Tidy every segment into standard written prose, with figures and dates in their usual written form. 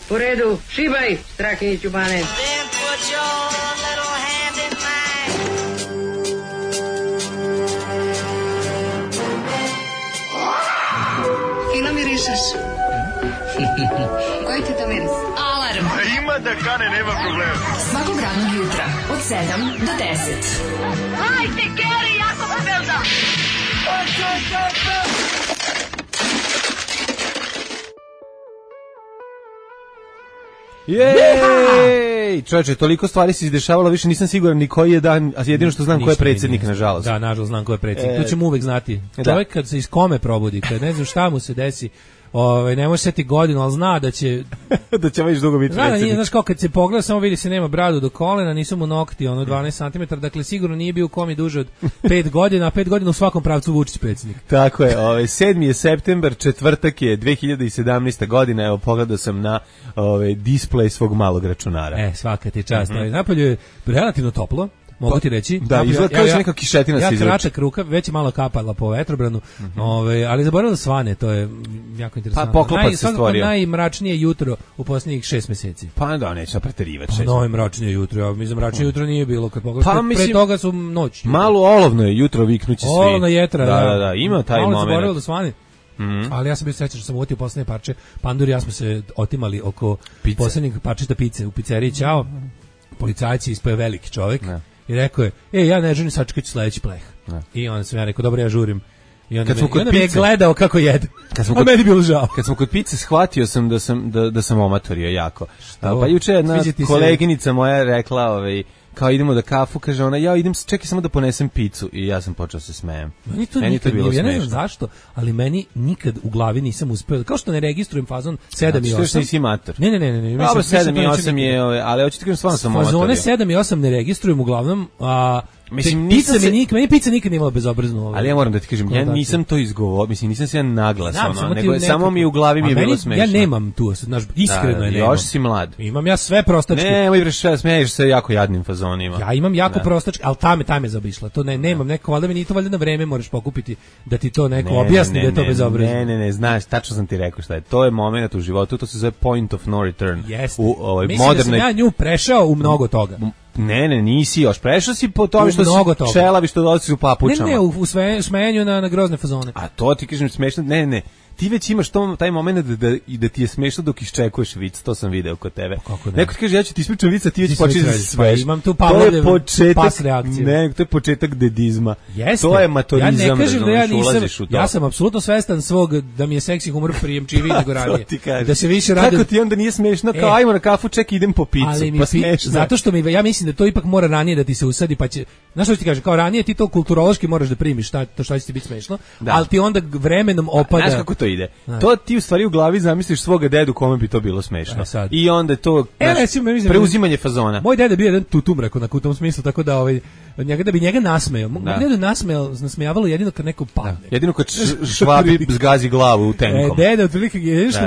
Po redu, šibaj, Strakiniću Bane. Fino mirišeš. Koji ti to miris? Alarm. Ima da kane, nema problema. Svakog radnog jutra od 7 do 10. Hajde, Geri, jako se belda. Jej! Čovječe, toliko stvari se izdešavalo, više nisam siguran ni koji je dan, a jedino što znam ko je predsjednik, nažalost. Da, nažalost znam ko je predsjednik. To ćemo uvek znati. Čovjek kad se iz kome probudi, kad ne znam šta mu se desi, ne može seti godinu, ali zna da će da će već dugo biti predsjednik. Znaš kao kad se pogleda, samo vidi se nema bradu do kolena, nisu mu nokti, 12 cm, dakle sigurno nije bio u komi duže od 5 godina, a 5 godina u svakom pravcu Vučić predsjednik. Tako je, 7. je septembar, četvrtak je 2017. godina, evo pogledao sam na display svog malog računara. Svaka ti čast. Napolju je relativno toplo. Mogu ti reći. Da, izgleda kao neka kišetina se izruči. Ja kratak rukav, već je malo kapala po vetrobranu, ali zaboravila svane, to je jako interesantno. Pa poklopac se stvorio. Najmračnije jutro u posljednjih 6 meseci. Pa da, neće preterivati. Pa najmračnije jutro, ja mislim mračnije jutro nije bilo kad pogledaš. Pre toga su noć. Malo olovno je jutro, viknuće svi. Olovno jetra. Da, ima taj moment. Malo zaboravila da svane. Ali ja sam bio srećan što sam uvotio posljednje parče. Pandur i ja smo se otimali oko posljednjeg parčeta pice u pizzeriji Ćao. Policajci ispao je veliki čovjek. I rekao je, ja ne žurim, sačekat ću sledeći pleh. I onda sam ja rekao, dobro, ja žurim. I onda me je gledao kako jede. A meni bilo žao. Kad smo kod pice, shvatio sam da sam omatorio jako. Pa juče jedna koleginica moja rekla, kao idemo da kafu, kaže ona, ja idem, čekaj samo da ponesem picu. I ja sam počeo se smejem. Meni to bilo smešno. Ja ne znam zašto, ali meni nikad u glavi nisam uspeo, kao što ne registrujem fazon 7 i 8. Znači, što nisi mator. Ne. Dobro, 7 i 8 je, ali hoćete kažem, stvarno sam omatorio. Fazone 7 i 8 ne registrujem uglavnom, a meni pizza nikad nije imala bezobraznu. Ali ja moram da ti kažem, ja nisam to izgovorio, mislim, nisam se ja naglas, nego samo mi u glavi mi je bilo smešno. Ja nemam tu, znaš, iskreno je nemam. Još si mlad. Imam ja sve prostačke. Nemoj bre, smeješ se jako jadnim fazonima. Ja imam jako prostačke, ali ta me zaobišla. To nemam neko, valjda mi nije to valjda na vreme moraš pokupiti da ti to neko objasni da je to bezobrazno. Ne, znaš, tačno sam ti rekao šta je. To je momenat u životu, to se zove point of no return. U modernoj. Mislim da sam ja nju prešao u mnogo toga. Ne, nisi još. Prešao si po tome što si čelavi što dolaziš u papučama. Ne, u smejanju na grozne fazone. A to ti kažem smešno, ne. Ti već imaš taj moment da ti je smešno dok iščekuješ vic, to sam video kod tebe. Neko ti kaže, ja ću ti ispričati vic, a ti već počeš da se smeš. Imam tu Pavlović pas reakciju. Ne, to je početak dedizma. To je maturizam. Ja ne kažem da ja nisam, ja sam apsolutno svestan svog da mi je seksi humor prijemčiviji nego ranije. Da se više radi. Kako ti onda nije smešno, kao ajmo na kafu, čekaj idem po picu, pa smešno. Zato što ja mislim da to ipak mora ranije da ti se usadi, pa će, znaš što ti kažem, kao ranije ti to kulturološki moraš da primiš, šta će ti biti smešno, ali ti onda vremenom opada. Znaš kako to ide? To ti u stvari u glavi zamisliš svoga dedu kome bi to bilo smešno. I onda to preuzimanje fazona. Moj deda bio jedan tutumrak u tom smislu, tako da da bi njega nasmejao. Moj deda nasmejavalo jedino kad neko padne. Jedino kad Švabi zgazi glavu u tenkom. Deda otprilike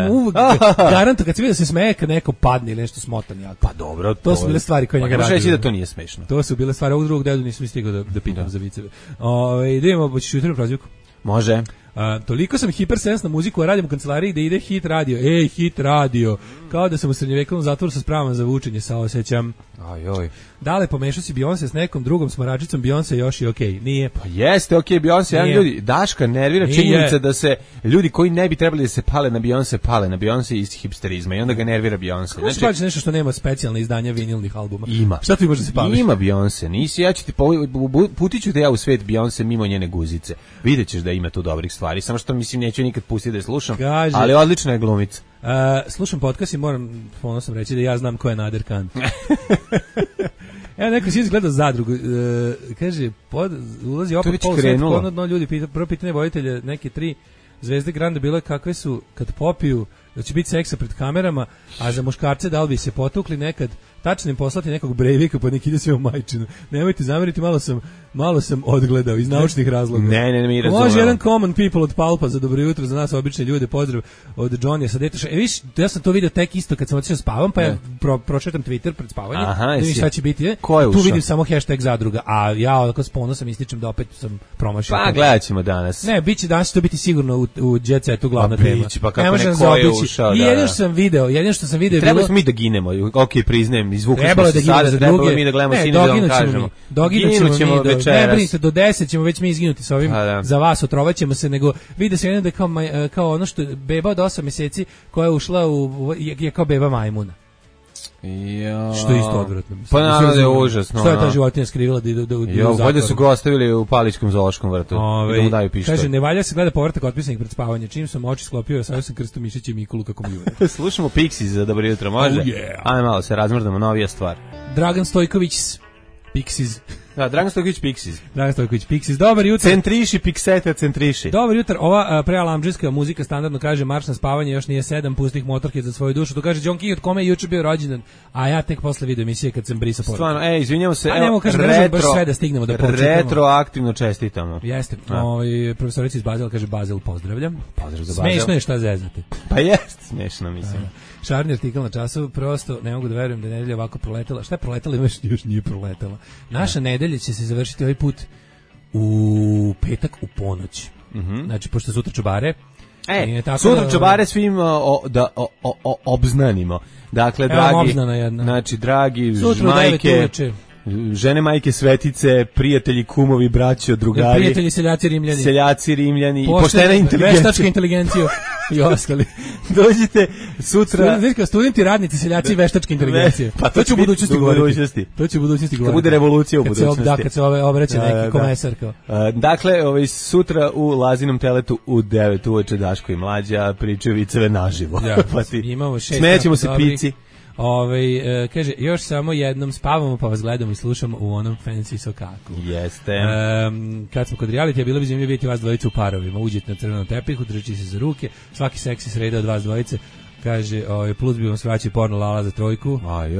garanto kad se vidi da se smeje kad neko padne ili nešto smotan jako. Pa dobro, to su bile stvari koje njega radio. Reći da to nije smešno. To su bile stvari, ovog drugog dedu nisam stigao da pitam za viceve. Da imamo, hoćeš jutro u prozivku? Može. Toliko sam hipersens na muziku, a radim u kancelariji da ide hit radio. Hit radio. Kao da sam u srednjevekovnom zatvoru sa spravan za vučenje, saosećam. Ajoj. Dale, pomešao si Beyoncé s nekom drugom smaračicom, Beyoncé još i okej. Nije. Pa jeste, Beyoncé, jedan ljudi, Daška nervira činjenica da se ljudi koji ne bi trebali da se pale na Beyoncé iz hipsterizma i onda ga nervira Beyoncé. Kako znači nešto što nema specijalne izdanja vinilnih albuma? Ima. Šta ti može da se pališ? Ima Beyoncé, nisi, ja ću ti putiću te ja u svet Beyoncé mimo njene guzice. Videćeš da ima tu dobrih stvari, samo što mislim neću nikad pustiti da je slušam, ali odlična je glumica. Slušam podcast i moram ponosno reći da ja znam ko je Nader Khan. Neko si izgledao Zadrugu, kaže, ulazi opet polusvet, ponadno ljudi, prvo pitanje voditelja, neke 3 zvezde Granda bilo je kakve su kad popiju, da će biti seksa pred kamerama, a za muškarce da li bi se potukli nekad, tačno im poslati nekog Breivika pa nek ide sve u majčinu. Nemojte zameriti, malo sam odgledao iz naučnih razloga. Ne, mi razumemo. Može jedan common people od Palpa za dobro jutro, za nas obične ljude, pozdrav od Johnny sa Detoša. Viš, ja sam to vidio tek isto kad sam otišao spavam, pa ja pročetam Twitter pred spavanjem, da vidim šta će biti. Tu vidim samo hashtag zadruga, a ja onako s ponosom ističem da opet sam promašio. Pa gledat ćemo danas. Ne, danas će to biti sigurno u Jet Setu glavna tema. Pa kako ne, ko je slušao. I jedino što sam video je bilo... Trebali smo mi da ginemo, okej, priznajem, izvukli smo se sada, trebalo mi da gledamo sine da vam kažemo. Doginućemo mi, ne brinite, do 10 ćemo već mi izginuti sa ovim, za vas otrovaćemo se, nego vide se jedino da kao ono što beba od 8 meseci koja je ušla je kao beba majmuna. Ja. Što je isto odvratno. Pa naravno da je užasno. Što je ta životinja skrivila da ide u zatvor? Bolje su ga ostavili u Palićkom zoološkom vrtu. Da mu daju pištolj. Kaže, ne valja se gleda povratak otpisanih pred spavanje. Čim sam oči sklopio, savio sam Krstu Mišića i Mikulu kako mi jure. Slušamo Pixies za dobro jutro, može? Oh yeah. Ajde malo se razmrdamo, novija stvar. Dragan Stojković, Pixies. Da, Dragan Stojković Pixies. Dragan Stojković Pixies. Dobar jutro. Centriši, piksete, centriši. Dobar jutro. Ova prealamdžijska muzika standardno kaže marš na spavanje, još nije 7, pustih motorke za svoju dušu. To kaže John King, od kome je juče bio rođendan, a ja tek posle video emisije kad sam brisao poruku. Stvarno, izvinjamo se. Nemo kaže baš sve da stignemo da početamo. Retroaktivno čestitamo. Jeste. Profesorica iz Bazela kaže Bazel pozdravljam. Pozdrav za Bazel. Smešno je šta zeznate. Pa jeste smešno, mislim. Šarni artikal na Času, prosto ne mogu da verujem da je nedelja ovako proletela. Šta je proletela, još nije proletela. Naša nedelja će se završiti ovaj put u petak u ponoć. Znači, pošto sutra čobare. Sutra čobare svim da obznanimo. Dakle, dragi majke, žene, majke, svetice, prijatelji, kumovi, braćo, drugari, prijatelji, seljaci, rimljani, i poštena inteligencija, veštačka inteligencija i ostali. Dođite sutra. Studenti, radnici, seljaci i veštačka inteligencija. Pa to će u budućnosti govoriti. To će u budućnosti govoriti. Kad bude revolucija u budućnosti. Da, kad se obraća neki komesar. Dakle, sutra u Lazinom teletu u 9 uveče Daško i Mlađa pričaju viceve naživo. Smećemo se pici. Kaže, još samo jednom spavamo pa vas gledamo i slušamo u onom fancy sokaku. Jeste. Kad smo kod realitija, bilo bi zanimljivo vidjeti vas dvojicu u parovima. Uđete na crvenom tepihu, držite se za ruke, svaki seksi sreda od vas dvojice. Kaže, plus bi vam svraćao porno Lala za trojku.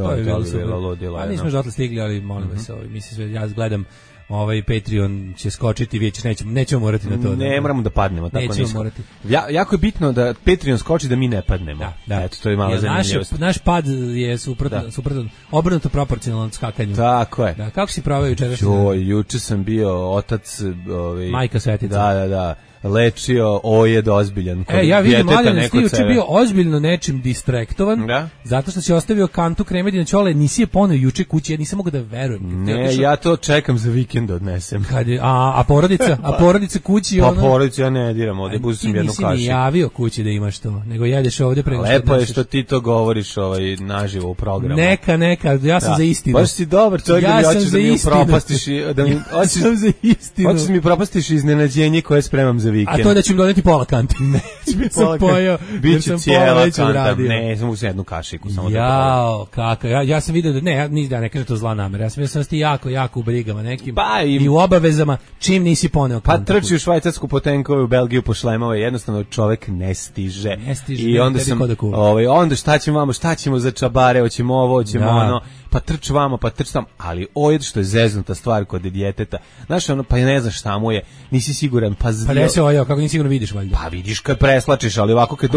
A nismo još dotle stigli, ali molim vas, ja gledam Patreon će skočiti, već nećemo morati na to. Ne moramo da padnemo tako nisko. Jako je bitno da Patreon skoči da mi ne padnemo. Da. Eto, to je malo zanimljivost. Naš pad je suprotan, obrnuto proporcionalno skakanju. Tako je. Da, kako si proveo jučer? Juče sam bio otac, majka Svetica. Da. Lečio ojed ozbiljan. Ja vidim Mladen ti juče bio ozbiljno nečim distraktovan, zato što si ostavio kantu kremedina Ćole, nisi je poneo juče kući, ja nisam mogao da verujem. Ne, ja to čekam za vikend da odnesem. A porodica? A porodica kući? Pa porodica ja ne diram ovdje, budu sam jednu kašu. Ti nisi mi javio kući da imaš to, nego jedeš ovdje prego što lepo je što ti to govoriš naživo u programu. Neka, ja sam za istinu. Baš si dobar čovjek da mi hoćeš da mi propastiš. Sam za istinu. Hoćeš mi propastiš iznenađenje koje spremam za vikend. A to je da ću im doneti pola kante. Neće pola kante. Biće cijela kanta. Ne, samo uz jednu kašiku. Jao, kako. Ja sam vidio da ne kažem to zla namera. Ja sam vidio sam ti jako u brigama nekim. I u obavezama čim nisi poneo kantu. Pa trči u Švajcarsku po tenkove, u Belgiju po šlemove. Jednostavno čovek ne stiže. I onda sam, onda šta ćemo za čabare, hoćemo ovo, hoćemo ono. Pa trč vamo, pa trč tam, ali ojed što je zeznuta stvar kod djeteta. Znaš, pa ne znaš šta mu je, nisi siguran, pa ne se ojeo, kako nisi sigurno vidiš valjda. Pa vidiš kad preslačiš, ali ovako kad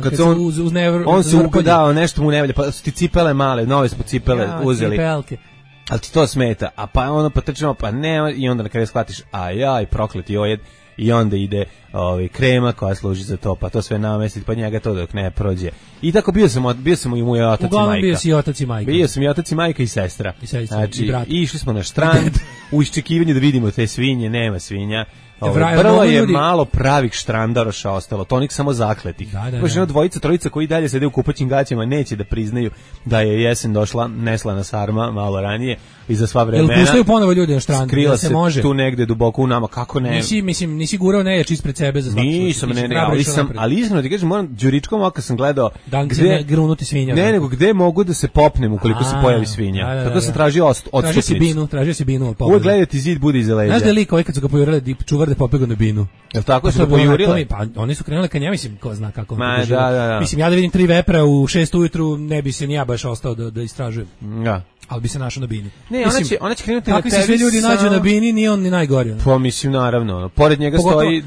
on se ugodao, nešto mu ne valja, pa su ti cipele male, nove smo cipele uzeli. Cipelke. Ali ti to smeta, a pa ono pa trčimo, pa nema, i onda na kraju shvatiš, i prokleti ojed. I onda ide krema koja služi za to, pa to sve namestiti, pa njega to dok ne prođe. I tako bio sam i moj otac i majka. Uglavnom bio si i otac i majka. Bio sam i otac i majka i sestra. Znači, i išli smo na štrand u iščekivanju da vidimo te svinje, nema svinja. Prvo je malo pravih štrandaroša ostalo, to onih samo zakletih. Baš jedna dvojica, trojica koji dalje sede u kupaćim gaćama neće da priznaju da je jesen došla neslana sarma malo ranije i za sva vremena. Jel puštaju ponovo ljudi na štrand? Skrila se tu negde duboko u nama, kako ne? Nisi gurao nejač ispred sebe za svaku Nisam, ali iskreno ti kažem, moram đuričkom oka sam gledao gde grunuti svinja. Ne, nego gde mogu da se popnem ukoliko se pojavi svinja. Tako sam tražio odstupnicu. Tražio si binu. Uvijek gledati zid bude iza leđa. Znaš da je lik ovaj kad su ga pojurali čuvar da pobegao na binu? Jel tako su ga pojurile? Pa oni su krenuli kad ja mislim, ko zna kako on to doživio. Mislim, ja da vidim 3 vepra u 6 ujutru, ne bi se ni ja baš ostao da istražujem. Ali bi se našao na bini. Ne, ona će krenuti na tebi. Kako se svi ljudi nađu na bini, nije on ni najgori. Pa mislim, naravno. Pored njega stoji Dencu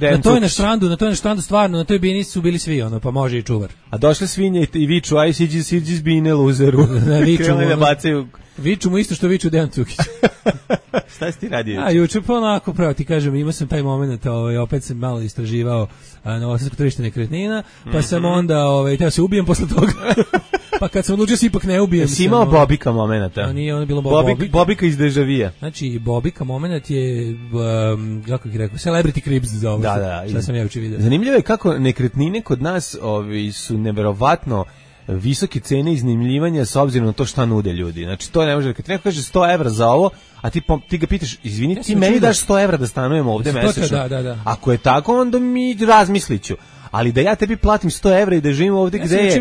na štrandu stvarno, na toj bini su bili svi, ono, pa može i čuvar. A došle svinje i viču, aj siđi z bine, luzeru. Viču mu isto što viču Dejan Cukić. Šta si ti radio? Juče pa onako, pravo ti kažem, imao sam taj moment, opet sam malo istraživao novosadsko tržište nekretnina, pa sam onda, teo se ubijem posle toga. Pa kad sam odlučio se ipak ne ubijem. Si imao Bobika momenata? Nije ono bilo Bobika iz Dežavija. Znači, Bobika moment je, kako bih rekao, Celebrity Cribs za ovo. Da. Šta sam ja uče vidio. Zanimljivo je kako nekretnine kod nas su neverovatno visoke cene iznajmljivanja s obzirom na to šta nude ljudi. Znači, to ne može, kad neko kaže 100 evra za ovo, a ti ga pitaš, izvini, ti meni daš 100 evra da stanujemo ovde mesečno. Da. Ako je tako, onda mi razmisliću. Ali da ja tebi platim 100 evra i da živim ovde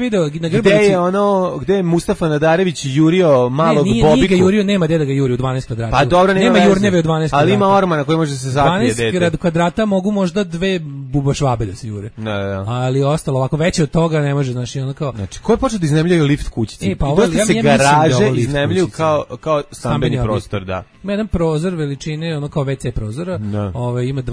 gde je Mustafa Nadarević jurio malog Bobiku. Nije ga jurio, nema gde da ga juri u 12 kvadrata. Pa dobro, nema jurnjeve u 12 kvadrata. Ali ima ormana koji može se zakrije dete. 12 kvadrata mogu možda 2 bubašvabe da se jure. Da. Ali ostalo ovako veće od toga ne može, Znači, ko je počeo da iznajmljuje lift kućici? Pa dosta se garaže iznajmljuju kao stambeni prostor, da. Ima jedan prozor veličine, ono kao WC prozora. Ima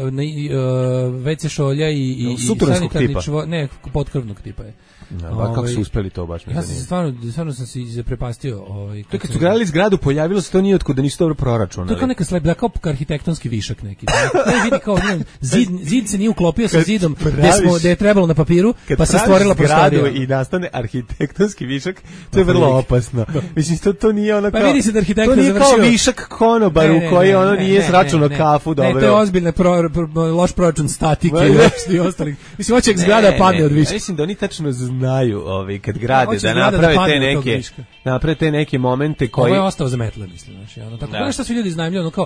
WC šolja i tipa. Ne, potkrvnog tipa je. Kako su uspeli to baš? Ja sam stvarno sam se zaprepastio. To kad su gradili zgradu, pojavilo se to nije otkud da nisu dobro proračunali. To je kao neka slep, kao arhitektonski višak neki. Vidi kao zid se nije uklopio sa zidom gde je trebalo na papiru, pa se stvorila prostorija. I nastane arhitektonski višak, to je vrlo opasno. Mislim, to nije ono kao... Pa vidi se da arhitekta završio... To nije kao višak konobaru koji ono nije sračunao kafu, dobro. Ne, to je ozbiljno loš proračun statike i ostalih. Mislim, hoće zgrada padne od viška. Mislim da oni tačno znaju kad grade da naprave te neke momente koji... Ovo je ostao za metle, mislim. Tako da što su ljudi iznajmljali, ono kao...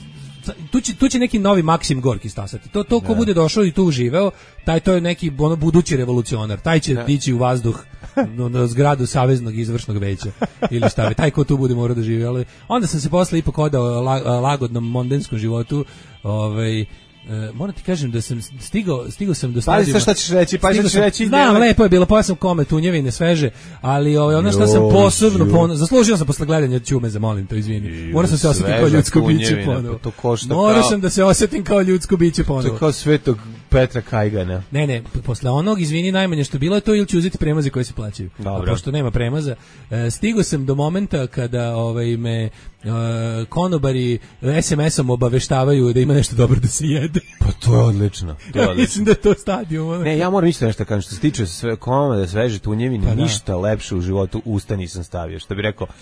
Tu će neki novi Maksim Gorki stasati. To ko bude došao i tu živeo, to je neki budući revolucionar. Taj će dići u vazduh na zgradu Saveznog izvršnog veća ili šta ve. Taj ko tu bude morao da živi. Ali onda sam se posle ipak odao lagodnom mondenskom životu. Moram ti kažem da sam stigao sam do stadijuma. Šta ćeš reći? Znam, lepo je bilo, pa sam kome tunjevine sveže, ali ono što sam posebno zaslužio sam posle gledanja Ćume, molim to, izvini. Morao sam se osjetiti kao ljudsko biće ponovo. Morao sam da se osjetim kao ljudsko biće ponovo. To je kao Svetog Petra Kajgana. Ne, posle onog, izvini, najmanje što bilo je to ili ću uzeti premaze koji se plaćaju. A pošto nema premaza, stigao sam do momenta kada me konobari SMS-om obaveštavaju da ima nešto dobro da se jede. Pa to je odlično. Mislim da je to stadijum. Ne, ja moram isto nešto kažem, što se tiče komada sveže tunjevine, ništa lepše u životu usta nisam stavio, što bi rekao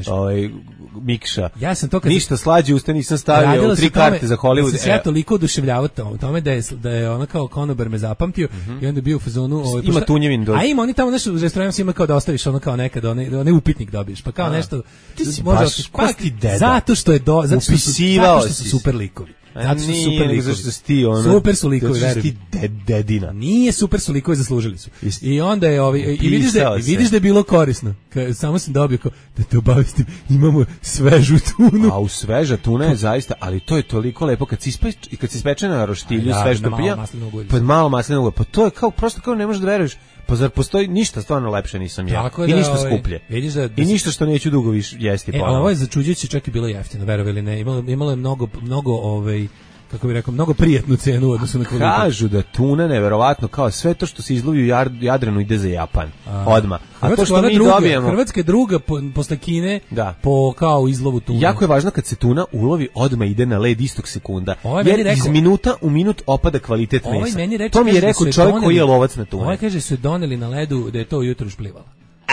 Mikša. Ja sam to ništa slađe usta nisam stavio u 3 karte za Hollywood. Ja sam ja toliko oduševljavao tome da je ona kao konobar me zapamtio i onda bio u fazonu... Ima tunjevin dođe. A ima, oni tamo nešto u restoranu ima kao da ostaviš ono kao nekada, onaj upitnik dobiješ, pa kao nešto... Ti si baš, zato što je upisivao si. Super likovi. Zato su super likovi. Super su likovi, verujem. Dedina. Nije, super su likovi, zaslužili su. I onda je i vidiš da je bilo korisno. Samo sam dobio kao da te obavestim, imamo svežu tunu. A u sveža tuna je zaista, ali to je toliko lepo kad se ispeče na roštilju sveža pija. Pa malo maslinovog ulja. Pa to je kao prosto kao ne možeš da veruješ. Pa zar postoji ništa stvarno lepše nisam ja. I ništa skuplje. I ništa što neću dugo jesti ponovo. Ovo je začuđujuće, čak i bilo jeftino, verovali ne. Imalo je mnogo kako bih rekao, mnogo prijatnu cenu u odnosu na kvalitetu. Kažu da tuna neverovatno kao sve to što se izlovi u Jadranu ide za Japan. Odmah. A to što mi dobijemo... Hrvatska je druga posle Kine po kao izlovu tuna. Jako je važno kad se tuna ulovi, odmah ide na led istog sekunda. Jer iz minuta u minut opada kvalitet mesa. To mi je rekao čovjek koji je lovac na tune. Ovaj kaže su doneli na ledu da je to ujutro šplivalo.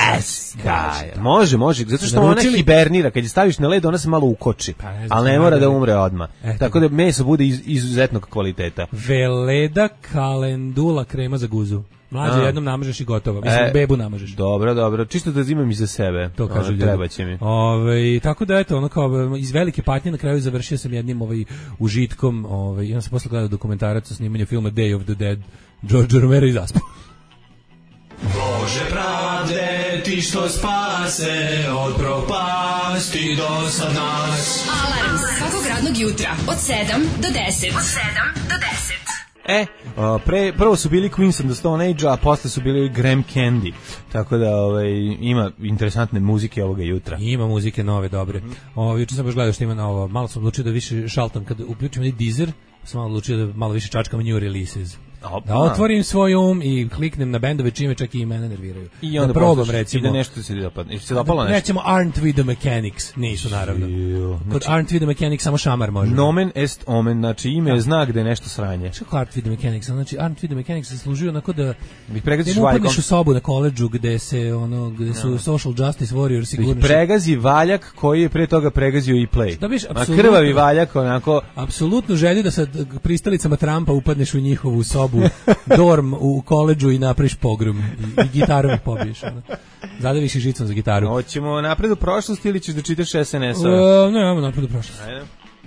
Može, zato što ona hibernira, kad je staviš na led ona se malo ukoči, ali ne mora da umre odmah. Tako da meso bude izuzetnog kvaliteta. Veleda kalendula krema za guzu. Mlađe jednom namažeš i gotovo. Mislim, bebu namažeš. Dobro. Čisto da zimam i za sebe. To kažu ljudi. Treba će mi. Tako da, eto, ono kao iz velike patnje na kraju završio sam jednim užitkom. Ja sam posle gledao dokumentarac o snimanju filma Day of the Dead, George Romero i zaspao. Bože pravde, ti što spase od propasti do sad nas. Alarm svakog radnog jutra od 7 do 10. Prvo su bili Queens of the Stone Age, a posle su bili Graham Candy. Tako da ima interesantne muzike ovoga jutra. Ima muzike nove, dobre. Juče sam baš gledao što ima novo. Malo sam odlučio da više šaltam kad uključim Deezer sam malo odlučio da malo više čačkam new releases. Da otvorim svoj i kliknem na bendove čime čak i mene nerviraju. I onda probam recimo. I da nešto se dopadne. Se dopalo nešto. Recimo Aren't We The Mechanics. Nisu naravno. Kod Aren't We The Mechanics samo šamar može. Nomen est omen, znači ime je znak da je nešto sranje. Što Aren't We The Mechanics? Znači Aren't We The Mechanics se služio onako da bih pregaziš upadneš u sobu na koledžu gde se gde su social justice warriors sigurno. Pregazi valjak koji je pre toga pregazio i Play. Da krvavi valjak onako. Apsolutno želju da sa pristalicama Trumpa upadneš u njihovu sobu, dorm u koledžu i napraviš pogrom i gitarom pobiješ. Zadaviš i žicom za gitaru. Hoćemo napred u prošlost ili ćeš da čitaš SNS-a? Ne, ajmo napred u prošlost. Ajde.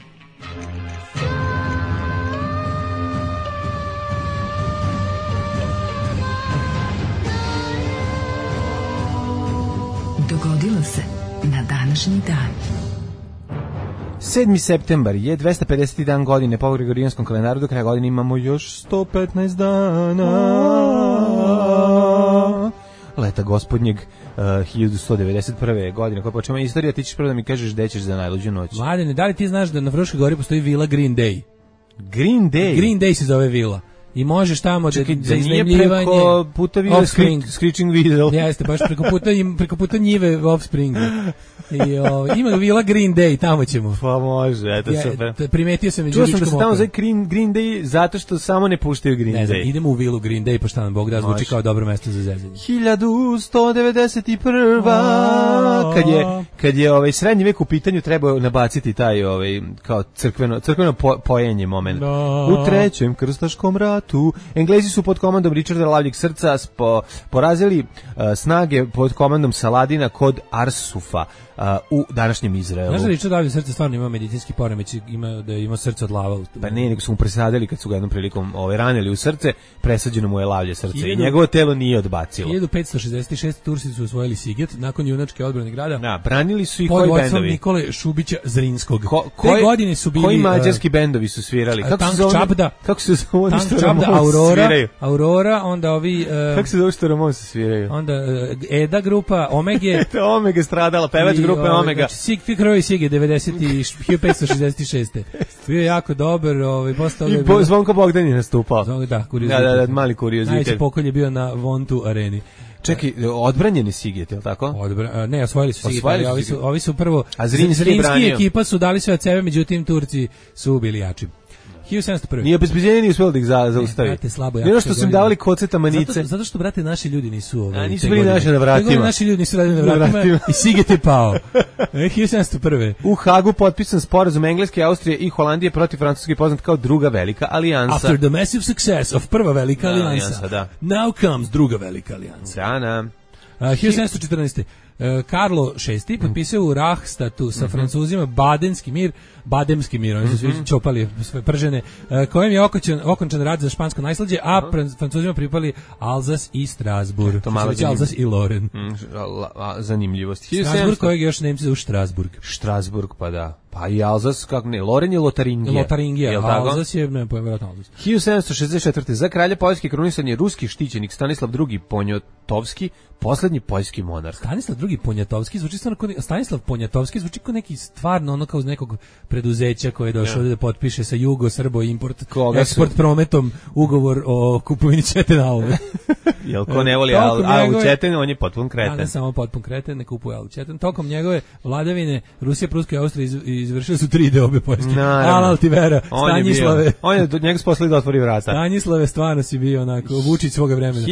Dogodilo se na današnji dan. 7. septembar je 250. dan godine po Gregorijanskom kalendaru, do kraja godine imamo još 115 dana. Leta gospodnjeg 1191. godine koja počema istorija, ti ćeš prvo da mi kažeš gde ćeš za najluđu noć. Mladene, da li ti znaš da na Fruškoj gori postoji vila Green Day? Green Day? Green Day se zove vila. I možeš tamo za iznajmljivanje preko puta vile Screeching Weasel. Jeste, baš preko puta njive Offspring. I ima vila Green Day, tamo ćemo. Pa može, eto super. Primetio sam među Ličkom okom. Čuo sam da se tamo zove Green Day zato što samo ne puštaju Green Day. Ne znam, idemo u vilu Green Day, pa šta nam Bog da, zvuči kao dobro mesto za zezanje. 1191. Kad je srednji vek u pitanju, trebao nabaciti taj kao crkveno pojenje moment. U trećem krstaškom ratu Englezi su pod komandom Richarda Lavljeg Srca porazili snage pod komandom Saladina kod Arsufa u današnjem Izraelu. Znaš da Richard Lavljeg Srca stvarno ima medicinski poremeć, ima srce od lava? Pa ne, nego su mu presadili kad su ga jednom prilikom ranili u srce, presađeno mu je lavlje srce i njegovo telo nije odbacilo. 1566. Turci su osvojili Siget nakon junačke odbrane grada. Da, branili su i koji bendovi? Pod vodstvom Nikole Šubića Zrinskog. Te godine su bili... Koji mađarski bendovi su svirali? Tank Čabda. Kako se zove? Tank Čabda, Aurora, onda ovi... Kako se zove što Ramon se sviraju? Onda Eda grupa, Omege. Omega stradala, pevač grupe Omega. Znači, Kroj Sige, 1566. Bio je jako dobar. I Zvonko Bogdan je nastupao. Da, kuriozitet. Da, mali kuriozitet. Najveći pokolj je bio na Vontu areni. Čekaj, odbranjeni Siget, je li tako? Ne, osvojili su Siget, ali ovi su prvo... A Zrinski ekipa su dali sve od sebe, međutim Turci su bili jači. 1701. Nije obezbeđenje ni uspelo da ih zaustavi. Brate, slabo jako. Nije što su im davali koceta manice. Zato što, brate, naši ljudi nisu... nisu bili naši na vratima. Naši ljudi nisu radili na vratima i Siget je pao. 1701. U Hagu potpisan sporazum Engleske, Austrije i Holandije protiv Francuske poznat kao druga velika alijansa. After the massive success of prva velika alijansa, now comes druga velika alijansa. Dana. 1714. Karlo VI potpisao u Rahstatu sa Francuzima Bademski mir, oni su svi čopali sve pržene, kojem je okončan rad za špansko najslađe, a Francuzima pripali Alzas i Strasburg. Alzas i Loren. Zanimljivost. Strasburg kojeg još Nemci zovu Strasburg, pa da. Pa i Alzas, kako ne, Loren je Lotaringija, Alzas je, ne pojem, vjerojatno Alzas. 1764. Za kralja Poljske krunisan je ruski štićenik Stanislav II. Ponjatovski, poslednji poljski monarh. Stanislav II. Ponjatovski zvuči stvarno Stanislav Ponjatovski zvuči kao neki stvarno ono kao iz nekog preduzeća koje je došao da potpiše sa Jugo-Srbo eksport prometom ugovor o kupovini četenalove. Jel ko ne voli alu četen, on je potpun kreten. Ne samo potpun kreten, ne kupuje alu četen. Tokom njegove vladavine Rusija, Pruska i Austrija izvršili su 3 deobe Poljske. Alal ti vera, Stanjislave. On je do njega sposlali da otvori vrata. Stanjislave stvarno si bio onako Vučić svoga vremena.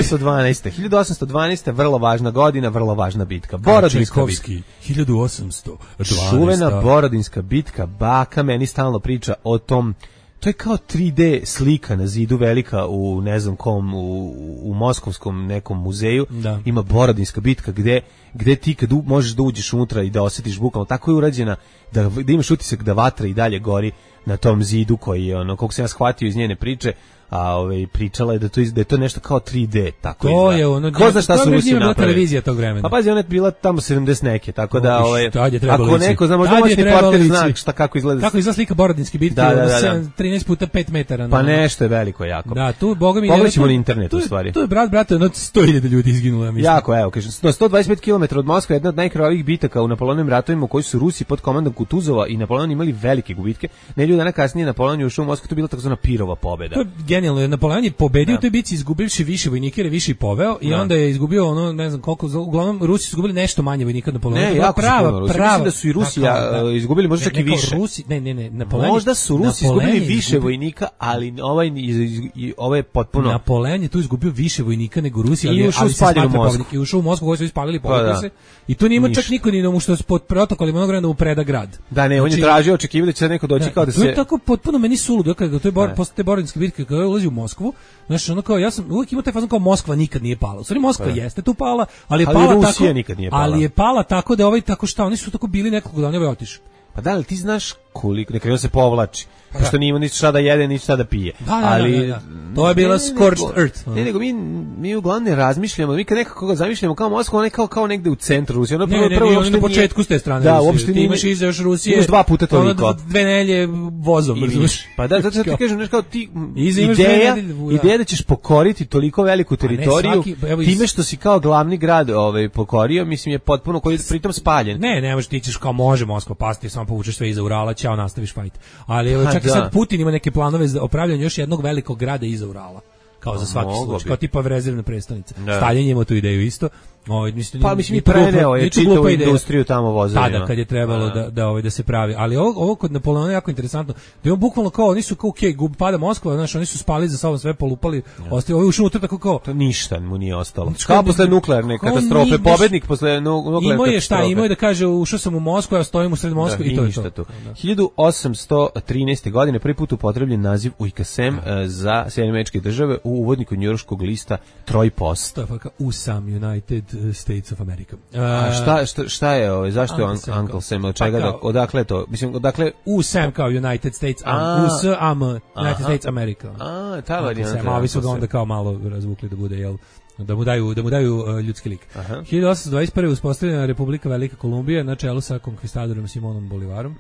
1812. vrlo važna godina, vrlo važna bitka. Borodinska bitka. 1812. Čuvena Borodinska bitka, baka meni stalno priča o tom. To je kao 3D slika na zidu velika u ne znam kom, u moskovskom nekom muzeju. Da. Ima Borodinska bitka gde ti kad možeš da uđeš unutra i da osjetiš bukvalno, tako je urađena da imaš utisak da vatra i dalje gori na tom zidu koji je, koliko sam ja shvatio iz njene priče, a pričala je da je to nešto kao 3D, tako to je ono. Ko zna šta su Rusi napravili? Televizija tog vremena. Pa pazi, ona je bila tamo 70 neke, tako da ako neko zna, možda moćni porter zna šta kako izgleda. Kako izgleda slika Borodinske bitke, 13 puta 5 metara. Pa nešto je veliko jako. Da, tu boga mi pogledaćemo na internetu u stvari. Tu je brate, 100.000 ljudi izginulo, ja mislim. Jako, evo, kaže, 125 km od Moskve, jedna od najkrvavijih bitaka u Napoleonovim ratovima u kojoj su Rusi pod komandom Kutuzova i Napoleon imali velike gubitke. Nedelju dana kasnije Napoleon je ušao u Moskvu, to je bila takozvana Pirova pobeda. To je genijalno, Napoleon je pobedio u toj bitci izgubivši više vojnika jer je više poveo i onda je izgubio ono, ne znam koliko, uglavnom Rusi su izgubili nešto manje vojnika od Napoleona. Ne, jako prava. Mislim da su i Rusi izgubili možda čak i više. Ne, Napoleon. Možda su Rusi izgubili više vojnika, ali ovaj je potpuno. Napoleon je tu izgubio više vojnika nego Rusi, ali i ušao u Moskvu koji su ispalili povede. I tu nima čak niko ni da mu što pod protokolima onog vremena mu preda grad. Da, ne, on je tražio, očekivao da će neko doći kao da se. To je tako potpuno meni suludo kada to je posle te Borodinske bitke kada ulazi u Moskvu. Znači ono kao ja sam uvijek imao taj fazon kao Moskva nikad nije pala. U stvari Moskva jeste tu pala, ali je pala tako. Ali je pala tako da tako šta oni su tako bili nekoliko dana otišli. Pa da li ti znaš koliko nekako se povlači? Pošto nije ništa šta da jede, ništa šta da pije. Da. To je bila scorched earth. Ne, nego mi uglavnom ne razmišljamo, mi kad nekako ga zamišljamo kao Moskva, ona je kao negde u centru Rusije. Ono prvo na početku s te strane. Da, uopšte ti imaš iza još Rusije. Imaš 2 puta toliko. 2 nedelje vozom, razumiješ? Pa da, zato ti kažem, kao ti ideja da ćeš pokoriti toliko veliku teritoriju, time što si kao glavni grad pokorio, mislim je potpuno koji pritom spaljen. Ne možeš ti ćeš kao može Moskva pasti, samo povučeš sve iza Urala, ćao, nastaviš fajt. Ali čak i sad Putin ima neke planove za opravljanje još jednog velikog grada iza Urala. Kao za svaki slučaj, kao tipa rezervna prestonica. Stalin ima tu ideju isto. Mislim i preneo je čitavu industriju tamo vozovima. Tada kad je trebalo da se pravi. Ali ovo kod Napoleona je jako interesantno. Da je on bukvalno kao, oni su kao pada Moskva, znaš, oni su spali za sobom sve, polupali, ostali, ovo je ušao unutra tako kao. To ništa mu nije ostalo. Kao posle nuklearne katastrofe, pobednik posle nuklearne katastrofe. Imao je da kaže, ušao sam u Moskvu, ja stojim u sred Moskve i to je to. 1813. godine prvi put upotrebljen naziv UKSM za Sjedinjene Američke Države u uvodniku njujorškog lista Troy Post. USAM, United States of America. Šta je zašto je Uncle Sam, od čega, odakle je to? Mislim, odakle? USAM kao United States, USAM, United States America. Ta varijanta. Ovi su ga onda kao malo razvukli da bude, jel, da mu daju ljudski lik. 1821. uspostavljena Republika Velika Kolumbija na čelu sa konkvistadorom Simonom Bolivarom.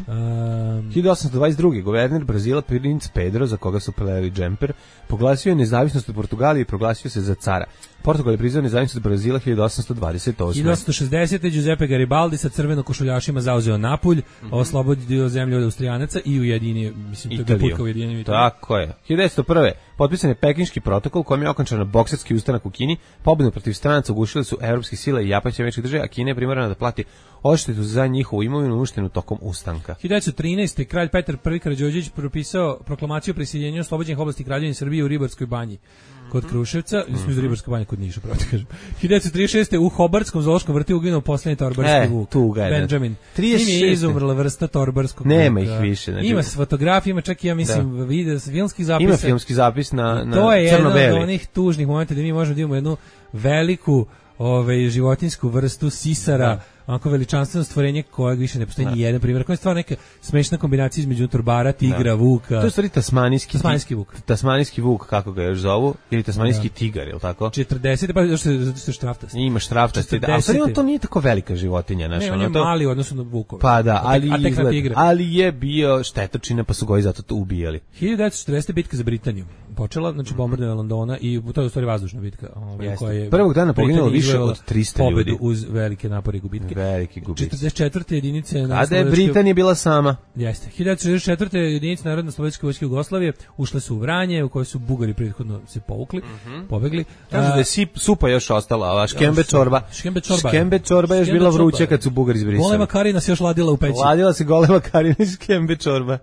1822. guverner Brazila princ Pedro, za koga su peleli džemper, proglasio je nezavisnost od Portugalije i proglasio se za cara. Portugal je priznao nezavisnost od Brazila 1828. 1860. Giuseppe Garibaldi sa crveno-košuljašima zauzeo Napulj, oslobodio zemlju od Austrijanaca i ujedinio, mislim, to je put kao ujedinjenje. Tako je. 1901. potpisan je Pekinški protokol kojim je okončan bokserski ustanak u Kini. Pobjedu protiv stranaca ugušile su evropske sile i Japanske američke države, a Kina je primorana da plati odštetu za njihovu imovinu uništenu tokom ustanka. 1913. kralj Petar I Karađorđević propisao proklamaciju o prisiljenju oslobođenih oblasti Kraljevine Srbije u Ribarskoj banji kod Kruševca, smo iz Ribarske banje kod Niša, pravo ti kažem. 1936. u Hobardskom zoološkom vrtu uginuo poslednji torbarski vuk. Benjamin. 36. Njim je izumrla vrsta torbarskog. Nema ih više. Znači. Ima fotografije, ima čak i ja mislim video filmskih zapisa. Ima filmski zapis na crno-beli. To je jedan od onih tužnih momenta da mi možemo da imamo jednu veliku životinjsku vrstu sisara, onako veličanstveno stvorenje kojeg više ne postoji ni jedan primjer. Koja je stvar neka smešna kombinacija između torbara, tigra, vuka. To je stvari tasmanijski vuk. Tasmanijski vuk, kako ga još zovu, ili tasmanijski tigar, je li tako? 40, pa zato što je štraftast. Ima štraftast. A stvari on to nije tako velika životinja. Ne, on je mali u odnosu na vukove. Pa da, ali je bio štetočina, pa su ga i zato to ubijali. 1940. bitka za Britaniju počela, znači bombardovanje Londona i to je u stvari vazdušna bitka. Koja je prvog dana poginulo više od 300 ljudi. Pobedu uz velike napore i gubitke. Veliki gubici. 44. jedinice a da je Britanija bila sama. Jeste. 1944. jedinice Narodno-slovenske vojske Jugoslavije ušle su u Vranje, u kojoj su Bugari prethodno se povukli, pobegli. Kažu da je supa još ostala, a škembe čorba. Škembe čorba je još bila vruća kad su Bugari izbrisali. Golema Karina se još ladila u peći. Ladila se golema Karina iz škembe čorba.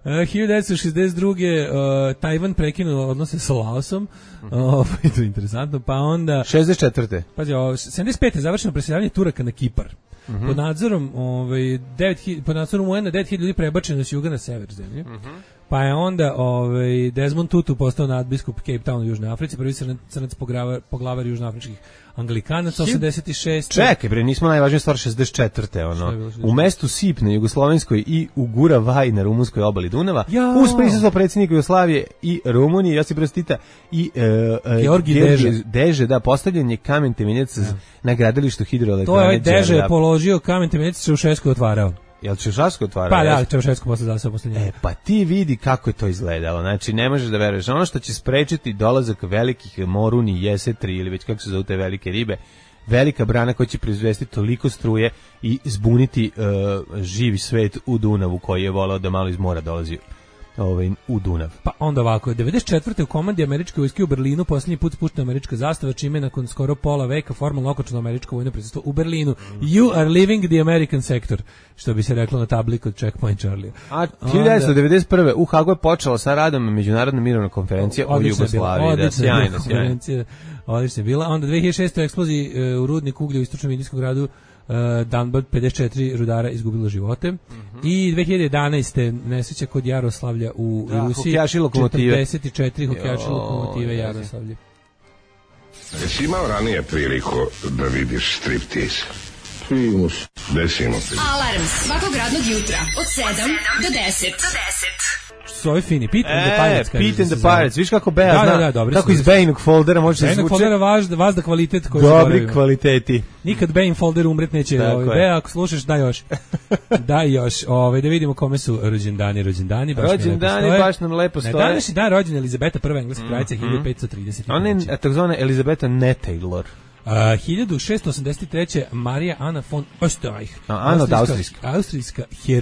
1962. Tajvan prekinuo odnose sa Laosom. To je interesantno. Pa onda 64. Pazi, 75. završeno preseljavanje Turaka na Kipar. Pod nadzorom UN 9.000 ljudi prebačeno s juga na sever zemlje. Pa je onda Desmond Tutu postao nadbiskup Cape Town u Južnoj Africi, prvi crnac poglavar južnoafričkih Anglikanaca, 86. Čekaj bre, nismo najvažnija stvar 64. ono. U mestu Sip na jugoslovenskoj i u Gura-Vaj na rumunskoj obali Dunava, uz prisustvo predsjednika Jugoslavije i Rumunije, Josip Broz Tita i Georgi Deže, da, postavljen je kamen temeljac na gradilištu hidroelektrane. To je Deže je položio kamen temeljac, Čaušesku otvarao. Jel Čaušesku otvarao? Pa da, Čaušesku posle zasao posle njega. Pa ti vidi kako je to izgledalo. Znači, ne možeš da veruješ. Ono što će sprečiti dolazak velikih moruni, jesetri ili već kako se zove te velike ribe, velika brana koja će proizvesti toliko struje i zbuniti živi svet u Dunavu koji je volao da malo iz mora dolazi u Dunav. Pa onda ovako, 94. u komandi američke vojske u Berlinu posljednji put spuštena američka zastava, čime nakon skoro pola veka formalno okončano američko vojno prisustvo u Berlinu. You are living the American sector, što bi se reklo na tabli kod Checkpoint Charlie. A 1991. u Hagu je počela sa radom Međunarodna mirovna konferencija o Jugoslaviji. Da, sjajna. Odlično je bila. Onda 2006. u eksploziji u rudniku uglja u istočnom indijskom gradu Danbad 54 rudara izgubilo živote. I 2011. nesreća kod Jaroslavlja u Rusiji. 44 hokejaši lokomotive Jaroslavlje. Jesi imao ranije priliku da vidiš striptease? Primus. Desimo. Alarm svakog radnog jutra od 7 do 10. Su ovi fini, Pete and the Pirates. Pete and the Pirates, viš kako Bea zna, dobro, kako iz Bejnog foldera može se zvuče. Bejnog foldera vazda kvalitet koji dobri kvaliteti. Nikad Bejn folder umret neće. Bea, ako slušaš, daj još. Daj još. Da vidimo kome su rođendani. Rođendani baš nam lepo stoje. Današnji dan rođena Elizabeta I, engleska kraljica, 1530. Ona je takozvana Elizabeta Netaylor. 1683. Marija Ana von Oesterreich. Ana od Austrijska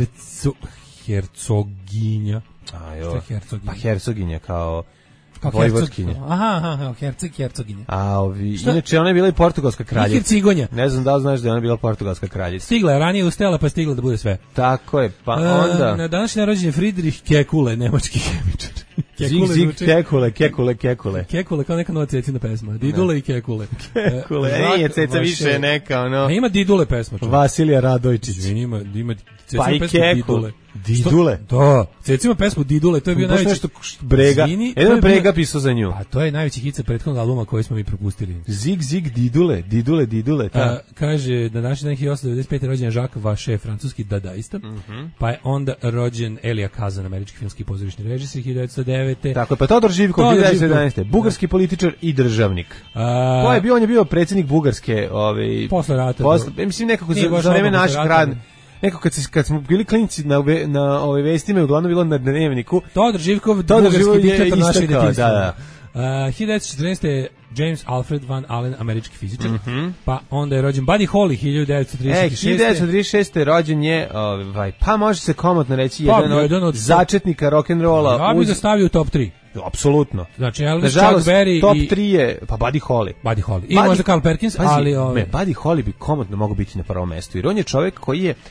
hercoginja. Pa hercoginja kao vojvodkinja. Aha, hercoginja. Inače ona je bila i portugalska kraljica. Hercigonja. Ne znam da li znaš da je ona bila portugalska kraljica. Stigla je ranije ustajala pa stigla da bude sve. Tako je, pa onda... Na današnji rođendan je Friedrich Kekule, nemački hemičar. Zig, Kekule. Kekule kao neka nova Cecina pesma. Didule i Kekule. Kekule, nije Ceca više neka, ono... Ima Didule pesma. Vasilija Radojčić. Ima pa i Kekule. Didule? Da, Cecima pesmu Didule, to je bio najveći... nešto Brega, jedan Brega pisao za nju. A to je najveći hit sa prethodnog albuma koji smo mi propustili. Zig, Didule. Kaže, da naši dan 1895. rođen Jacques Vacher, francuski dadaista, pa je onda rođen Elia Kazan, američki filmski pozorišni režisir, 1909. Tako je, pa Todor Živkov, 1911. Bugarski političar i državnik. On je bio predsjednik Bugarske... Posle rata. Mislim, nekako za vreme naših radnih. Neko kad smo bili klinici na vestima je uglavnom bilo na dnevniku. Todor Živkov, bugarski diktator našeg detinjstva. Da. 1914. James Alfred Van Allen, američki fizičar. Pa onda je rođen Buddy Holly, 1936. 1936. rođen je, pa može se komotno reći, jedan od začetnika rock'n'rolla. Ja bih ga stavio u top 3. Apsolutno. Znači Elvis, Chuck Berry top 3 je pa Buddy Holly. I možda Carl Perkins, ali Buddy Holly bi komotno mogao biti na prvom mestu, jer on je čovjek koji je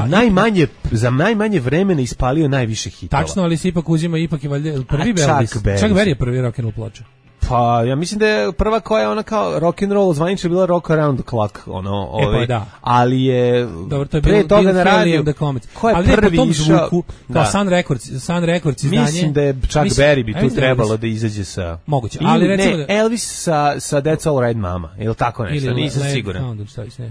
za najmanje vremena ispalio najviše hitova. Tačno, ali se ipak uzima i valjda prvi Elvis. Chuck Berry je prvi rock'n'roll ploča. Pa ja mislim da je prva koja je ona kao rock and roll zvanično bila Rock Around the Clock, ali je dobro, to je pre toga na radiju ko je prvi išao kao Sun Records izdanje. Mislim da je Chuck Berry bi tu trebalo da izađe sa moguće, ali recimo Elvis sa That's All Right Mama, je li tako nešto, nisam siguran.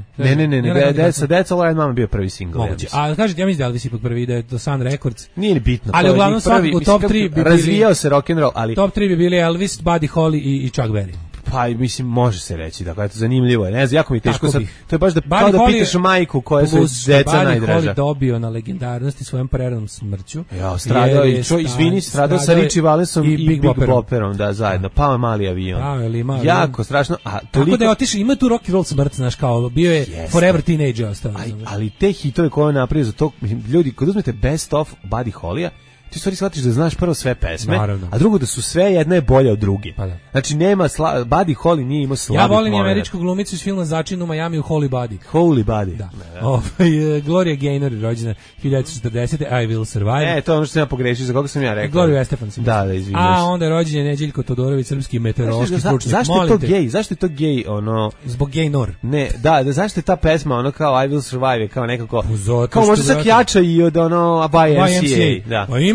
Ne, sa That's All Right Mama bio prvi single. Moguće, ali kažete, ja mislim da Elvis ipak prvi ide do Sun Records. Nije ni bitno, ali uglavnom u top 3 bi razvijao se rock and roll, ali top 3 bi bili Elvis, Buddy Holly i Chuck Berry. Pa mislim može se reći da je to zanimljivo je. Ne znam, jako mi teško sad. To je baš kao da pitaš majku koja su deca najdraža. Buddy Holly dobio na legendarnosti svojom preranom smrću. Ja, stradao sa Richie Valensom i Big Bopperom, da, zajedno. Pa mali avion. Jako strašno. Tako da je otišao, ima tu rock and roll smrt, znaš, kao bio je Forever Teenager ostao. Ali te hitove koje on napravio za to, ljudi, kad uzmete Best of Buddy Hollya, ti stvari shvatiš da znaš prvo sve pesme, a drugo da su sve jedna je bolja od druge. Pa da. Znači nema Buddy Holly nije imao slabih momenata. Ja volim i američku glumicu iz filma Začin u Miami u Holy Buddy. Holy Buddy. Da. Gloria Gaynor, rođena 1940. I Will Survive. To je ono što sam ja pogrešio, za koga sam ja rekao. Gloria Estefan. Da, izvinjaš. A onda je rođen Neđeljko Todorović, srpski meteorološki stručnjak. Zašto je to gej? Zašto je to gej? Zbog Gaynor. Ne, da, zašto je ta pesma ono kao I Will Survive, kao nekako kao možda čak jača i od By MCA. Da.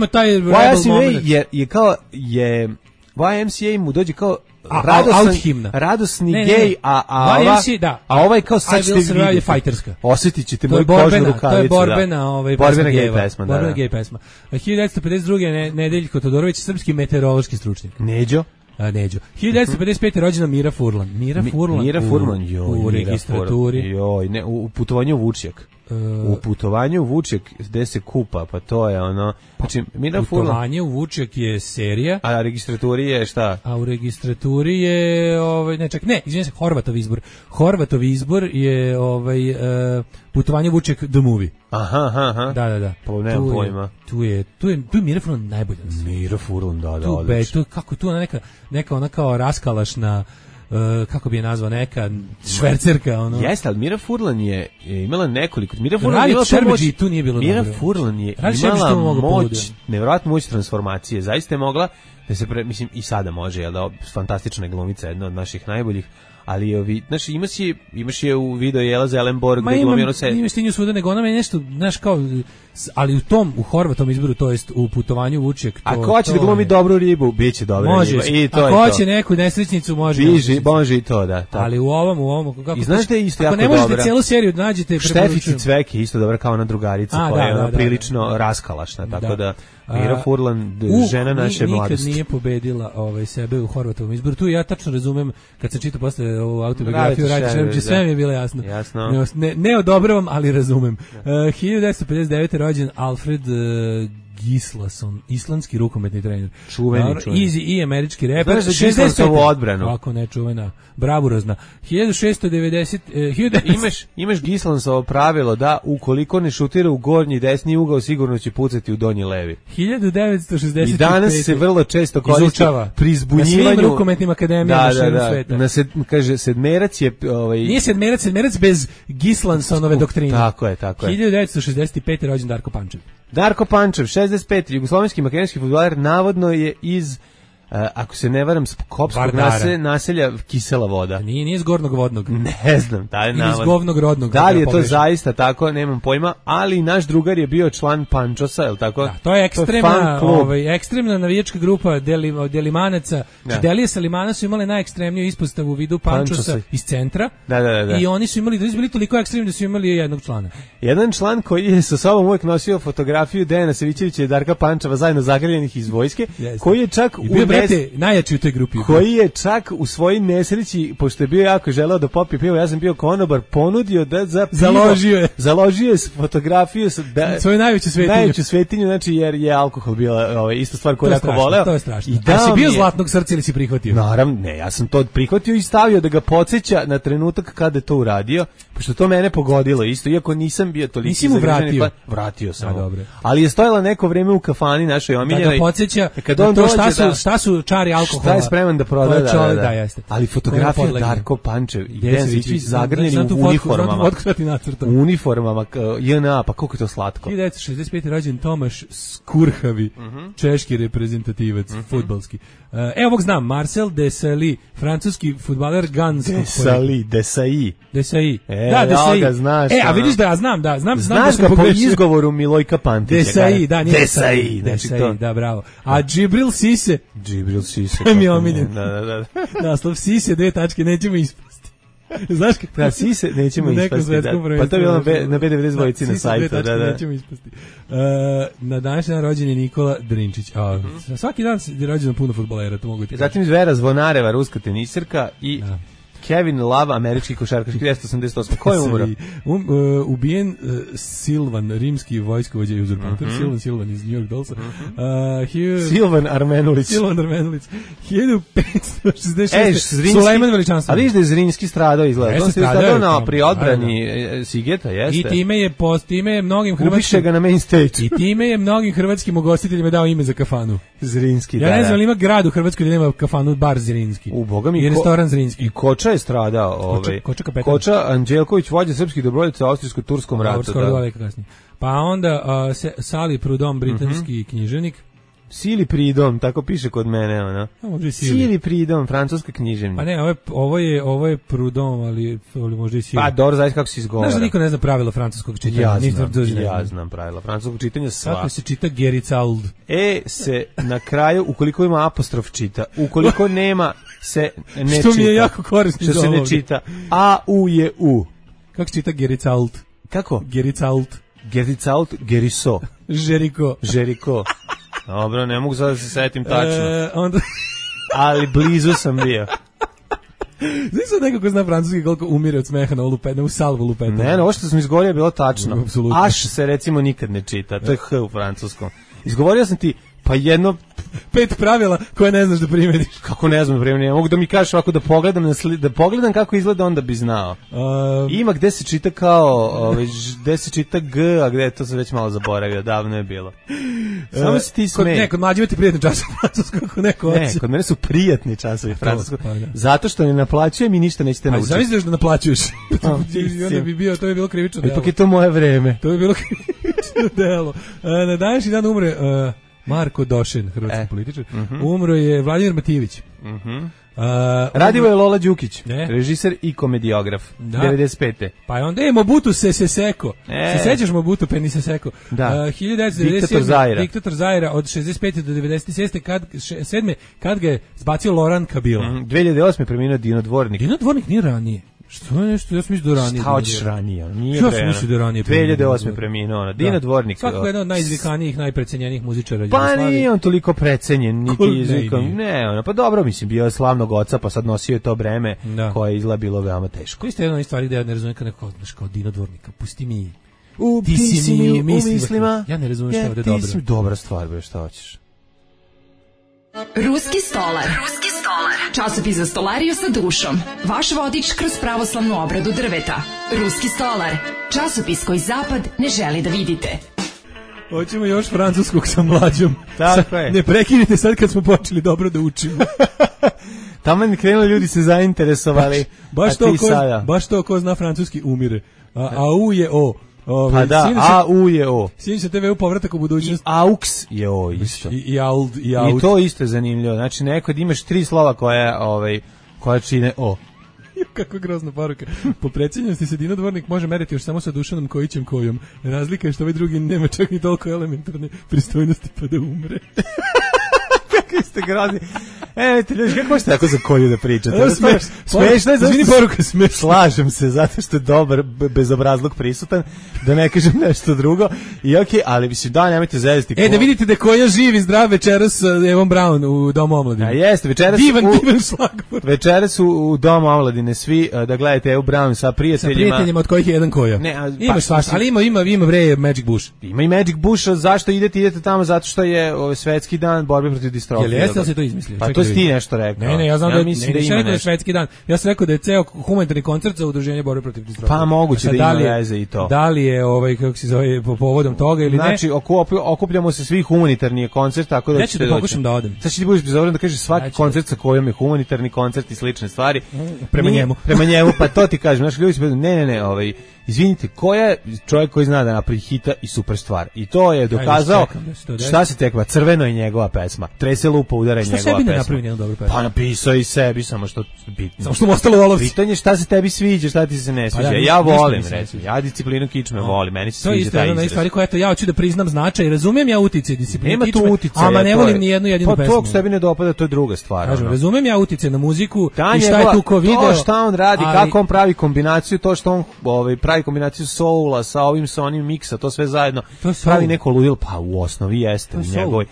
ima taj rebel moment. Je kao YMCA mu dođe kao radosni gej, a ovaj kao sad ćete vidjeti. Fajterska. Osjetit ćete moju kožnu rukavicu. To je borbena gej pesma. Borbena gej pesma. 1952. Nedeljko Todorović, srpski meteorološki stručnjak. Neđo. 1955. rođena Mira Furlan. Mira Furlan u registraturi. U putovanju u Vučjak. U putovanju u Vučjak gde se kupa, pa to je ono. Znači, Mira Furlan. Putovanje u Vučjak je serija. A registraturi je šta? A u registraturi je izvinite se, Horvatov izbor je putovanje u Vučjak the movie. Aha. Da. Pa nemam pojma. Tu je Mira Furlan najbolja. Mira Furlan, da, odlično. Kako tu neka ona kao raskalašna, kako bi je nazvao, neka švercerka, ono. Jeste, ali Mira Furlan je imala nekoliko. Mira Furlan je imala moć, tu nije bilo dobro. Mira Furlan je imala moć, nevjerojatnu moć transformacije. Zaista je mogla da se mislim i sada može, jel da, fantastična glumica, jedna od naših najboljih. Ali znači imaš je u video Jela Zelenborg gde glumi ono se. Imaš ti nju svuda, nego ona me nešto, znaš, kao, ali u Horvatom izboru, to jest u putovanju u Vučjak, to. Ako hoće da glumi dobru ribu, biće dobra riba. I to ako hoće neku nesrećnicu, može. Može i to, da. Ali u ovom kako. I znaš da je isto jako dobra. Ako ne možete celu seriju nađete, Štefici Cvek je isto dobra kao ona drugarica koja je prilično raskalašna, tako da Mira Furlan, žena naše mladosti. Nikad nije pobedila sebe u Horvatovom izboru. Tu ja tačno razumem, kad sam čitao posle ovu autobiografiju, sve mi je bilo jasno. Ne odobravam, ali razumem. 1959. rođen Alfred Gislason, islandski rukometni trener. Čuveni. Easy i američki reper. Znaš da Gislasovu odbranu? Kako ne, čuvena. Bravurozna. 1690... Imaš Gislasovo pravilo da ukoliko ne šutira u gornji desni ugao, sigurno će pucati u donji levi. 1965. I danas se vrlo često koristi pri izbunjivanju... Na svim rukometnim akademijama širom sveta. Kaže, sedmerac je... Nije sedmerac bez Gislansonove doktrine. Tako je. 1965. rođen Darko Pančev. Darko Pančev, 65. jugoslovenski makedonski fudbaler, navodno je iz, ako se ne varam, skopskog naselja Kisela Voda. Nije iz Gornog Vodnog. Ne znam, taj je navod. Iz Govnog Rodnog. Da li je to zaista tako, nemam pojma, ali naš drugar je bio član Pančosa, je li tako? Da, to je ekstremna navijačka grupa Delimanaca. Delije sa Limana su imali najekstremniju ispostavu u vidu Pančosa iz centra. Da. I oni su bili toliko ekstremni da su imali jednog člana. Jedan član koji je sa sobom uvijek nosio fotografiju Dejana Savićevića i Darka Pančeva zajedno zagrljenih iz vojske, koji je čak najjači u toj grupi. Koji je čak u svojoj nesreći, pošto je bio jako želeo da popije pivo, ja sam bio konobar, ponudio da za pivo založio je fotografiju svoju najveću svetinju, znači jer je alkohol bila isto stvar koju jako voleo. To je strašno. A si bio zlatnog srca ili si prihvatio? Naravno, ne, ja sam to prihvatio i stavio da ga podsjeća na trenutak kada je to uradio, pošto to mene pogodilo isto, iako nisam bio toliko. Nisi mu vratio? Vratio sam. Ali je stojala neko vreme u kafani našoj omiljenoj. Da ga podsjeća na to šta su čari alkohola. Šta je spreman da proda, da, jeste. Ali fotografija Darko Pančev i Dejan Savićević zagrljeni u uniformama. U uniformama JNA, pa koliko je to slatko. 1965. rođen Tomaš Skurhavi, češki reprezentativac, fudbalski. Evo ovog znam, Marcel Desailly, francuski fudbaler ganskog Desailly. Desailly. Da, Desailly. A vidiš da ja znam, da. Znaš ga po izgovoru Milojka Pantića. Desailly, da, nije Desailly. Da, bravo. A Džibril Sise. Mi je omiljen. Da. Naslov Sise, 2 tačke, nećemo ispasti. Znaš kako? Da, Sise nećemo ispasti. Pa to je bilo na B92 dvojici na sajtu. Da, nećemo ispasti. Na današnji dan rođen je Nikola Drinčić. Svaki dan je rođeno puno fudbalera, to mogu ti. Zatim Vera Zvonareva, ruska tenisirka i... Kevin Love, američki košarkaš, 1988. Ko je umro? Ubijen Silvan, rimski vojskovođa i uzurpator. Silvan iz New York Dollsa. Silvan Armenulić. 1566. Sulejman Veličanstvo. A vidiš da je Zrinski stradao izgleda. On se stradao pri odbrani Sigeta, jeste. I time je mnogim hrvatskim... Ubiše ga na main stage. I time je mnogim hrvatskim ugostiteljima dao ime za kafanu. Zrinski, da. Ja ne znam li ima grad u Hrvatskoj da nema kafanu bar Zrinski. Boga mi. I restoran Zrinski. I Koča je stradao, Koča Anđelković, vođa srpskih dobrovoljaca u austrijsko-turskom ratu. Pa onda Sali Prudhomme, britanski književnik. Sili Pridom, tako piše kod mene, ono. Sili Pridom, francuska književnica. Pa ne, ovo je Prudom, ali možda i Sili. Pa dobro, znaš kako se izgovara. Znaš da niko ne zna pravila francuskog čitanja? Ja znam pravila francuskog čitanja sva. Kako se čita Gericauld? Se na kraju, ukoliko ima apostrof, čita. Ukoliko nema, se ne čita. Što mi je jako korisno. Što se ne čita. A, U je U. Kako se čita Gericauld? Kako? Gericauld. Gericauld, Geriso. Žeriko. Dobro, ne mogu sad da se setim tačno. Onda... Ali blizu sam bio. Znaš sad nekako zna francuski koliko umire od smeha na u salvu lupeta? Ne, ovo što sam izgovorio je bilo tačno. Absolutno. Aš se recimo nikad ne čita, to je H u francuskom. Izgovorio sam ti pa 5 pravila koje ne znaš da primeniš. Kako ne znam da primeniš? Ja mogu da mi kažeš ovako da pogledam kako izgleda, onda bi znao. Ima gde se čita kao, gde se čita G, a gde to se već malo zaboravio, davno je bilo. Samo se ti smej. Kod mlađe ti prijatni časovi francuskog, ako neko hoće. Ne, kod mene su prijatni časovi francuskog. Zato što ne naplaćujem i ništa nećete naučiti. A zamisliš da naplaćuješ? To bi bilo krivično delo. Ipak je to moje vreme. To bi bilo krivično delo. Na današnji dan umre... Marko Došen, hrvatski političar. Umro je Vladimir Matijević. Radio je Lola Đukić, režiser i komediograf, 95. Pa je onda Mobutu Seseko. Se sećaš Mobutu Peni Seseko? Da. 1997. Diktator Zaira od 65. do 97. kad ga je zbacio Laurent Kabila. 2008. preminuo Dino Dvornik. Dino Dvornik nije ranije. Što je nešto, ja sam mislio da ranije. Šta hoćeš ranije? Nije ja sam mislio da ranije. 2008. preminuo, Dino Dvornik. Svakako jedan od najizvikanijih, najprecenjenijih muzičara. Pa nije on toliko precenjen, niti izvikom. Ne, pa dobro, mislim, bio je slavnog oca, pa sad nosio je to breme koje je izgleda bilo veoma teško. To je jedna od stvari da ja ne razumijem kao Dino Dvornika. Pusti mi. Ti si mi u mislima. Ja ne razumijem što je ovde dobro. Ti si dobra stvar, bre, šta hoćeš? Ruski stolar. Časopis za stolariju sa dušom. Vaš vodič kroz pravoslavnu obradu drveta. Ruski stolar. Časopis koji zapad ne želi da vidite. Hoćemo još francuskog sa mlađom. Tako je. Ne prekinite sad kad smo počeli dobro da učimo. Tamo je krenuli, ljudi se zainteresovali. Baš to ko zna francuski umire. A U je O. Pa da, AU je O. Siniša TV u povratak u budućnost. I AUX je O isto. I AUD, i AUD. I to isto je zanimljivo. Znači, nekad imaš 3 slova koja čine O. Kako grozna poruka. Po precenjenosti se Dino Dvornik može meriti još samo sa Dušanom Kojićem Kojom. Razlika je što ovaj drugi nema čak ni toliko elementarne pristojnosti pa da umre. Kako ste grozni. Ti ljudi, kako možete tako za Koju da pričate? Smešno je, zvini poruka smešno. Slažem se, zato što je dobar, bezobrazluk prisutan, da ne kažem nešto drugo. I okej, ali mislim, nemojte zezati. Da vidite da Koja živ i zdrav večeras s Evom Braun u Domu omladine. A jeste, večeras divan šlagvor. Večeras u Domu omladine svi da gledate Evu Braun sa prijateljima. Sa prijateljima od kojih je jedan Koja. Ima svašta, ali ima bre Magic Bush. Ima i Magic Bush, zašto idete tamo? Zato što je svetski dan borbe protiv distrofije. Jeste li se to izmislio? Pa to si ti nešto rekao. Ne, ja znam da mislim da ima nešto. Svetski dan. Ja sam rekao da je ceo humanitarni koncert za udruženje borbe protiv distrofije. Pa moguće da ima veze i to. Da li je kako se zove po povodom toga ili ne? Znači okupljamo se svi humanitarni koncert, tako da ja ću da pokušam da odem. Sad ti budeš bezobrazan da kažeš svaki koncert sa Kojom je humanitarni koncert i slične stvari prema njemu, pa to ti kažem, znači ljudi ne, izvinite, Koja je čovjek koji zna da napravi hita i super stvar. I to je dokazao. Šta se tekva? Crveno je njegova pesma. Trese lupa, udara je njegova pesma. Šta sebi ne napravi jednu dobru pesmu? Pa napisao i sebi, samo što bitno. Samo što mu ostalo u olovci. Pitanje šta se tebi sviđa, šta ti se ne sviđa. Ja volim, recimo. Ja disciplinu kičme volim. Meni se sviđa taj izraz. To je isto jedna stvar koja ja hoću da priznam značaj. Razumijem ja uticaj discipline kičme. Nema tu uticaja. Ama ne volim ni jednu jedinu pesmu. Pa to sebi ne dopada, to je druga stvar. Kažem, razumijem ja uticaj na muziku i šta je tu ko video. To šta on radi, kako on pravi kombinaciju, to što on pravi kombinaciju soula sa ovim sa onim miksa, to sve zajedno pravi neko ludilo, pa u osnovi jeste njegov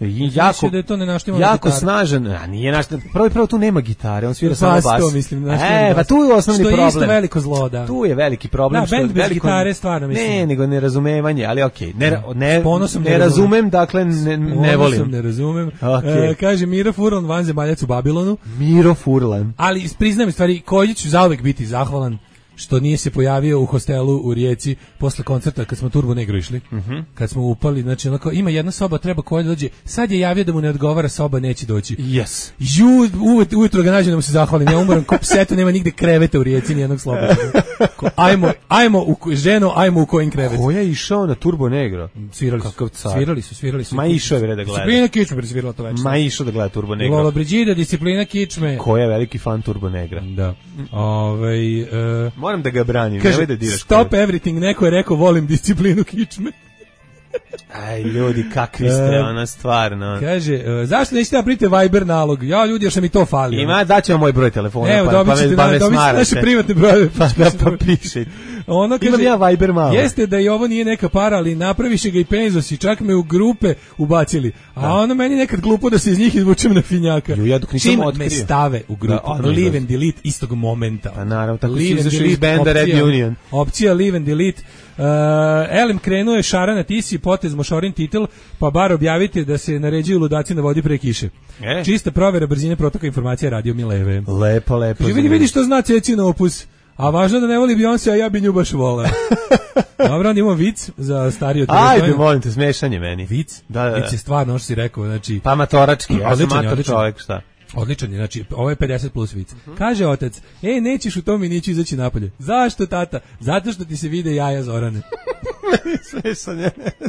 jako snažan, a nije prvo tu nema gitare, on svira samo bas. Pa tu je osnovni problem. Što je isto veliko zlo, da. Tu je veliki problem. Da, bend bez gitare stvarno mislim. Ne, nego nerazumevanje, ali okej. Ne razumem, dakle ne volim. Ponosom ne razumem. Kaže Miro Furlan, vanzemaljac u Babilonu. Miro Furlan. Ali priznam stvari, Kojiću zauvek biti zahvalan. što nije se pojavio u hostelu u Rijeci posle koncerta kad smo Turbo Negro išli. Kad smo upali, znači onako, ima jedna soba, treba koja dođe. Sad je javio da mu ne odgovara, soba neće doći. Yes. Ujutro ga nađem da mu se zahvalim. Ja umoram ko psetu, nema nigde kreveta u Rijeci, nijednog slobodnog. Ajmo u kojim krevet. Ko je išao na Turbo Negro? Svirali su. Ma išao je da gleda. Disciplina kičme svirala to večer. Ma išao da gleda Turbo Negro. Lola Brigida, Disciplina kičme. Ko je veliki fan Turbo Negra? Da. Moram da ga branim, kaže, da diraš. Stop everything, neko je rekao volim Disciplinu kičme. Aj, ljudi, kakvi ste, ona stvarno. Kaže, zašto nećete da prite Viber nalog? Ja, ljudi, još sam i to falio. Ima, daćemo moj broj telefona, evo, pa me smarate. Naše privatne brojeve. Pa pišite. Ono kaže, imam ja Viber malo. Jeste da i ovo nije neka para, ali napraviše ga i penzosi, čak me u grupe ubacili. A ono meni nekad glupo da se iz njih izvučem na finjaka. Ja dok nisam otkrio. Me stave u grupu, leave and delete istog momenta. Pa naravno, tako si izašao iz benda Red Union. Opcija leave and delete. Elem krenuo je Šarana Tisi, potez Mošorin titel, pa bar objavite da se naređuju ludaci na vodi pre kiše. Čista provera brzine protoka informacija Radio Mileve. Lepo. Vidi što zna Cecina opus. A važno da ne voli Beyoncé, a ja bi nju baš voleo. Dobro, onda imamo vic za stariji od 30 godina. Ajde, molim te, smešanje meni. Vic? Da. Vic je stvarno, ono što si rekao, znači... Pa matorački, ja sam mator čovjek, šta? Odličan je, znači, ovo je 50 plus vic. Kaže otac, nećeš u tom miniću izaći napolje. Zašto, tata? Zato što ti se vide jaja Zorane. Smešanje.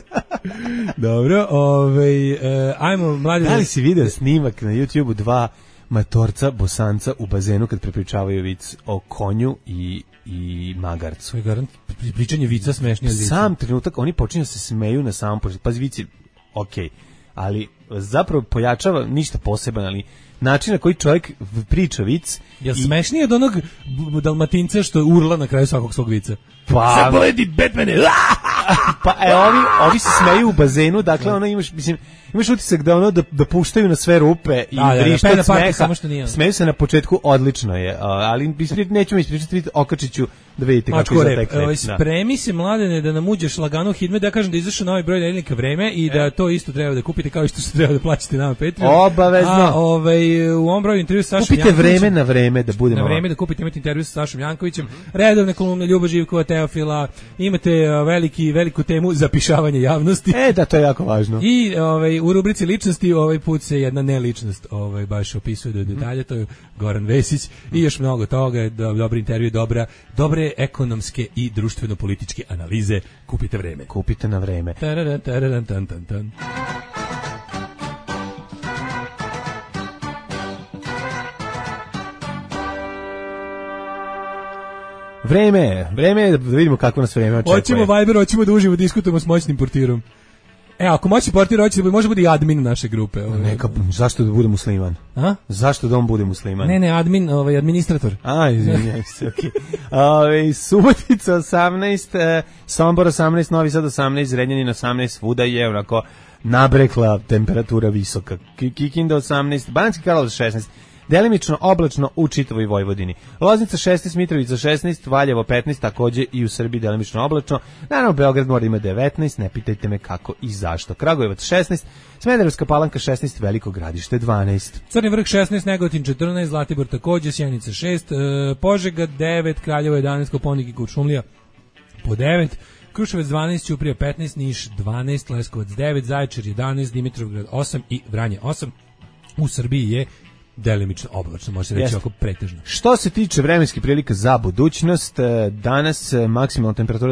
Dobro, ajmo, mladi... Da li si video snimak na YouTube-u 2 matorca bosanca u bazenu kad prepričavaju vic o konju i magarcu? To je garant pričanje vica smešnije od vica. Sam trenutak, oni počinju da se smeju na samom početku. Pazi, vici, okej, ali zapravo pojačava ništa poseban, ali način na koji čovjek priča vic... Je li smešnije od onog Dalmatinca što urla na kraju svakog svog vica? Pa... Sad boledi Batmane! Pa ovi se smeju u bazenu, dakle ono imaš utisak da ono da puštaju na sve rupe i vrište od smeha. Smeju se na početku, odlično je, ali nećemo ispričati, okačiću da vidite kako je za tekst. Spremi se, Mladene, da nam uđeš lagano u Hidmet, da kažem da izašao novi broj Nedeljnika Vreme i da to isto treba da kupite kao isto što treba da plaćate nama Patreon. Obavezno. U ovom broju intervju sa Sašom Jankovićem. Kupite vreme na vreme da budemo. Na vreme da kupite, imate intervju sa Sašom Jankovićem, redovne kolumne Ljuba Živkova, Teofila, imate veliku temu zapišavanje javnosti. Da, to je jako važno. I u rubrici ličnosti ovaj put se jedna neličnost baš opisuje do detalja, to je Goran Vesić i još mnogo toga, dobar intervju, dobre ekonomske i društveno-političke analize. Kupite vreme. Kupite na vreme. Vreme je da vidimo kako nas vreme očekuje. Hoćemo Viber, hoćemo da uživo diskutujemo s moćnim portirom. Ako moćni portir hoće da može bude i admin naše grupe. Zašto da bude musliman? Zašto da on bude musliman? Ne, admin, administrator. Izvinjaj se, okej. Subotica 18, Sombor 18, Novi Sad 18, Zrenjanin 18, svuda je onako nabrekla temperatura visoka. Kikinda 18, Banatski Karlovac 16, delimično oblačno u čitavoj Vojvodini. Loznica 16, Mitrovica 16, Valjevo 15, takođe i u Srbiji delimično oblačno. Naravno, Beograd mora ima 19, ne pitajte me kako i zašto. Kragujevac 16, Smederevska Palanka 16, Veliko Gradište 12. Crni Vrh 16, Negotin 14, Zlatibor takođe, Sjenica 6, Požega 9, Kraljevo 11, Koponik i Kuršumlija po 9, Kruševac 12, Ćuprija 15, Niš 12, Leskovac 9, Zaječar 11, Dimitrovgrad 8 i Vranje 8. U Srbiji je delimično oblačno, može se reći ovako pretežno. Što se tiče vremenskih prilika za budućnost, danas maksimalna temperatura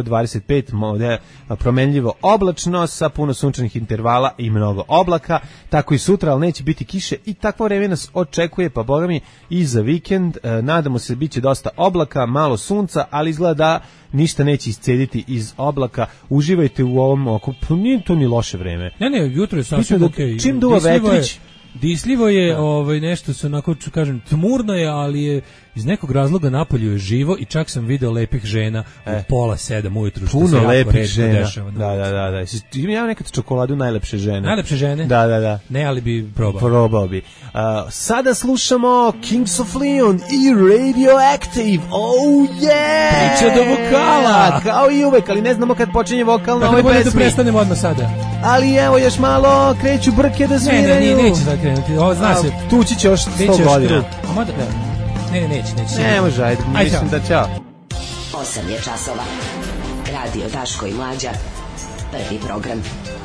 25, promenljivo oblačno sa puno sunčanih intervala i mnogo oblaka, tako i sutra, ali neće biti kiše i takvo vreme nas očekuje, pa boga mi i za vikend. Nadamo se biće dosta oblaka, malo sunca, ali izgleda da ništa neće iscediti iz oblaka. Uživajte u ovom okupu, nije to ni loše vreme. Ne, jutro je sasvim okej. Čim duva vetrić, disljivo je, nešto se onako, ću tmurno je, ali je iz nekog razloga napolju je živo i čak sam video lepih žena u 6:30 ujutru, što puno se jako redko dešava. Da. Imam ja nekad čokoladu najlepše žene. Najlepše žene? Da. Ne, ali bi probao. Probao bi. Sada slušamo Kings of Leon i Radioactive. Oh yeah! Priča do vokala! Kao i uvek, ali ne znamo kad počinje vokal na ovoj pesmi. Da prestanemo odmah sada. Ali evo još malo, kreću brke da sviraju. Ne, neće da krenuti. Ovo zna se. Tući će još 100 godina. Ne, neće. Ne može, ajde, mislim da ćao. 8 je časova. Radio Daško i Mlađa. Prvi program.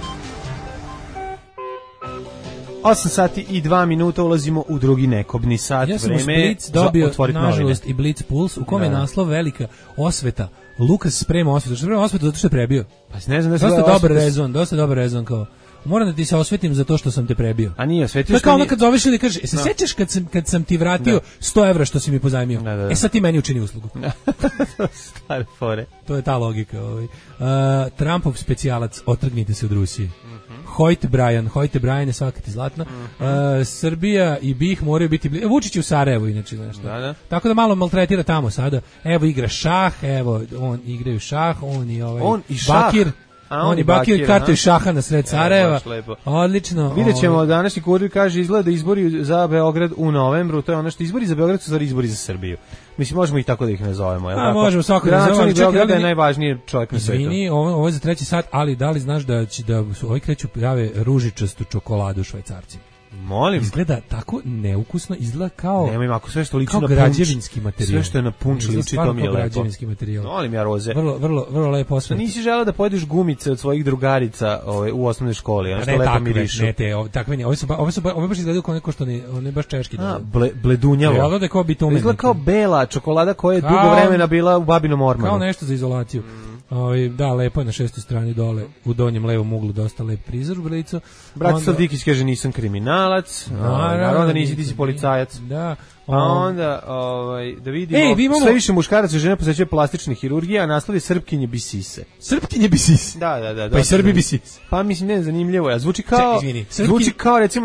8 sati i 2 minuta, ulazimo u drugi nekobni sat. Ja sam uz Blitz dobio, nažalost, i Blitz Puls, u kome je naslov velika osveta. Lukas sprema osvetu. Što sprema osvetu? Zato što je prebio. Pa ne znam da se dosta dobar rezon kao. Moram da ti se osvetim zato što sam te prebio. A nije osvetio što. Kao ono kad zoveš ili kaže, se sećaš kad sam ti vratio 100 evra što si mi pozajmio? Da. E sad ti meni učini uslugu. Stare fore. To je ta logika. Trumpov specijalac, otrgnite se od Rusije. Hojte Brian je svaka ti zlatna. Srbija i BiH moraju biti Vučić u Sarajevu inače, nešto. Da. Tako da malo maltretira tamo sada. Evo igra šah, evo on igraju šah, on i Bakir. On i Bakir kartaju šaha na sred Sarajeva. Odlično. Vidjet ćemo, današnji Kurir kaže izgleda izbori za Beograd u novembru, to je ono što izbori za Beograd su izbori za Srbiju. Mislim, možemo i tako da ih nazovemo. Možemo svako da nazovemo. Beograd je najvažniji čovjek na svetu. Izvini, ovo je za 3. sat, ali da li znaš da su ovi kreću prave ružičastu čokoladu Švajcarci? Molim. Izgleda tako neukusno, izgleda kao. Nemoj, ako sve što liči na građevinski materijal. Sve što je na punč liči, to mi je lepo. Građevinski materijal. Molim ja roze. Vrlo lepo osvrt. Nisi želeo da pojedeš gumice od svojih drugarica u osnovnoj školi, ono što lepo mirišu. Ne, takve ne. Ove baš izgledaju kao neko što ne baš češki. Bledunjavo. Izgleda kao bela čokolada koja je dugo vremena bila u babinom ormanu. Kao nešto za izolaciju. Da, lepo je na 6. strani dole, u donjem levom uglu dosta lep prizor u Brlicu. Bratislav Dikić kaže nisam kriminalac, naravno da nisi, ti si policajac. Da. Pa onda, da vidimo, sve više muškaraca i žene posvećuje plastične hirurgije, a naslov je Srpkinje bi sise. Srpkinje bi sise? Da. Pa i Srbi bi sise. Pa mislim, ne, zanimljivo je. Zvuči kao recimo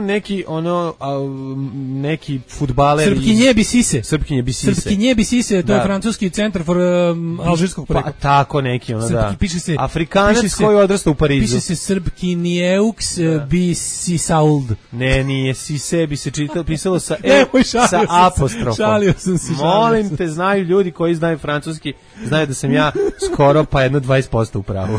neki fudbaler. Srpkinje bi sise. Srpkinje bi sise. Srpkinje bi sise, to je francuski centar for alžirskog porekla. Pa tako neki, da. Piše se Afrikanac koji odrasta u Parizu. Piše se Srpkinjeux bi sisauld. Ne, nije sise, bi se pisalo sa apostrof. Šalio sam se. Molim te, znaju ljudi koji znaju francuski, znaju da sam ja skoro pa jedno 20% u pravu.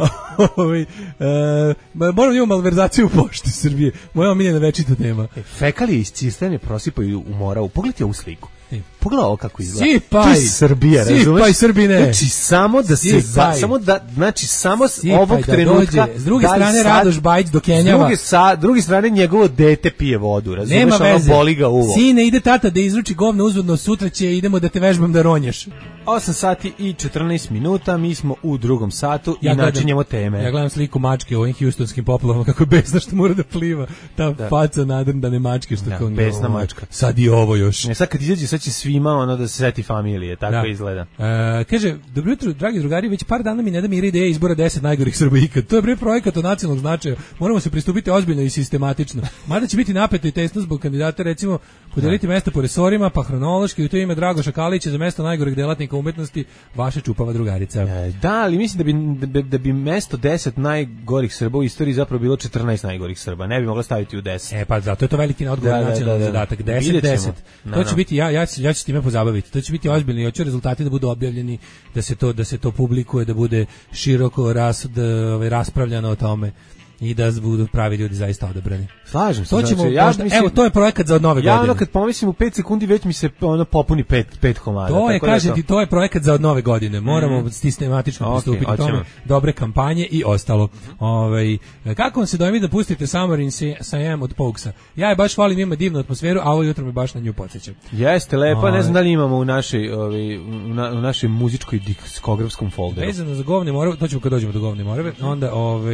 Moram da imam malverzaciju u pošti Srbije. Moja omiljena večita tema. Fekalije iz cisterne prosipaju u Moravu. Pogledajte ovu sliku. Pogledaj ovo kako izgleda. Sipaj. To je Srbija, razumeš? Sipaj Srbine. Znači samo ovog trenutka. S druge strane Radoš Bajić do Kenjava. S druge strane njegovo dete pije vodu, razumeš? Nema veze. Boli ga uvo. Sine, ide tata da izruči govno uzvodno, sutra idemo da te vežbam da ronješ. 8 sati i 14 minuta, mi smo u drugom satu i načinjemo teme. Ja gledam sliku mačke u ovim Houstonskim poplavama, kako je besna što mora da pliva. Ta faca nadrndane mačke što kao besna mačka. Sad i ovo još. Ne, sad kad izađe, sad će svima da se seti familije, tako izgleda. Kaže, dobro jutro, dragi drugari, već par dana mi ne da mi ideja izbora 10 najgorih Srba ikad. To je projekat od nacionalnog značaja. Moramo se pristupiti ozbiljno i sistematično. Mada će biti napeto i tesno zbog kandidata, recimo, podeliti mesta po resorima, pa hronološki, u to ime Dragoša Kalića za mesto najgorih delatnika umetnosti, vaša čupava drugarica. Da, ali mislim da bi mesto 10 najgorih Srba u istoriji zapravo bilo 14 najgorih Srba. Ne bi mogla staviti u 10. Pa zato je to veliki odgovor nacionalni zadatak. 10. To će biti, ja ću s time pozabaviti. To će biti ozbiljno i hoću rezultati da budu objavljeni, da se to publikuje, da bude široko raspravljano o tome i da budu pravi ljudi zaista odabrani. Slažem se. Evo, to je projekat za od nove godine. Ja kad pomislim u 5 sekundi već mi se popuni 5 komada. To je, kažem ti, to je projekat za od nove godine. Moramo sistematično pristupiti tome. Dobre kampanje i ostalo. Kako vam se dojmi da pustite Summer in Siam od Pogsa? Ja je baš volim, ima divnu atmosferu, a ovo jutro me baš na nju podsjećam. Jeste, lepo. Ne znam da li imamo u našoj muzičkoj diskografskom folderu. Vezano za Govne Morave, to ćemo kad dođemo do Govne Morave, onda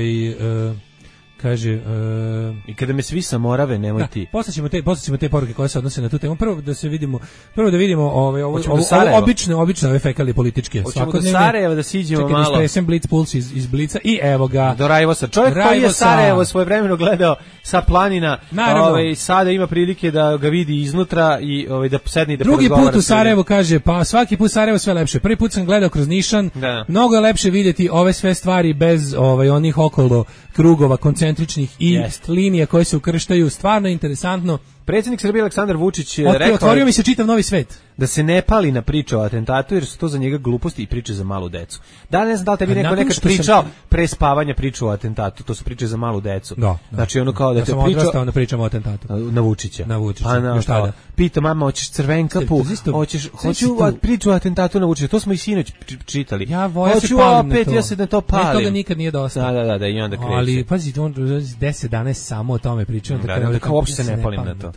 kaže i kada me svi sa Morave, nemoj ti. Poslaćemo te poruke koje se odnose na tu temu. Prvo da vidimo obične ove fekalije političke. Hoćemo do Sarajeva da siđemo malo. Čekaj, da Blitz Puls iz Blica i evo ga. Do Rajvosa. Čovjek koji je Sarajevo svojevremeno gledao sa planina, sada ima prilike da ga vidi iznutra i da sedne i da porazgovara. Drugi put u Sarajevo kaže, pa svaki put Sarajevo sve lepše. Prvi put sam gledao kroz Nišan. Mnogo je lepše vidjeti ove sve stvari bez onih okolo krugova koncentričnih i linija koje se ukrštaju, stvarno interesantno. Predsjednik Srbije Aleksandar Vučić rekao... Otvorio mi se čitav novi svet. Da se ne pali na priče o atentatu, jer su to za njega gluposti i priče za malu decu. Da, ne znam da li tebi neko nekad pričao pre spavanja priču o atentatu, to su priče za malu decu. Da. Znači ono kao da te pričao... Ja sam odrastao na pričama o atentatu. Na Vučića. Još tada. Pita mama, hoćeš Crvenkapu, hoću priču o atentatu na Vučića, to smo i sinoć čitali. Hoću opet, ja se na to palim. Ne, toga nikad nije dosta. Da, i onda kreće. Ali, pazi, on 10 dana samo o tome pričao. Da, kao uopšte se ne palim na to.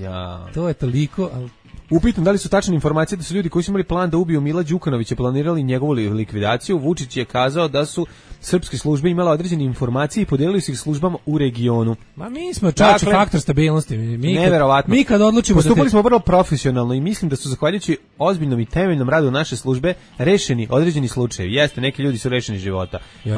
To je toliko... Upitan da li su tačne informacije da su ljudi koji su imali plan da ubiju Mila Đukanovića planirali njegovu likvidaciju. Vučić je kazao da su srpske službe imale određene informacije i podelili su ih službama u regionu. Ma mi smo čači faktor stabilnosti. Mi kad odlučimo postupali smo vrlo profesionalno i mislim da su zahvaljujući ozbiljnom i temeljnom radu naše službe rešeni određeni slučajevi. Jeste, neki ljudi su rešeni života.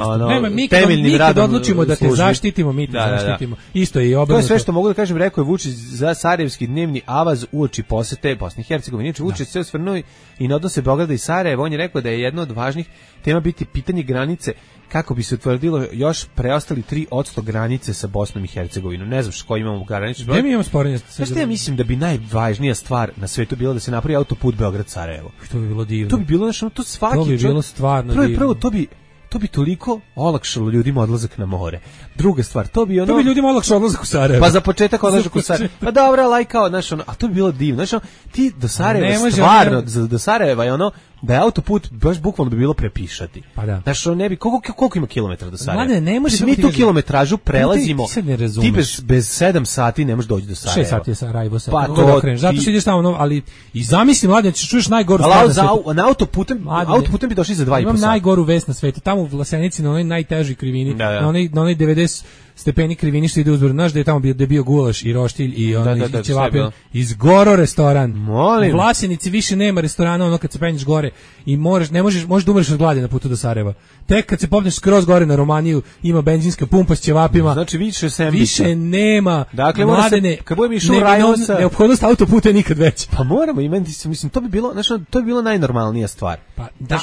Mi kad odlučimo da te zaštitimo, mi te zaštitimo. Isto je i obrnuto. To je sve što mogu da kažem, rekao je Vučić za Sarajevski dnevni avaz uoči posete Bosni i Hercegovini. Inače, Vučić se osvrnuo i na odnose Beograda i Sarajeva. On je rekao da je jedna od važnih tema biti pitanje granice kako bi se utvrdilo još preostali 3% granice sa Bosnom i Hercegovinom. Ne znaš ko imamo granicu. Gde mi imamo sporenje? Znaš, ja mislim da bi najvažnija stvar na svetu bilo da se napravi autoput Beograd-Sarajevo. To bi bilo divno. To bi bilo, znači, to svaki... To bi bilo stvarno divno. Prvo, to bi toliko olakšalo ljudima odlazak na more. Druga stvar, to bi ljudima olakšalo odlazak u Sarajevo. Pa za početak odlazak u Sarajevo. Pa dobro, lajkao, znaš, a to bi bilo divno. Znaš, ti do Sarajeva stvarno, do Sarajeva je da je autoput baš bukvalno bi bilo prepišati. Pa da. Znaš, ne bi, koliko ima kilometara do Sarajeva? Mlade, ne može mi tu kilometražu prelazimo, ti bez 7 sati ne možeš doći do Sarajeva. 6 sati je Sarajevo. Pa to zato što ideš tamo, ali i zamisli, mlade, da čuješ najgoru stvar na svetu. Na autoputem bi došli za 2,5 sata. Imam najgoru vest na svetu, tamo u Vlasenici, na onoj najtežoj krivini, na onoj 90 stepeni krivini što ide uzbrdo, znaš da je tamo bio gulaš i roštilj i ćevapin, izgoro restoran. Molim. U Vlasenici više nema restorana, kad se penješ gore i možeš da umreš od gladi na putu do Sarajeva. Tek kad se popneš skroz gore na Romaniju, ima benzinska pumpa s ćevapima. Znači više nema. Dakle, mladene, kad budem išao u Rajosa, neophodnost autoputa je nikad veća. Pa moramo imati, mislim, to bi bilo najnormalnija stvar. Pa da,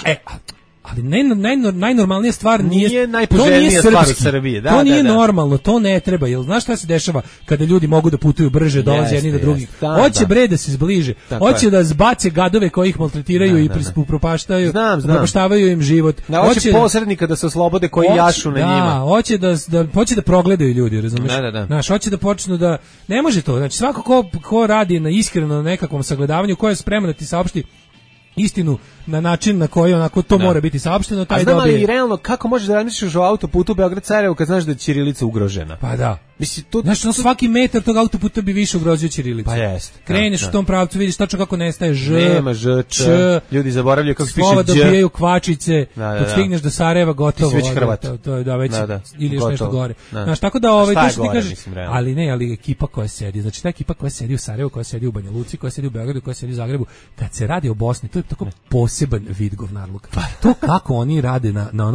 ali najnormalnija stvar nije najpoželjnija stvar u Srbiji. To nije normalno, to ne treba. Jel znaš šta se dešava kada ljudi mogu da putuju brže, dolaze jedni do drugih? Hoće bre da se zbliže. Hoće da zbace gadove koji ih maltretiraju i upropaštavaju im život. Hoće posrednika da se oslobode koji jašu na njima. Hoće da progledaju ljudi, razumiješ? Znaš, hoće da počnu da... Ne može to. Znači, svako ko radi na iskreno nekakvom sagledavanju, ko je spreman da ti saopšti istinu na način na koji onako to mora biti saopšteno, taj dobije. A znam, ali realno, kako možeš da razmišljaš o autoputu Beograd-Sarajevo kad znaš da je ćirilica ugrožena? Pa da. Mislim, znaš, na svaki metar tog autoputa bi više ugrozio ćirilicu. Pa jest. Kreneš u tom pravcu, vidiš tačno kako nestaje nema č, ljudi zaboravljaju kako piše slova dobijaju kvačice, dok stigneš do Sarajeva gotovo. Ti si već Hrvat. To je već, ili još nešto gore. Znaš, tako da to što ti kažeš, ali ekipa koja sedi, znači ta ekipa koja sedi u Sarajevu, koja sedi u Banja Luci, koja sedi u Beogradu, koja sedi u Zagrebu, kad se radi o Bosni, to je tako poseban vid govnarluka. To kako oni rade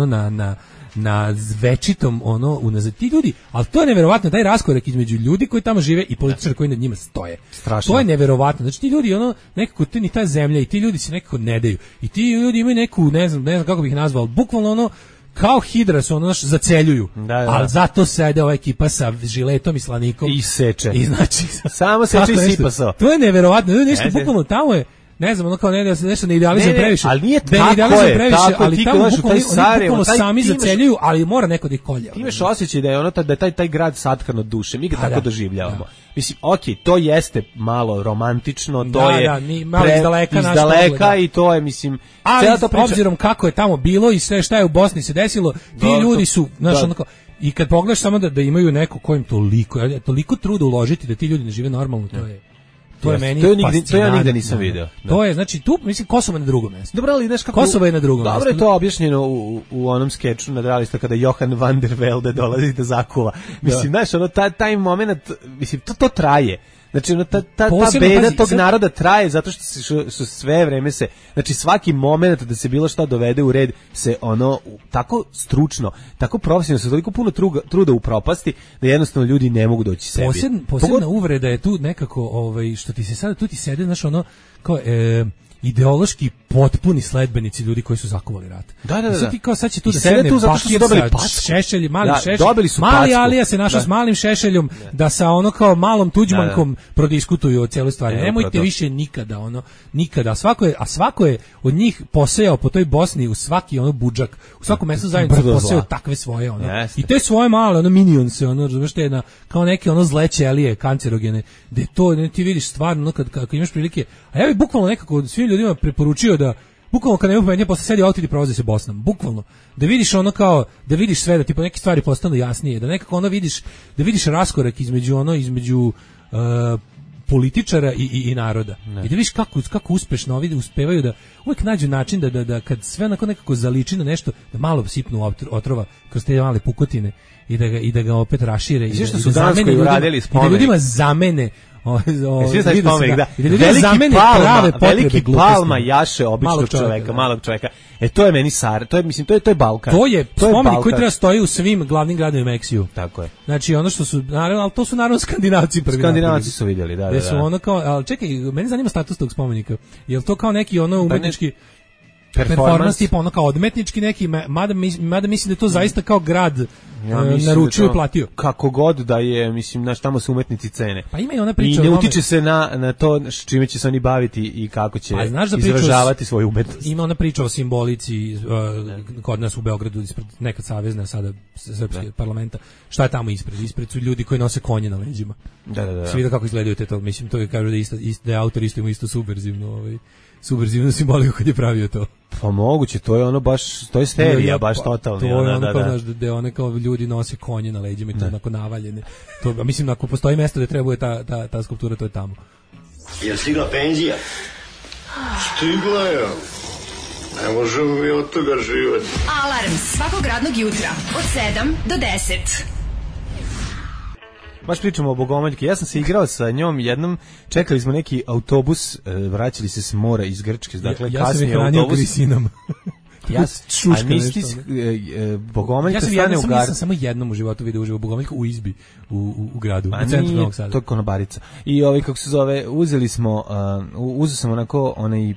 na večitom unazad ti ljudi, ali to je neverovatno, taj raskorak između ljudi koji tamo žive i političara koji nad njima stoje. Strašno. To je neverovatno. Znači ti ljudi nekako ni ta zemlja i ti ljudi se nekako ne daju. I ti ljudi imaju neku, ne znam kako bih ih nazvao, bukvalno kao hidra su zaceljuju. Ali zato sede ova ekipa sa žiletom i slanikom i seče. I znači samo seče i sipa so. To je neverovatno. Nešto bukvalno tamo je. Ne znam, kao da se nešto ne idealizuje previše. Ali nije tako ali tamo bukvalno sami zaceljuju, ali mora neko da ih kolje. Ti imaš osjećaj da je da taj grad satkan od duše. Mi ga tako doživljavamo. Mislim, okej, to jeste malo romantično, to je malo izdaleka i to je, mislim... Ali s obzirom kako je tamo bilo i sve šta je u Bosni se desilo, ti ljudi su, znaš, onako... I kad pogledaš samo da imaju neko kojim toliko truda uložiti da ti ljudi ne žive normalno, to je meni fascinantno. To ja nigde nisam video. To je, znači, tu, mislim, Kosovo je na drugom mjestu. Dobro, ali znaš kako... Kosovo je na drugom mjestu. Dobro je to objašnjeno u onom skeču na Realista kada Johan van der Velde dolazi da zakuva. Mislim, znaš, taj moment, mislim, to traje. Znači, ta beda tog naroda traje zato što su sve vreme se, znači svaki moment da se bilo šta dovede u red se tako stručno, tako profesionalno, se toliko puno truda u propasti da jednostavno ljudi ne mogu doći sebi. Posebna uvreda je tu nekako, što ti se sada, tu ti sede, znaš, kao, ideološki potpuni sledbenici ljudi koji su zakovali rat. Da. Sad ti kao sad će tu da sedne Bakir sa Šešeljem, mali Alija se našao s malim Šešeljom da sa ono kao malom Tuđmankom prodiskutuju o cijeloj stvari. Nemojte više nikada. Svako je od njih posejao po toj Bosni u svaki ono budžak, u svakom mestu zajednicu posejao takve svoje ono. I te svoje male ono minionse, ono razumete, kao neke ono zle ćelije kancerogene, gde to ne ti vidiš stvarno kad imaš prilike. A ja bih bukvalno nekako svim ljudima preporučio da bukvalno kad ne upomenje posle sedi auto i provozi se Bosnom, bukvalno da vidiš ono kao da vidiš sve, da ti po neke stvari postanu jasnije, da nekako ono vidiš raskorak između političara i naroda. I da vidiš kako uspešno ovi uspevaju da uvijek nađu način da kad sve onako nekako zaliči na nešto, da malo sipnu otrova kroz te male pukotine i da ga opet rašire i što su Danskoj uradili spomenik. I da ljudima zamene veliki Palma jaše običnog čoveka, malog čoveka. To je meni to je Balkan. To je spomenik koji treba stoji u svim glavnim gradovima Meksiju. Tako je. Znači ono što su naravno, ali to su naravno Skandinavci prvi. Skandinavci su vidjeli, da. Su ono kao, ali čekaj, meni zanima status tog spomenika. Je li to kao neki ono umetnički performans tipa ono kao odmetnički neki, mada mislim da je to zaista kao grad naručio i platio. Kako god da je, mislim, tamo se umetnici cene. Pa ima i ona priča. I ne utiče se na to čime će se oni baviti i kako će izražavati svoju umetnost. Ima ona priča o simbolici kod nas u Beogradu, ispred nekad savezne, sada srpske parlamenta. Šta je tamo ispred? Ispred su ljudi koji nose konje na leđima. Da. Svi vide kako izgledaju te to. Mislim, to je kažu da je autor isto ima isto subverzivnu simboliku kad je pravio to. Pa moguće, to je ono baš, to je sterija, baš totalno. To je ono kao, znaš, da one kao ljudi nose konje na leđima i to onako navaljene. To, mislim, ako postoji mesto gde treba ta skulptura, to je tamo. Je stigla penzija? Stigla je. Ne možemo mi od toga živati. Alarm svakog radnog jutra od 7 do 10. Baš pričamo o Bogomoljki. Ja sam se igrao sa njom jednom, čekali smo neki autobus, vraćali se s mora iz Grčke, dakle kasnije autobus. Ja sam ih hranio grisinom. Bogomoljka stane u gardu. Ja sam samo jednom u životu vidio uživo Bogomoljku u izbi u gradu, u centru Novog Sada. To je konobarica. I kako se zove, uzeo sam onako onaj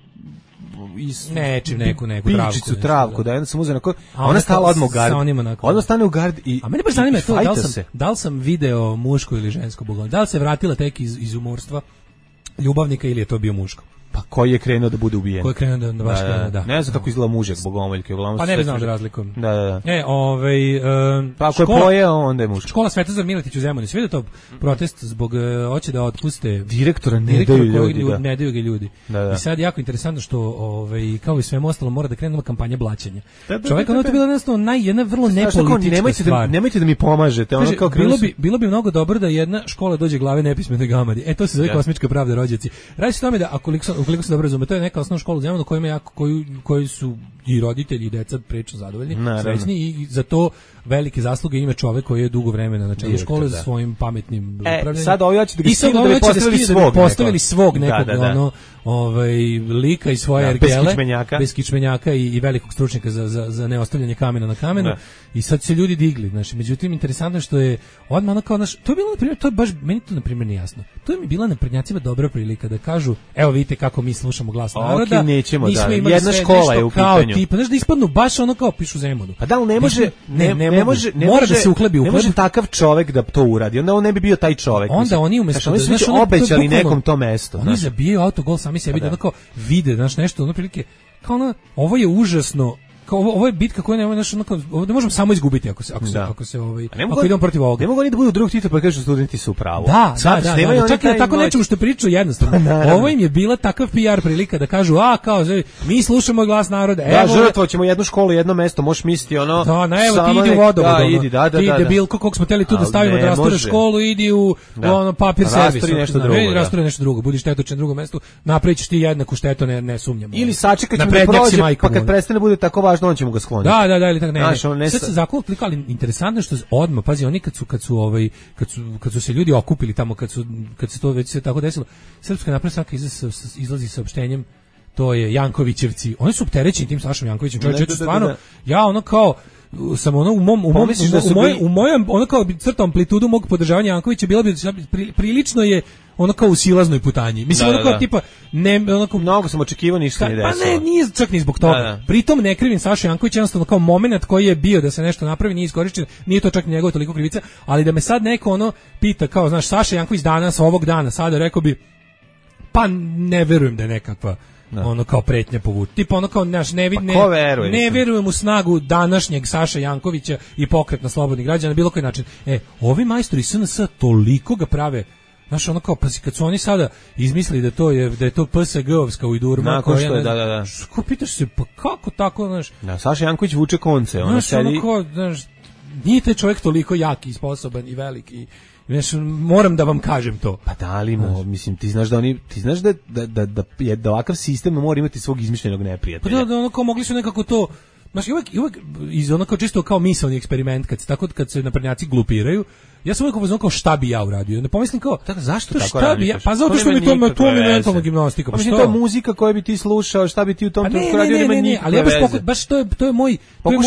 neku travku, da sam uzeo onako, a ona stala odmah u gard. Ona stane u gard i a mene baš zanima to, da li sam video muško ili žensko Bogomoljku, da li se vratila tek iz umorstva ljubavnika ili je to bio muško. Pa koji je krenuo da bude ubijen? Koji je krenuo da baš krenuo, da. Ne znam kako izgleda mužak Bogomoljke. Pa ne znam da razlikujem. Da. Pa ako je pojeo, onda je mušak. Škola Svetozar Miletić u Zemunu. Sve da to protest zbog hoće da otpuste direktora, ne daju ga ljudi. I sad jako interesantno što kao i svemu ostalo mora da krene nova kampanja blaćenja. Čovjek ono to je bilo jednostavno jedna vrlo nepolitička stvar. Nemojte da mi pomažete. Bilo bi mnogo dobro da jedna škola dođe glave nepismenoj gamadi. To se zove kosmička pravda, rođaci. Radi se o tome da ukoliko se dobro razume, to je neka osnovna škola u Zemunu koji su i roditelji i deca prilično zadovoljni, srećni i za to velike zasluge ima čovek koji je dugo vremena na čelu škole sa svojim pametnim upravljanjem. Sad ovi hoće da ga skinu da bi postavili svog nekog lika i svoje ergele, bez kičmenjaka i velikog stručnjaka za neostavljanje kamena na kamenu. I sad se ljudi digli, znači, međutim interesantno što je odmah ono kao to je bilo na primjer, to je baš meni to na primjer nejasno. To je mi bila naprednjacima dobra prilika da kažu, evo vidite kako mi slušamo glas naroda. Nećemo da. Jedna škola je u pitanju. Tipa, znaš da ispadnu baš ono kao pišu Zemunu. A da li ne može mora da se uklebi u ne može takav čovjek da to uradi. Onda on ne bi bio taj čovjek. Onda oni umesto da znači obećali nekom to mesto. Oni zabijaju autogol sami sebi da onako vide, znaš, nešto ono prilike kao ono, ovo je užasno. Ovo je bitka koja nema nešto ovdje možemo samo izgubiti ako idemo protiv ovoga. Ne mogu oni da budu drugog tipa pa kažu studenti su u pravu. Da. Čak i na tako nečemu što pričaju jednostavno. Ovo im je bila takav PR prilika da kažu, mi slušamo glas naroda. Da, žrtvoćemo jednu školu, jedno mesto, možeš misliti ono. Da, evo ti idi u vodovod. Ti debil, kako smo hteli tu da stavimo da rasture školu, idi u papir servis. Rasturi nešto drugo. Budi štetočan na drugom mestu, napraviš ti jednaku štetu, ne sumnjamo. Ili sačekaćemo da prođe, pa kad prestane bude tako važno, on ćemo ga skloniti. Da, ili tako ne. Sad se zakon klikali, interesantno što odmah, pazi, oni kad su se ljudi okupili tamo, kad se to već se tako desilo, Srpska napredna stranka izlazi sa saopštenjem, to je Jankovićevci. Oni su opterećeni tim Sašom Jankovićem. Čovječe, stvarno, ja ono kao samo ono u mojem ono kao crta amplitudu mog podržavanja Jankovića bilo bi prilično je ono kao u silaznoj putanji. Mislim, ono kao tipa, mnogo sam očekivao, ništa nije desilo. Pa ne, nije čak ni zbog toga. Pritom ne krivim Sašu Jankovića, jednostavno kao moment koji je bio da se nešto napravi, nije iskorišćen, nije to čak ni njegova toliko krivica, ali da me sad neko ono pita, kao, znaš, Saša Janković danas, ovog dana, sada rekao bi, pa ne verujem da je nekakva ono kao pretnje povući. Tipa ono kao naš ne verujem u snagu današnjeg Saša Jankovića i Pokret na slobodnih građana na bilo koji način. Ovi majstori SNS toliko ga prave. Znaš, ono kao, pa kad su oni sada izmislili da je to PSG-ovska ujdurma koja je, da. Ko pitaš se, pa kako tako, znaš? Da, Saša Janković vuče konce, znaš, ono kao, znaš, nije taj čovjek toliko jak i sposoban i velik i moram da vam kažem to. Pa da, ali mislim, ti znaš da ovakav sistem mora imati svog izmišljenog neprijatelja. Pa da, ono kao mogli su nekako to, znaš, uvek iz ono kao čisto kao misaoni eksperiment, kad se naprednjaci glupiraju, ja sam uvijek upoznao kao šta bi ja uradio. Ne pomislim kao, zašto tako radiš? Pa zato što mi to je mentalna gimnastika. Pa mislim, to je muzika koju bi ti slušao, šta bi ti u tom trenutku radio, nema nikakve ali ja baš to je moj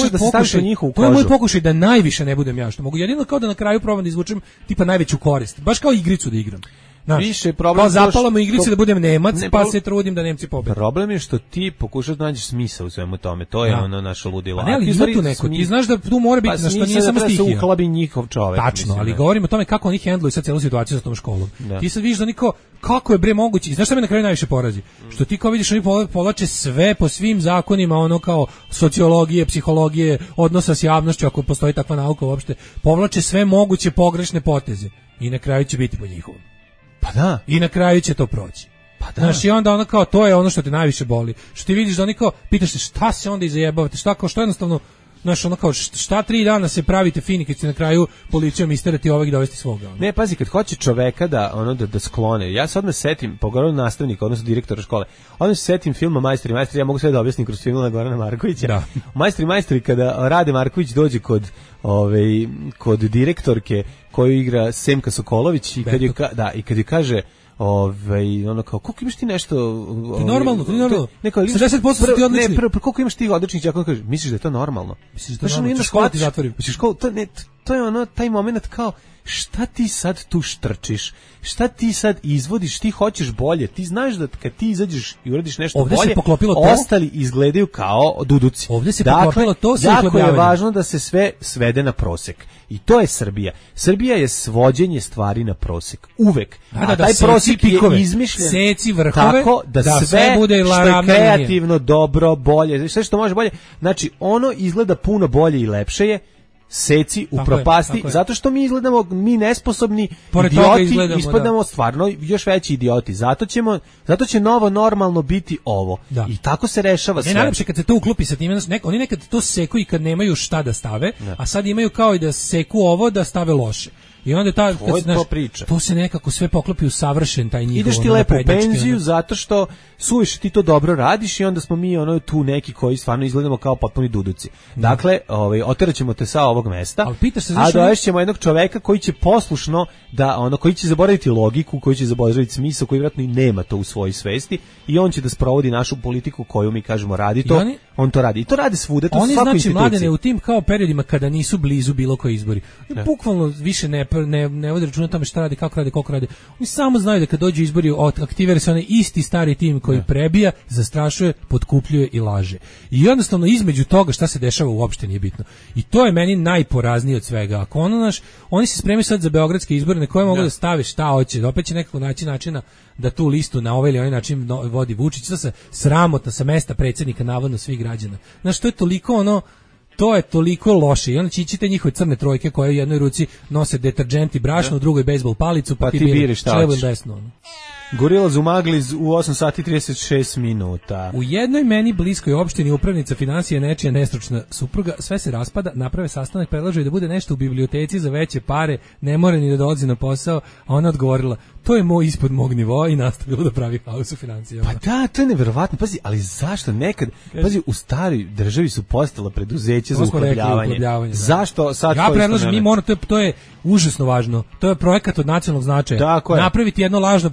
pokušaj da najviše ne budem ja što mogu. Jedino kao da na kraju probam da izvučem tipa najveću korist. Baš kao igricu da igram. Više problem, zapalo me igrici da budem Nemac, pa se trudim da Nemci pobede. Problem je što ti pokušaš da nađeš smisao u svemu tome. To je ono naše ludilo. A ne, ali ima tu neko. Ti znaš da tu mora biti, što nije samo stihija. Pa smisao uklabi njihov čovek. Tačno, ali govorimo o tome kako oni hendluju sad celu situaciju sa tom školom. Ti sad vidiš da niko, kako je bre moguće, znaš šta me na kraju najviše porazi? Što ti kao vidiš, oni povlače sve po svim zakonima, ono kao sociologije, psihologije, odnosa s javnošću, ako postoji takva nauka uopšte, povlače sve moguće pogrešne poteze i na kraju će biti po njihovom. Pa da. I na kraju će to proći. Pa da. Znaš, i onda ono kao, to je ono što te najviše boli. Što ti vidiš da oni kao, pitaš se šta se onda izajebavate, što jednostavno, znaš, ono kao, šta 3 dana se pravite fini kad će na kraju policijom isterati ovog i dovesti svoga. Ono. Ne, pazi, kad hoće čoveka da sklone, ja se odmah setim, pogotovo nastavnika, odnosno direktora škole, odmah se setim filma Majstori, ja mogu sve da objasnim kroz film Gorana Markovića. Da. Majstori, kada Rade Marković dođe kod direktorke koju igra Semka Sokolović i kad je kaže ono kao, koliko imaš ti nešto... Normalno. 70% ti odlični. Ne, koliko imaš ti odličnih đaka, kaže, misliš da je to normalno? Misliš da je to normalno? Škola ti zatvorim. To je ono, taj moment kao, šta ti sad tu štrčiš? Šta ti sad izvodiš? Ti hoćeš bolje. Ti znaš da kad ti izađeš i uradiš nešto ovdje bolje, ostali izgledaju kao duduci. Ovdje se poklopilo to sa jako je važno da se sve svede na prosek. I to je Srbija. Srbija je svođenje stvari na prosek. Uvek. A taj prosek je izmišljen tako da sve bude što je kreativno, dobro, bolje, sve što može bolje. Znači, ono izgleda puno bolje i lepše je seci u propasti, zato što mi izgledamo, mi nesposobni idioti, ispadamo stvarno još veći idioti. Zato će novo normalno biti ovo. Da. I tako se rešava sve. Najlepše kad se to uklopi sa time, oni nekad to seku i kad nemaju šta da stave, a sad imaju kao i da seku ovo da stave loše. I onda to se nekako sve poklopi u savršen taj njihov. Ideš ti lepo u penziju zato što suviše ti to dobro radiš i onda smo mi tu neki koji stvarno izgledamo kao potpuni duduci. Dakle, oteraćemo te sa ovog mesta, a dovešćemo jednog čoveka koji će poslušno koji će zaboraviti logiku, koji će zaboraviti smisao, koji vjerojatno i nema to u svojoj svesti i on će da sprovodi našu politiku koju mi kažemo radi to. On to radi. I to radi svuda, to su svakoj instituciji. Oni Mladene u tim kao periodima kada nisu blizu bilo koji izbori. Bukvalno više ne vode računa tome šta radi, kako radi, koliko radi. Oni samo znaju da kad dođu izbori aktivira se onaj isti stari tim koji prebija, zastrašuje, potkupljuje i laže. I jednostavno između toga šta se dešava uopšte nije bitno. I to je meni najporaznije od svega. Ako oni se spremaju sad za beogradske izbore na koje mogu da stave šta hoće, opet će nekako naći načina da tu listu na ovaj ili onaj način vodi Vučić. To se sramotno sa mesta predsjednika navodno svih građana. Znaš, to je toliko to je toliko loše. I onda će ići te njihove crne trojke koje u jednoj ruci nose deterdžent i brašno, u drugoj bejsbol palicu, pa ti biriš šta hoćeš. Gorillaz u magli u 8 sati 36 minuta. U jednoj meni bliskoj opštini upravnica financija nečija nestručna supruga, sve se raspada, naprave sastanak, predlažu da bude nešto u biblioteci za veće pare, ne mora ni da dolazi na posao, a ona odgovorila, to je moj ispod mog nivoa i nastavila da pravi haos u financijama. Pa da, to je neverovatno. Pazi, ali zašto nekad, pazi, u staroj državi su postala preduzeća za uhlebljavanje. Zašto sad ja predlažem, mi moramo, to je užasno važno. To je projekat od nacionalnog značaja. Napraviti jedno lažno preduzeće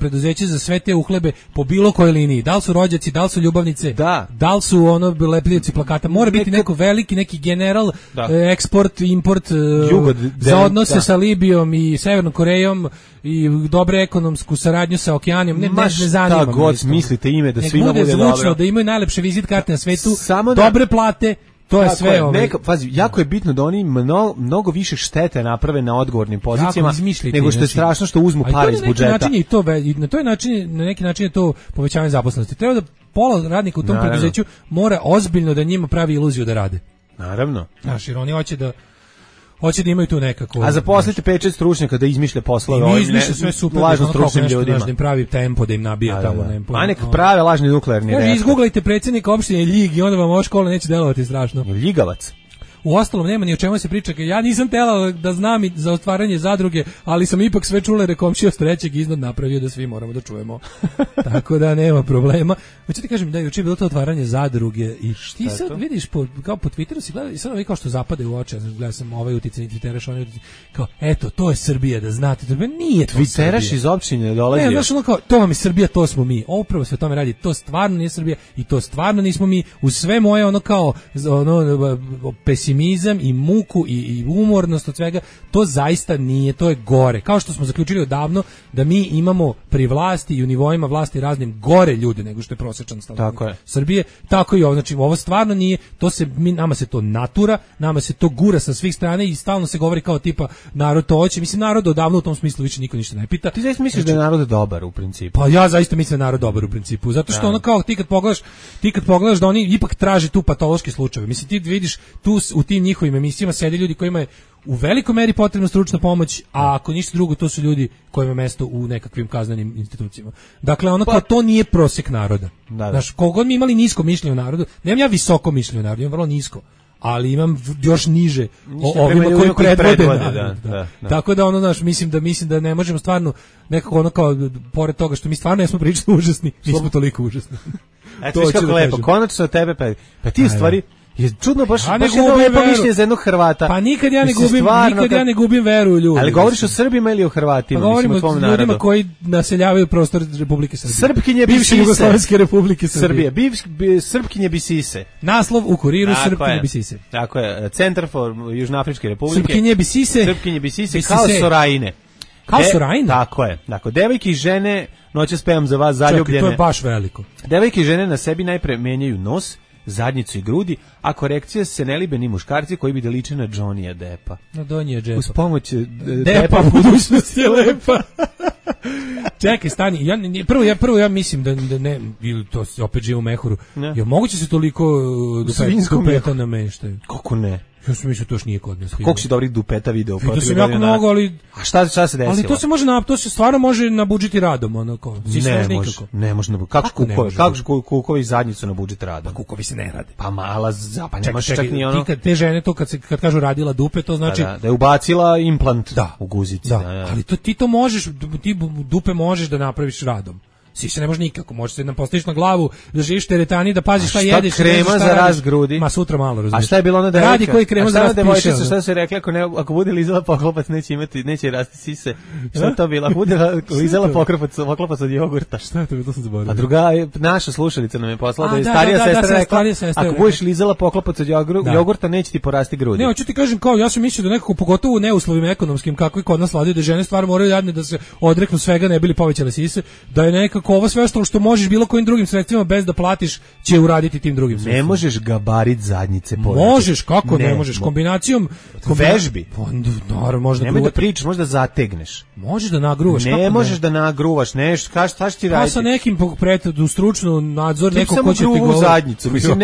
plaće za sve te uhlebe po bilo kojoj liniji. Da li su rođaci, da li su ljubavnice, da li su lepljivci plakata. Mora biti neko veliki, neki general, eksport, import, za odnose sa Libijom i Severnom Korejom i dobre ekonomsku saradnju sa okeanijom. Ne zanima me. Šta god mislite ime da svima bude dobro. Zvučno, da imaju najlepše vizit karte na svetu, dobre plate. To je sve pazi, jako je bitno da oni mnogo više štete naprave na odgovornim pozicijama nego što je strašno što uzmu pare iz budžeta. Na neki način je to povećavanje zaposlenosti. Treba da pola radnika u tom preduzeću mora ozbiljno da njima pravi iluziju da rade. Naravno. Znaš, jer oni hoće da imaju tu nekako. A zaposlite 5-6 stručnjaka da izmišlja poslove ovim sve super, lažno stručnim ljudima. Da im pravi tempo, da im nabija tamo. A nek prave lažni nuklearni reaktor. Izguglajte predsjednika opštine Ljig i onda vam ova škola neće delovati strašno. Ljigavac. U ostalom nema ni o čemu se priča. Ja nisam tela da znam i za otvaranje zadruge, ali sam ipak sve čule rekomšio s trećeg iznad napravio da svi moramo da čujemo. Tako da nema problema. Hoću ti kažem da je juče bilo to otvaranje zadruge i ti sad vidiš kao po Twitteru si gledao i sad ovi kao što zapadaju u oči. Gledao sam ovaj uticaj Twitteraš, onaj uticaj kao eto to je Srbija da znate. To nije to Twitteraš iz opštine dolazi. Ne, znaš ono kao to vam je Srbija, to smo mi. Upravo se o tome radi. To stvarno nije Srbija i to stvarno nismo mi. Uz sve moje ono kao pesimizam i muku i umornost od svega, to zaista nije, to je gore. Kao što smo zaključili odavno da mi imamo pri vlasti i u nivoima vlasti raznim gore ljude nego što je prosječan stanovnik Srbije, tako i ovo. Znači, ovo stvarno nije, nama se to natura, nama se to gura sa svih strana i stalno se govori kao tipa narod to hoće. Mislim, narod odavno u tom smislu više niko ništa ne pita. Ti zaista misliš da je narod dobar u principu? Pa ja zaista mislim da je narod dobar u principu, zato što ono kao ti kad pogledaš da oni ipak traže tu patološki slučajeve. Mislim, ti vidiš tu u tim njihovim emisijama sede ljudi kojima je u velikoj meri potrebna stručna pomoć, a ako ništa drugo to su ljudi koji imaju mesto u nekakvim kaznenim institucijama. Dakle, ono kao to nije prosjek naroda. Znaš, kogod mi imali nisko mišljenje o narodu, nemam ja visoko mišljenje o narodu, imam vrlo nisko, ali imam još niže ovima koji predvode. Tako da ono, znaš, mislim da ne možemo stvarno nekako ono kao, pored toga što mi stvarno jesmo prilično užasni, nismo toliko užasni. Eto, viš kako lepo, konačno tebe, pa ti u stvari je čudno baš jedno lepo mišljenje za jednog Hrvata. Pa nikad ja ne gubim veru u ljudi. Ali govoriš o Srbima ili o Hrvatima? Pa govorimo o ljudima koji naseljavaju prostor Republike Srbije. Srpkinje bivše Jugoslovenske Republike Srbije. Srpkinje Bisise. Naslov u Kuriru Srpkinje Bisise. Tako je, Centar for Južnoafričke Republike. Srpkinje Bisise kao Sorajine. Kao Sorajine? Tako je. Dakle, devojke i žene, noćas pevam za vas zaljubljene. Čekaj, to je baš veliko. Devojke i žene na sebi najpre menjaju nos, zadnjicu i grudi, a korekcija se ne libe ni muškarci koji bi da liče na Johnnyja Deppa. Na Donija Deppa. Uz pomoć Deppa budućnost je lepa. Čekaj, stani. Ja mislim da ne, ili to opet živo u mehuru. Jel moguće se toliko dupeta nameštaju? Kako ne? Ja sam mislio to još nije kod nas. Koliko si dobrih dupeta video? Vidio sam jako mnogo, ali... A šta se desilo? Ali to se stvarno može nabudžiti radom, onako. Ne može. Kako kukovi zadnjicu nabudžiti radom? Pa kukovi se ne rade. Pa mala pa nemaš čak ni ono... Te žene to kad kažu radila dupe, to znači... Da je ubacila implant u guzici. Da, ali ti to možeš, ti dupe možeš da napraviš radom. Sise ne može nikako, možeš se nam postaviš na glavu, da živiš teretani, da paziš šta jedeš. Šta krema za rast grudi? Ma sutra malo, razumiješ. A šta je bilo ona devojka? Radi koji krema za rast piše. Šta se rekla, ako bude lizala poklopac, neće rasti sise. Šta je to bilo? Ako bude lizala poklopac od jogurta. Šta je to bilo, to sam zaboravio. A druga, naša slušalica nam je poslala da je starija sestra rekla, ako budeš lizala poklopac od jogurta, neće ti porasti grudi. Ne, hoću ti kažem, kao ja sam mislio da nekako, pogotovo u neuslovima ekonomskim, kakvi kod nas vladaju, da žene stvarno moraju jadne da se odreknu svega, ne bili povećale sise, da je nekako ovo sve što možeš bilo kojim drugim sredstvima bez da platiš će uraditi tim drugim sredstvima. Ne možeš gabarit zadnjice povećati. Možeš, kako ne možeš? Kombinacijom vežbi. Naravno, možda nemoj da pričaš, možda zategneš. Možeš da nagruvaš. Ne možeš da nagruvaš, nešto, šta će ti raditi? Pa sa nekim predu stručnu nadzor, neko ko će ti govoriti. Zadnjicu, mislim,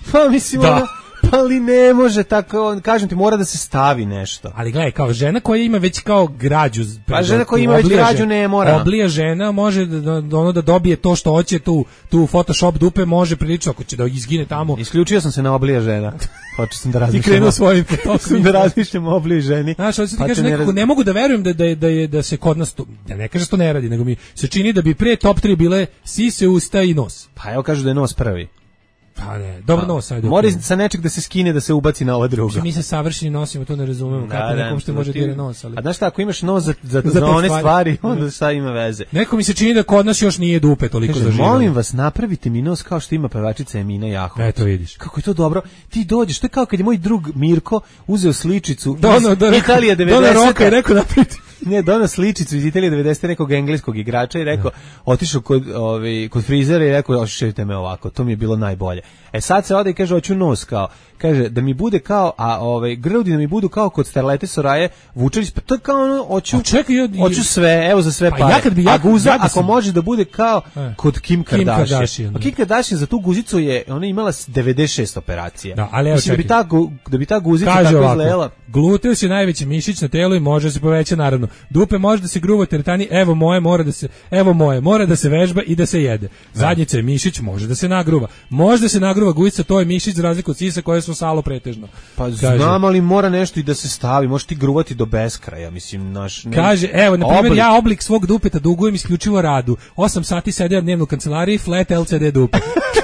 ali ne može tako, kažem ti, mora da se stavi nešto. Ali gledaj, kao žena koja ima već kao građu, pa žena koja ima već građu ne mora. Oblija žena može da dobije to što hoće, tu Photoshop dupe može prilično, ako će da izgine tamo. Isključio sam se na oblija žena. Hoću sam da razmišljam. I krenuo svojim fotosom. Da razmišljam o obliji ženi. Znaš, hoću ti kažem, nekako ne mogu da verujem da se kod nas to, ja ne kažem da to ne radi, nego mi se čini da bi pre top 3 bile sise, usta i nos. Pa evo kažu da je nos prvi. Pa ne, dobro nos, ajde. Mora sa nečeg da se skine, da se ubaci na ova druga. Mi se savršeni nosimo, to ne razumemo, kako nekom što može dire nos. Ali... A znaš šta, ako imaš nos za one stvari, onda šta ima veze? Neko mi se čini da kod nas još nije dupe toliko zaživano. Molim vas, napravite mi nos kao što ima pevačica Emina Jahović. Eto vidiš. Kako je to dobro. Ti dođeš, to je kao kad je moj drug Mirko uzeo sličicu iz Italije 90. Dona Roka je rekao napraviti. Ne, dono sličicu iz Italije 90. nekog engleskog igrača i rekao, otišao kod frizera i rekao, ošišajte me ovako, to mi je bilo najbolje. Sad se ode i kaže, hoću nos kao, kaže, da mi bude kao, a grudi da mi budu kao kod Starlete Soraje Vučević, pa to je kao ono, hoću sve, evo za sve pare. A guza, ako može da bude kao kod Kim Kardashian. A Kim Kardashian za tu guzicu je, ona imala 96 operacija. Da, ali mislim, da bi ta guzica tako izgledala. Gluteus je najveći mišić na telu i može se poveća, naravno. Dupe može da se gruva teretani, evo moje mora da se vežba i da se jede. Zadnjica je mišić, može da se nagruva. Može da se nagruva guzica, to je mišić za razliku od sisa koje su salo pretežno. Pa znam, ali mora nešto i da se stavi, možeš ti gruvati do beskraja, mislim, Kaže, evo, na primjer, ja oblik svog dupeta dugujem isključivo radu. 8 sati sedim dnevno u kancelariji, flat LCD dupe.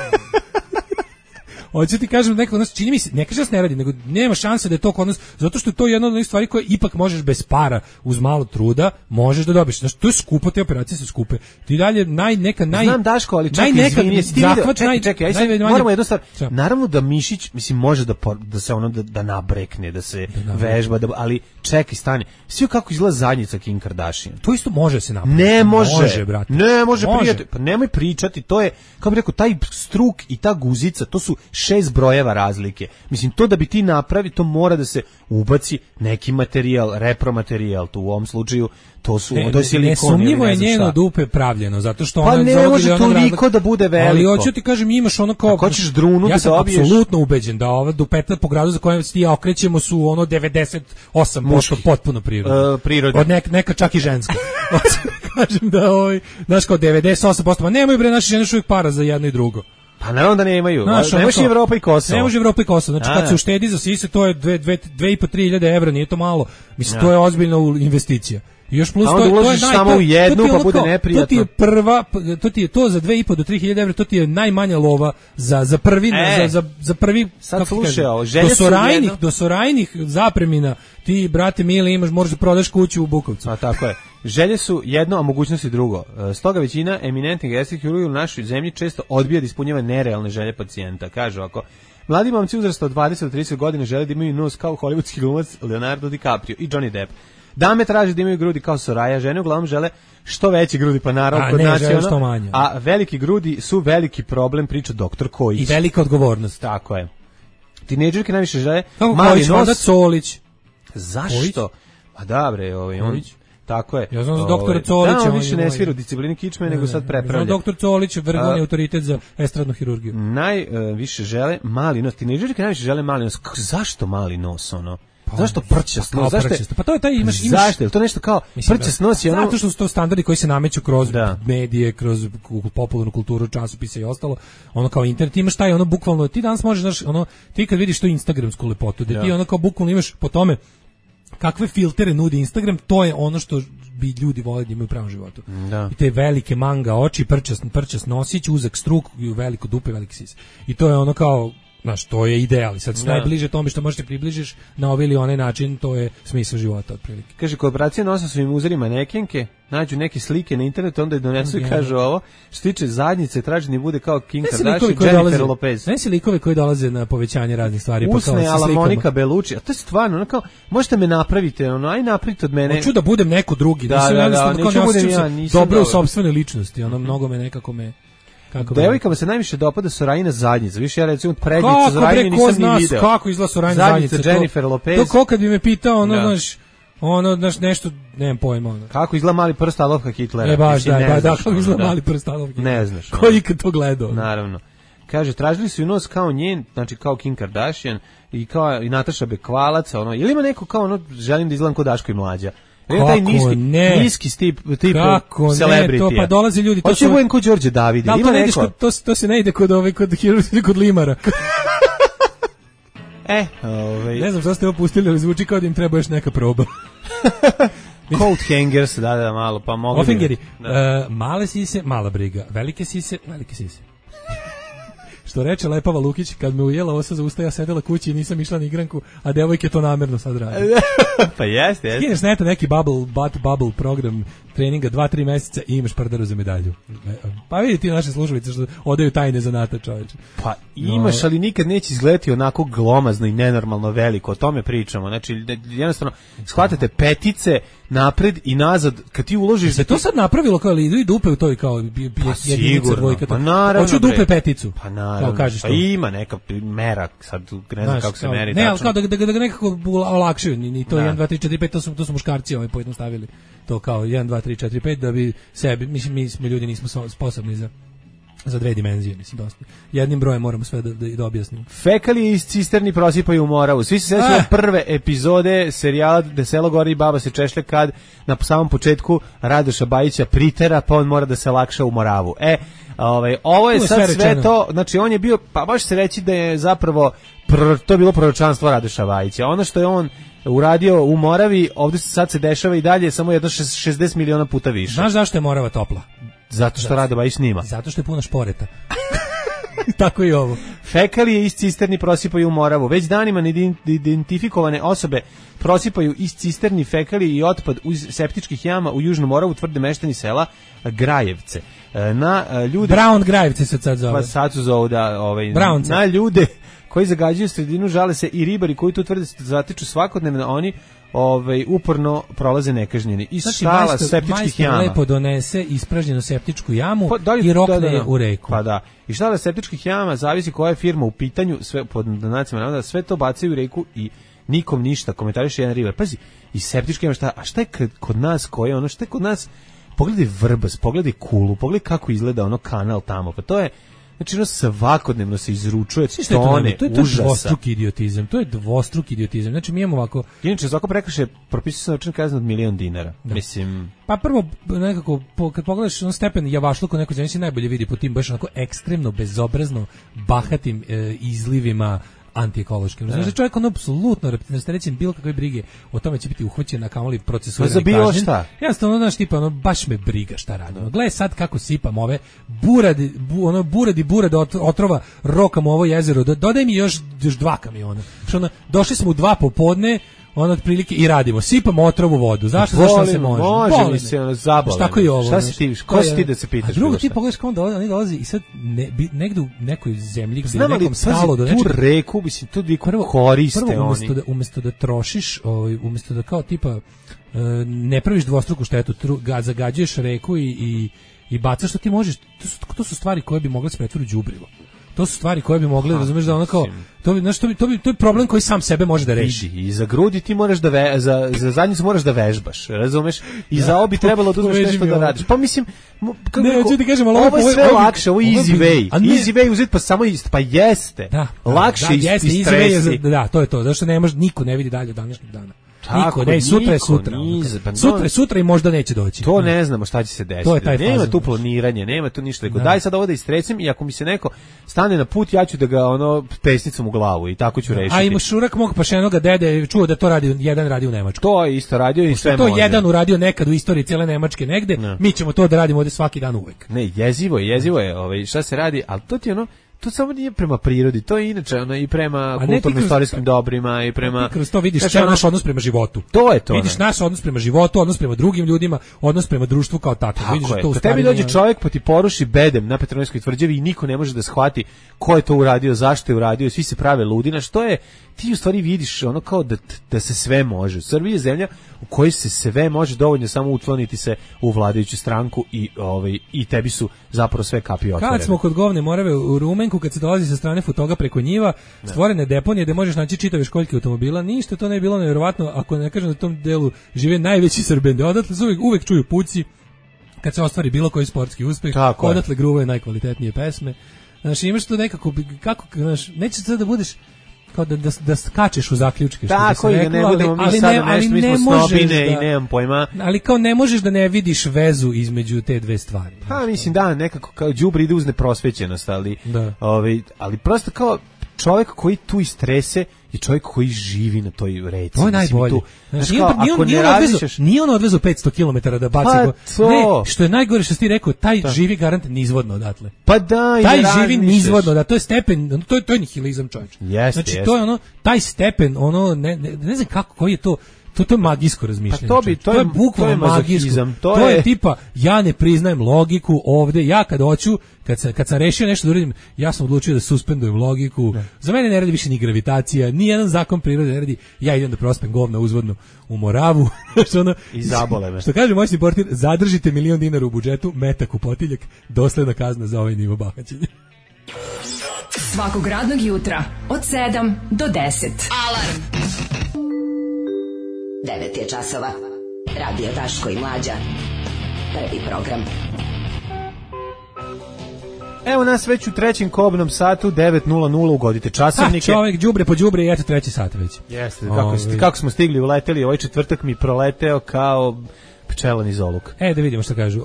Hoću ti kažem, neko nas čini mi se, ne kaže da se ne radi, nego nema šanse da je to kod nas, zato što je to jedna od onih stvari koje ipak možeš bez para, uz malo truda, možeš da dobiješ. Znači, to je skupo, te operacije su skupe. Ti dalje Znam, Daško, ali čekaj, izvini, čekaj, moramo jedno stvar. Naravno da mišić, mislim, može da se ono da nabrekne, da se vežba, ali čekaj, stani. Svi kako izgleda zadnjica Kim Kardashian. To isto može se napraviti. Ne može, brate. Ne može, prijatelj. Pa nemoj pričati, to je, kako bih rekao, taj struk i ta guzica, to su 6 brojeva razlike. Mislim, to da bi ti napravi, to mora da se ubaci neki materijal, repromaterijal, tu u ovom slučaju, to su silikon. Nesumnjivo je njeno dupe pravljeno, zato što ona ne može toliko da bude veliko. Ali hoću ti kažem, imaš ono kao... Ako ćeš drunu ja sam apsolutno ubeđen da ova dupeta po gradu za kojem ti ja okrećemo su ono 98% potpuno prirodno. Od neka čak i ženska. Kažem da znaš kao 98%, pa nemaju bre naši žene uvijek para za jedno i drugo. Pa naravno da nemaju. Ne može Evropa i Kosovo. Ne može Evropa i Kosovo. Znači kad se uštedi za sise, to je 2.500-3.000 evra, nije to malo. Mislim, to je ozbiljna investicija. I još plus to je samo u jednu, pa bude neprijatno. To ti je prva, to za 2.500 do 3.000 evra, to ti je najmanja lova za prvi, za prvi, sad slušaj, do sorajnih zapremina, ti, brate mili, možeš da prodaš kuću u Bukovcu. A tako je. Želje su jedno, a mogućnosti drugo. Stoga većina eminentnih estetik hirurga u našoj zemlji često odbija da ispunjava nerealne želje pacijenta. Kaže ovako, mladi momci uzrasta od 20 do 30 godina žele da imaju nos kao hollywoodski glumac Leonardo DiCaprio i Johnny Depp. Dame traže da imaju grudi kao Soraya, žene uglavnom žele što veći grudi, pa naravno kod nas je ono, a veliki grudi su veliki problem, priča doktor Kojić. I velika odgovornost. Tako je. Tinejdžerke najviše žele mali nos. Solić. Zašto? Pa da bre, on... Tako je. Ja znam za doktora Colića. Da, on više ne svira u disciplini kičme, nego sad prepravlja. Znam doktor Colić, vrhovni autoritet za estradnu hirurgiju. Najviše žele mali nos. Tinejdžerke najviše žele mali nos. Zašto mali nos, ono? Zašto prćast nos? Pa to je taj imaš. Zašto? Je to nešto kao prćast nos je ono? Zato što su to standardi koji se nameću kroz medije, kroz popularnu kulturu, časopise i ostalo. Ono kao internet, imaš taj ono bukvalno, ti danas možeš, znaš, ono, ti kad vidiš tu instagramsku lepotu, da ti ono kao bukvalno imaš po tome kakve filtere nudi Instagram, to je ono što bi ljudi voleli da imaju u pravom životu. Da. I te velike manga oči, prčas nosić, uzak struk, veliko dupe, veliki sis. I to je ono kao, znaš, to je ideal. Sad najbliže tome što možete približiš na ovaj ili onaj način, to je smisao života otprilike. Kaže, kod operacije nosa su im uzeli manekenke, nađu neke slike na internetu, onda je donesu i kažu ovo, što tiče zadnjice, traži da bude kao Kim Kardashian, Jennifer Lopez. Znaš si likovi koji dolaze na povećanje raznih stvari? Usne, ala Monika Bellucci, a to je stvarno, ono kao, možete me napraviti, ono, aj napravite od mene. Hoću da budem neko drugi, neću budem ja, nisam dobro u sopstvene ličnosti, ono, mnogo me nekako me... Devojkama se najviše dopada Sorajina zadnjica. Više ja recimo prednjicu Sorajine nisam ni video. Kako izgleda Sorajina zadnjica? Jennifer Lopez. To ko kad bi me pitao, znaš, nešto, nemam pojma. Ono. Kako izgleda mali prst Adolfa Hitlera? Baš, kako izgleda mali prst Adolfa Hitlera? Ne znaš. Ko je kad to gledao? Naravno. Kaže, tražili su i nos kao njen, znači kao Kim Kardashian i kao i Nataša Bekvalac, ono. Ili ima neko kao ono, želim da izgledam kod Daško i Mlađa. Taj niski tip celebrity. To pa dolaze ljudi, to hoće budem kod Đorđe Davide. Ima neko, to se ne ide kod Limara. Ne znam što ste ovo pustili, ali zvuči kao da im treba još neka proba. Cold hangers, da, malo, pa mogu. Ofingeri, male sise, mala briga, velike sise, velike sise. Što reče Lepava Lukić, kad me ujela osa za usta, ja sedela kući i nisam išla na igranku, a devojke to namerno sad rade. Pa jeste. Skineš neta neki bubble program treninga 2-3 meseca i imaš pardaru za medalju. Pa vidi ti naše služavice što odaju tajne zanata, čoveče. Pa imaš, ali nikad neće izgledati onako glomazno i nenormalno veliko, o tome pričamo. Znači, jednostavno, shvatate petice napred i nazad, kad ti uložiš... Se to sad napravilo kao idu i dupe u toj kao jedinica dvojka? Pa naravno. Hoću dupe peticu. Pa naravno. Pa ima neka mera, sad ne znam kako se meri. Ne, ali kao da nekako olakšaju, ni to 1, 2, 3, 4, 5, to su muškarci pojednostavili. To kao 1, 2, 3, 4, 5, da bi sebi, mislim, mi ljudi nismo sposobni za dve dimenzije, mislim, dosta. Jednim brojem moramo sve da objasnimo. Fekalije iz cisterni prosipaju u Moravu. Svi se sećaju prve epizode serijala gde selo gori i baba se češlja kad na samom početku Radoša Bajića pritera, pa on mora da se lakša u Moravu. Ovo je sad sve to, znači on je bio, pa može se reći da je zapravo to je bilo proročanstvo Radoša Bajića. Ono što je on uradio u Moravi, ovdje sad se dešava i dalje, samo jedno 60 miliona puta više. Znaš zašto je Morava topla? Zato što Rado Bajić snima. Zato što je puno šporeta. Tako i ovo. Fekalije iz cisterni prosipaju u Moravu. Već danima neidentifikovane osobe prosipaju iz cisterni fekalije i otpad uz septičkih jama u Južnom Moravu, tvrde meštani sela Grajevce. Brown Grajevce se sad zove. Pa sad su zovu na ljude koji zagađuju sredinu, žale se i ribari koji tu tvrde se zatiču svakodnevno, oni uporno prolaze nekažnjeni. Iz štala septičkih jama. Lepo donese ispražnjenu septičku jamu i rokne u reku. Pa da. I štala septičkih jama, zavisi koja je firma u pitanju, sve pod donacijama navoda, sve to bacaju u reku i nikom ništa, komentariše jedan ribar. Pazi, iz septičke jama a šta je kod nas, koje ono, šta je kod nas, pogledaj Vrbas, pogledaj Kulu, pogledaj kako izgleda ono kanal tamo, pa to je, znači ono svakodnevno se izručuje tone užasa. To je dvostruki idiotizam, znači mi imamo ovako... Inače, za oko prekršaje propisuje se novčana kazna od $1.000.000, mislim... Pa prvo, nekako, kad pogledaš on stepen javašluka u nekoj zemlji se najbolje vidi po tim baš onako ekstremno, bezobrazno, bahatim izlivima antiekološkim. Znači, čovjek on apsolutno, ne recim bilo kakve brige, o tome će biti uhvaćen na kamoli procesuirani kažnjen. Jednostavno, znaš, tipa, ono, baš me briga šta radimo. Gledaj sad kako sipam ove buradi otrova, rokam u ovo jezero, dodaj mi još 2 kamiona. Došli smo u 2 popodne, otprilike i radimo. Sipamo otrovu vodu. Zašto? Zašto se može? Može mi se zabole. Tako i ovo. Šta si ti? Ko si ti da se pitaš? A drugo, ti pogledaš kako oni dolazi i sad negde u nekoj zemlji gdje je nekom stalo do nečega. Tu reku, mislim, tu koriste oni. Umjesto da trošiš, umjesto da kao tipa ne praviš dvostruku štetu, zagađuješ reku i bacaš što ti možeš. To su stvari koje bi mogle se pretvoriti u đubrivo. To su stvari koje bi mogle, razumeš da ono kao, to je problem koji sam sebe može da reši. I za grudi ti moraš za zadnjicu moraš da vežbaš, razumeš? I za obi trebalo da uzmeš nešto da radiš. Pa mislim, ovo je sve lakše, ovo je easy way. Easy way uzeti pa samo pa jeste. Lakše istresi. Da, to je to, zašto niko ne vidi dalje od današnjeg dana. Sutra i možda neće doći. To ne znamo šta će se desiti. Nema tu planiranje, nema tu ništa. Daj sad ovo da istresem i ako mi se neko stane na put, ja ću da ga pesnicom u glavu i tako ću rešiti. A i Šurak mog pašenoga dede čuo da to jedan radi u Nemačkoj. To je isto radio i sve može. To jedan uradio nekad u istoriji cijele Nemačke negde, mi ćemo to da radimo ovdje svaki dan uvek. Ne, jezivo je, šta se radi, ali to ti to samo nije prema prirodi, to je inače i prema kulturno-istorijskim dobrima i prema... Kroz to vidiš naš odnos prema životu. To je to. Vidiš naš odnos prema životu, odnos prema drugim ljudima, odnos prema društvu kao tako. Vidiš to kad tebi dođe čovjek pa ti poruši bedem na Petrovačkoj tvrđavi i niko ne može da shvati ko je to uradio, zašto je uradio, svi se prave ludina, što je, ti u stvari vidiš ono kao da se sve može. Srbija je zemlja u kojoj se sve može, dovoljno samo utloniti se u vladajuću stranku i tebi su zapravo sve kapi otvorene. Kad smo kod govne Morave u Rumenku, kad se dolazi sa strane Futoga preko njiva, stvorene deponije gde možeš naći čitave školjke automobila, ništa to ne je bilo nevjerovatno, ako ne kažem da u tom delu žive najveći Srbende. Odatle se uvek čuju puci, kad se ostvari bilo koji sportski uspeh, odatle gruvaju najkvalitetnije pesme. Znači, imaš to nekako, neće sad da budeš kao da skačeš u zaključke, što tako, bi se reklo, mi smo snobine i nemam pojma. Ali kao ne možeš da ne vidiš vezu između te dve stvari. Pa mislim da, nekako kao đubre ide uz neprosvećenost, ali prosto kao čovjek koji tu istrese je čovjek koji živi na toj reci. To je najbolje. Nije on odvezao 500 km da baci go. Ne, što je najgore što si ti rekao, taj živi garant nizvodno odatle. Pa da, taj živi nizvodno, da to je stepen, to je nihilizam, čovječe. Znači to je ono, taj stepen, ono ne znam kako, koji je to. To je magijsko razmišljanje. Pa to je bukvalno magijsko. To je tipa, ja ne priznajem logiku ovde, ja kad hoću, kad sam rešio nešto da uradim, ja sam odlučio da suspendujem logiku. Ne. Za mene ne radi više ni gravitacija, ni jedan zakon prirode ne radi. Ja idem da prospem govna uzvodno u Moravu. I zabole me. Što kaže moj portir, zadržite $1.000.000 u budžetu, metak u potiljak, dosledna kazna za ovaj nivo bahaćenja. Svakog radnog jutra od 7 do 10. Alarm. 9 je časova. Radio Daško i Mlađa. Prvi program. Evo nas već u trećem kobnom satu, 9:00, ugodite časovnike. Čovjek đubre po đubre i eto treći sat već. Jeste, kako smo stigli, uleteli, ovaj četvrtak mi proleteo kao pčelan iz oluk. Da vidimo šta kažu.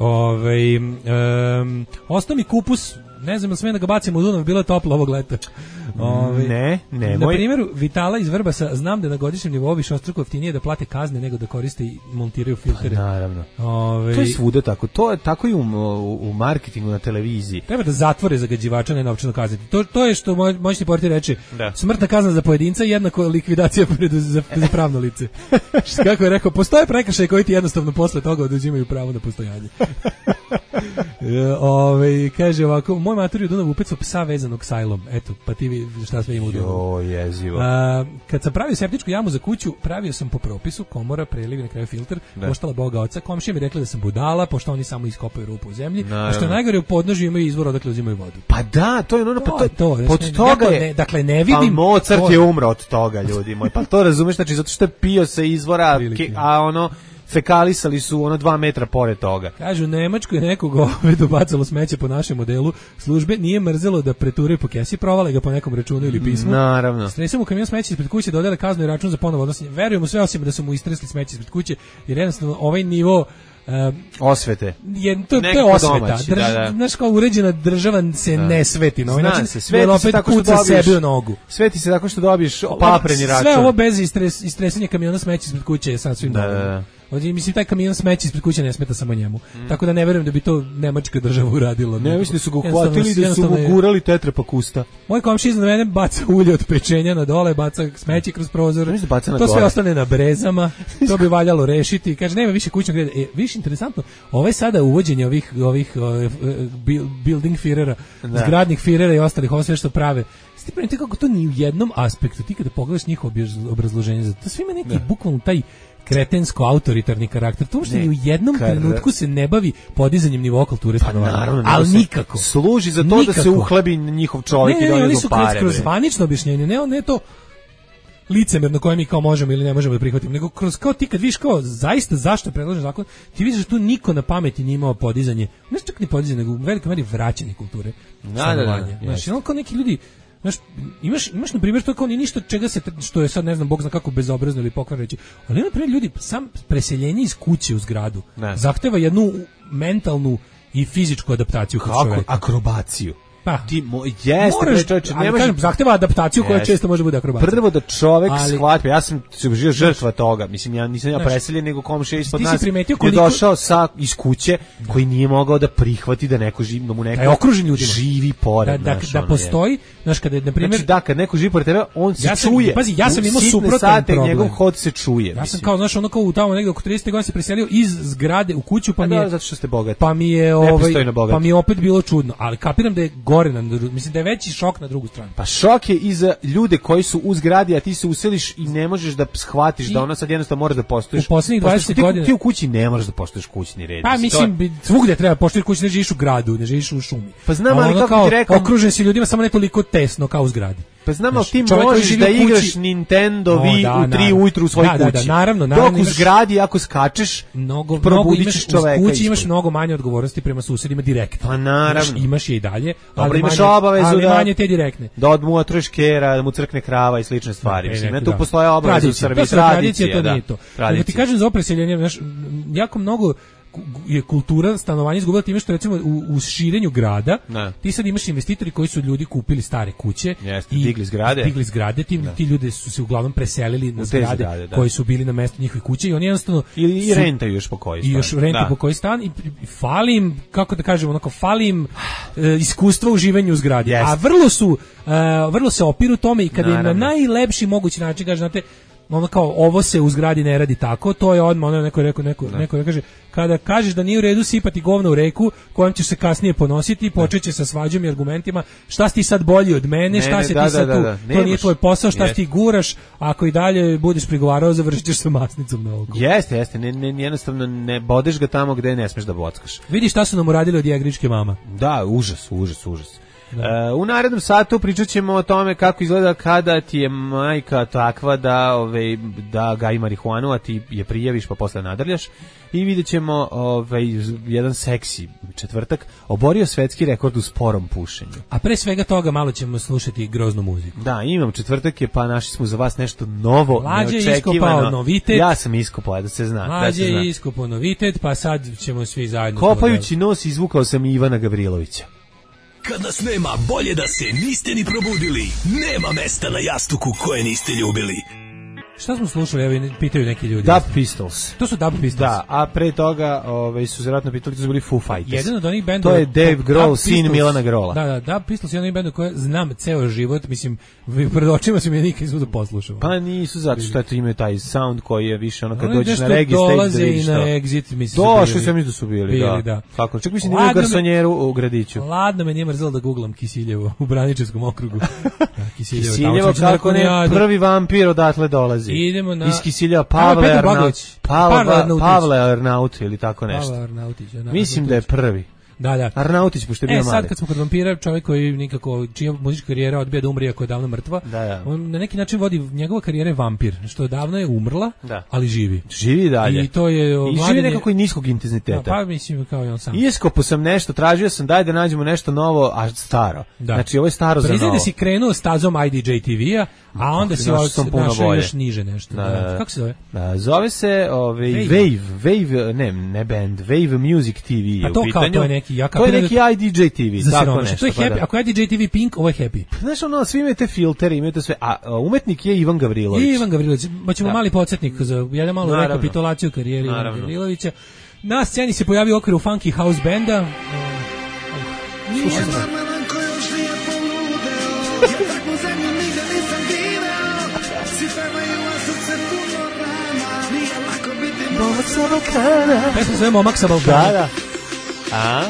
Ostao mi kupus, ne znam, sve da ga bacimo u Dunav, bilo je toplo ovog leta. Ne. Na primjeru Vitala iz Vrbasa, znam da na godišnjem nivou višestruko jeftinije da plate kazne nego da koriste i montiraju filtere. Pa, naravno. To je svuda tako. To je tako i u marketingu na televiziji. Treba da zatvore zagađivača, ne novčano kazniti. To je što moćni portir reče. Da. Smrtna kazna za pojedinca, jednako likvidacija za pravno lice. Kako je rekao, postoje prekršaji koji ti jednostavno posle toga oduzimaju pravo na postojanje. Kaže ovako, moj matur je u Dunavu upecao psa vezanog sajlom. Eto, pa ti šta sve ima u Dunavu. Jezivo. Kad sam pravio septičku jamu za kuću, pravio sam po propisu, komora, preliv i na kraju filter, koštala Boga oca. Komšije mi rekli da sam budala, pošto oni samo iskopaju rupu u zemlji. A što je najgore, u podnožju imaju izvor odakle uzimaju vodu. Pa da, to je ono, pod toga je. Dakle, ne vidim. Pa Mozart je umro od toga, ljudi moji. Pa to razumeš, znači zato što je pio se izvora, a ono fekalisali su 2 metra pored toga. Kažu, Nemačko je nekog govedo bacalo smeće po našem modelu službe, nije mrzelo da preturaju po kesi, provale ga po nekom računu ili pismu. Naravno. Stresemo kamion smeće ispred kuće, dodale kaznu i račun za ponovo odnosenje. Verujemo sve osim da su mu istresli smeće ispred kuće, jer jednostavno ovaj nivo osvete. To je osveta. Znaš, kao uređena država se ne sveti na ovaj način. Sveti se tako što dobiješ sebi u nogu. Sveti se tako što dobiješ papreni račun. Sve ovo bez istresanja kamiona smeće ispred kuće je sasvim dovoljno. Mislim, taj kamion smeće ispred kuće ne smeta samo njemu. Tako da ne verujem da bi to nemačka država uradila. Ne, mislim da su ga uhvatili, da su mu gurali tetrapakusta. Moj komšija iznad mene baca ulje od pečenja na dole, baca smeće kroz prozor. To sve ostane na brezama. To bi valjalo rešiti. Kaže, nema više kućnog reda. Više interesantno, sada uvođenje ovih building firera, zgradnih firera i ostalih, sve što prave. Ti pravite kako to ni u jednom aspektu. Ti kada pogledaš njihovo obrazloženje za to, sve ima neki bukvalno taj kretensko-autoritarni karakter. To što ni u jednom trenutku se ne bavi podizanjem nivoa kulture stanovanja. Ali nikako. Služi za to da se uhlebi njihov čovjek i da oni su pare. Kroz zvanično objašnjenje, ne to licemerno koje mi kao možemo ili ne možemo da prihvatimo, nego kroz kao ti kad vidiš kao zaista zašto je predložen zakon, ti vidiš da tu niko na pameti nije imao podizanje, ne čak ni podizanje, nego u velikoj meri vraćanje kulture stanovanja. Znači, kao neki ljudi. Znaš, imaš na primjer to kao nije ništa čega se, što je sad ne znam, Bog zna kako bezobrazno ili pokvareći, ali na primjer ljudi, sam preseljenje iz kuće u zgradu zahteva jednu mentalnu i fizičku adaptaciju kod čoveka. Akrobaciju. Pa, ti jeste, čovječe, ali kažem, zahteva adaptaciju koja često može bude akrobacija. Prvo da čovjek shvati, ja sam bio žrtva toga, mislim, ja nisam preseljen, nego komšija ispod nas je došao iz kuće koji nije mogao da prihvati da neko živi, da mu neko živi pored. Da postoji, znaš, kada je, na primjer... Znači, da, kad neko živi pored tebe, on se čuje. Pazi, ja sam imao suprotan problem. Njegov hod se čuje. Ja sam kao, znaš, ono kao tamo negdje oko 30 godina se preselio iz zgrade u kuću, pa mi je... Zato što ste bogati. Pa mi je opet bilo čudno, ali kapiram da je gore, mislim da je veći šok na drugu stranu. Pa šok je i za ljude koji su u zgradi, a ti se useliš i ne možeš da shvatiš da ona sad jednostavno mora da postojiš. U posljednjih 20 godina ti u kući ne možeš da postojiš kućni red. Pa mislim, svugdje treba poštovati kućni red, ne živiš u gradu, ne živiš u šumi. Pa znam, ali kako ti rekao, okružen si ljudima samo ne toliko tesno kao u zgradi. Pa znam, ali ti možeš da igraš Nintendo Wii u 3 ujutru u svojoj kući. Naravno. Dok u zgradi, ako skačeš, probudit ćeš čoveka. U kući imaš mnogo manje odgovornosti prema susedima direktno. Pa naravno. Imaš je i dalje, ali imaš obavezu da manje te direktne. Da odmuatruješ kera, da mu crkne krava i slične stvari. Mislim, tu postoje obaveze u Srbiji. Tradicija, to nije to. Nego ti kažem za preseljenje, jako mnogo je kultura stanovanja izgubila time što recimo u širenju grada ti sad imaš investitori koji su ljudi kupili stare kuće i digli zgrade ti ljudi su se uglavnom preselili na zgrade koji su bili na mestu njihovih kuća i oni jednostavno i rentaju još po koji stan i još rentaju po koji stan i fali im, kako da kažemo, onako fali im iskustva u življenju u zgradi, a vrlo se opiru tome i kada im na najlepši mogući način kaže, znate, ono kao ovo se u zgradi ne radi tako, to je odmah, ono neko kaže, kada kažeš da nije u redu sipati govno u reku kojom ćeš se kasnije ponositi, počeće sa svađom i argumentima, šta si ti sad bolji od mene, šta si ti sad tu, to nije tvoj posao, šta si ti guraš, ako i dalje budeš prigovarao, završit ćeš sa masnicom na oko. Jeste, jednostavno ne bodeš ga tamo gde ne smeš da bockaš. Vidi šta su nam uradili od Jegričke mama. Da, užas. U narednom satu pričat ćemo o tome kako izgleda kada ti je majka takva da gaji marihuanu, a ti je prijaviš pa posle nadrljaš, i vidjet ćemo jedan seksi četvrtak oborio svetski rekord u sporom pušenju. A pre svega toga malo ćemo slušati groznu muziku. Da, imam četvrtak je, pa našli smo za vas nešto novo, Mlađe neočekivano. Novitet. Ja sam iskopao, da se zna. Mlađe je iskopao novitet, pa sad ćemo svi zajedno. Kopajući nos izvukao sam Ivana Gavrilovića. Kad nas nema, bolje da se niste ni probudili. Nema mesta na jastuku koje niste ljubili. Šta smo slušali, evo pitaju neki ljudi. Dub Pistols. To su Dub Pistols. Da, a pre toga su se vjerojatno pitali, to su bili Foo Fighters. Jedan od onih bendova. To je Dave Grohl, sin Milana Grohla. Da, Dub Pistols je onaj bend koji znam ceo život, mislim, pred očima su mi nikad izvuda poslušao. Pa nisu, zato što eto imaju taj sound koji je više ono kad dođeš na reggae stage da vidiš to. Dolaze i na Exit, mislim. Došli sam mislim da su bili, da. Kako? Čak mislim da je garsonjeru u gradiću. Ladno me nije mrzelo da googlam Kisiljevo u Braničevskom okrugu. Kisiljevo, kako ne, prvi vampir odatle dolazi. Idemo na Kisiljeva Pavle Arnaut ili tako nešto. Mislim da je prvi. Da. Arnautić, pošto je bio mali. Sad kad smo kod vampira, čovjek koji nikako, čija muzička karijera odbija da umre ako je davno mrtva, on na neki način vodi, njegova karijera je vampir, što davno je umrla, ali živi. Živi dalje. I to je živi nekako i niskog intenziteta. Pa mislim kao i on sam. Iskopo sam nešto, tražio sam daj da nađemo nešto novo, a staro. Znači ovo je staro za novo. Priznaj da si krenuo stazom IDJ TV-a, a onda si našao još niže nešto. Kako se zove? Zove se Wave, ne band, Wave Music TV je u pitanju. To je neki IDJ TV, tako nešto. To je happy. Ako je IDJ TV Pink, ovo je happy. Znaš, ono, svi imaju te filtere, imaju te sve. A umetnik je Ivan Gavrilović. Ivan Gavrilović. Pa ćemo mali podsjetnik za jedan malo rekapitulaciju karijere Ivana Gavrilovića. Na sceni se pojavio u okviru Funky House benda. Slušaj se. Pesma zove Momak sa Balkana. Da. A?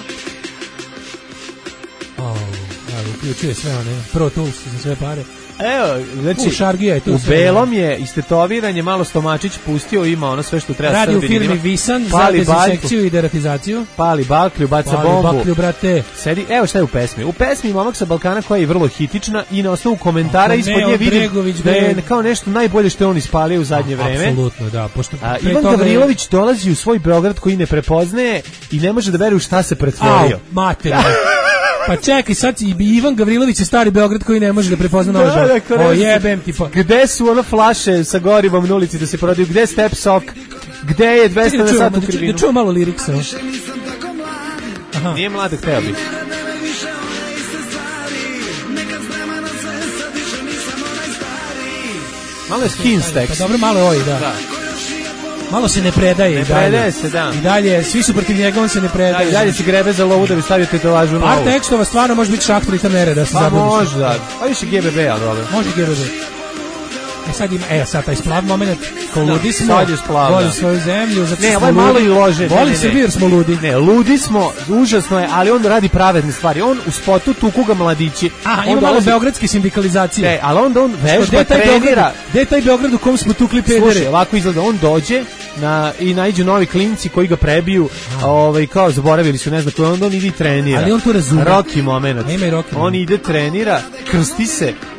Uključuje sve one Pro Tools za sve pare. Evo, znači, u belom je istetoviranje, malo stomačić pustio, ima ono sve što treba. Radi u firmi Visan za dezinsekciju i deratizaciju. Pali baklju, baca bombu. Pali baklju, brate. Sedi, evo šta je u pesmi. U pesmi Momak sa Balkana koja je vrlo hitična i na osnovu komentara ispod nje vidim da je kao nešto najbolje što je on ispalio u zadnje vreme. Apsolutno, da. Ivan Gavrilović dolazi u svoj Beograd koji ne prepoznaje i ne može da veruje u šta se pretvorio. Materijalno. Pa čekaj, sad i Ivan Gavrilović je stari Beograd koji ne može da prepozna noža. O jebem ti pa. Gde su ono flaše sa gorivom na ulici da se prodaju? Gde je Step Sok? Gde je 200 na sat u krivinu? Da čuo malo liriksa. Nije mladak, treba biti. Malo je Skins tekst. Pa dobro, malo je ovaj, da. Malo se ne predaje. Ne predaje se, da. I dalje, svi su protiv njega, on se ne predaje. I dalje se grebe za lovu da bi stavio tetovažu na par tekstova stvarno može biti Šahter i Tanere da se zabudiš. Pa može, da. Pa više GBB, ali dobro. Može GBB. Sad taj splav moment, ko ludi smo, voli svoju zemlju, zato ne, ovo je malo i lože. Voli Srbiju jer smo ludi. Ne, ludi smo, užasno je, ali on radi pravedne stvari. On u spotu tuku ga mladići. Ima malo beogradske sindikalizacije. Ne, ali onda on vežba, trenira. Gde je taj Beograd u kom smo tukli pedere? Slušaj, ovako izgleda, on dođe i naiđu novi klinci koji ga prebiju, kao zaboravili su, ne znam koji, onda on ide i trenira. Ali on to razume. Rocky moment. On ide, trenira, krsti se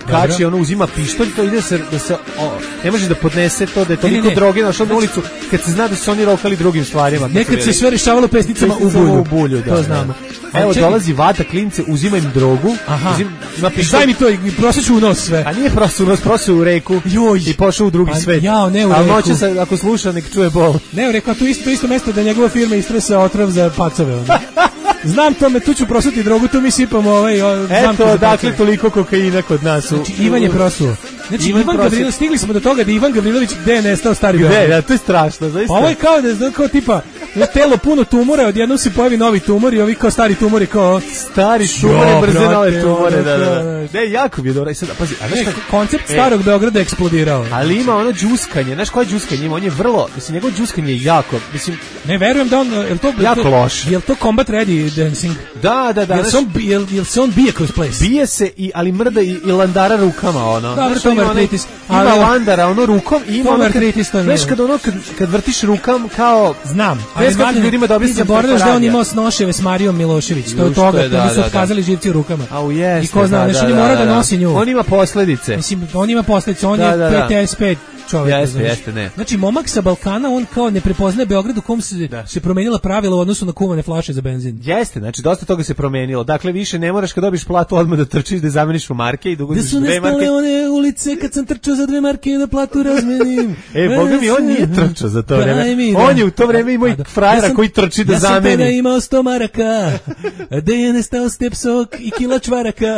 kači, ono uzima pištolj, to ide da se ne može da podnese to, da je toliko droge našao na ulicu, kad se zna da su oni rokali drugim stvarima. Nekad se sve rešavalo pesnicama u bulju, da, to znamo. Evo, dolazi vata klince, uzima im drogu, ima pištolj. Daj mi to, proseću u nos sve. A nije prosto u nos, prosio u reku i pošao u drugi svet. Ja, ne u reku. A noće, ako sluša, nek čuje bol. Ne u reku, a tu isto mesto da njegova firma istresa otrov za pacove. Znam tome, tu ću prosuti drogu, tu mi sipamo eto, dakle, toliko kokaina kod nas. Znači, Ivan je prosuo. Znači, Ivan Gavrilović, stigli smo do toga da Ivan Gavrilović gde je nestao stari Beograd. Da, to je strašno, zaista. Ovo je kao da je kao tipa, telo puno tumora, odjednom se pojavi novi tumor i ovi kao stari tumori, kao... Stari tumore, brze nove tumore, da. Ne, jako bi je dobro. Pazi, koncept starog Beograda je eksplodirao. Ali ima ono džuskanje, znaš koje džuskanje ima? On je vrlo, mislim, njegov džuskanje je jako, mislim... Ne, verujem da on, jako loš. Je li to combat ready dancing? Da. Jel se on bije kroz ples? Bije se, ali mrda i landara rukama, ono. Da, to je artritis. Ima landara, ono, rukom i ima ono, znaš, kad vrtiš rukom, kao... Znam, ali ljudima da objasnim zaboravljaš da on imao snoševe s Marijom Milošević, to je toga, kada su otkazali živci u rukama. Au, jeste, i ko zna, znači, on mora da nosi nju. On ima posledice. Mislim, on ima posledice, on je PTSP čovjek. Jeste, ne. Znači, momak sa Balkana, on kao ne prepoznaje Beograd u kom se promenila pravila u odnosu na kuvane flaše za benzin. Jeste, znači, dosta toga se promenilo. Dakle, više ne moraš kad dobiš platu odmah da trčiš, da zameniš u marke i da ugoziš 2 marke. Da su nestale one ulice kad sam trčao za 2 marke da platu razmenim. Boga mi, on nije trčao za to vreme. On je u to vreme imao i frajera koji trči da zameni. Ja sam tada imao 100 maraka, da je nestao step sok i kila čvaraka.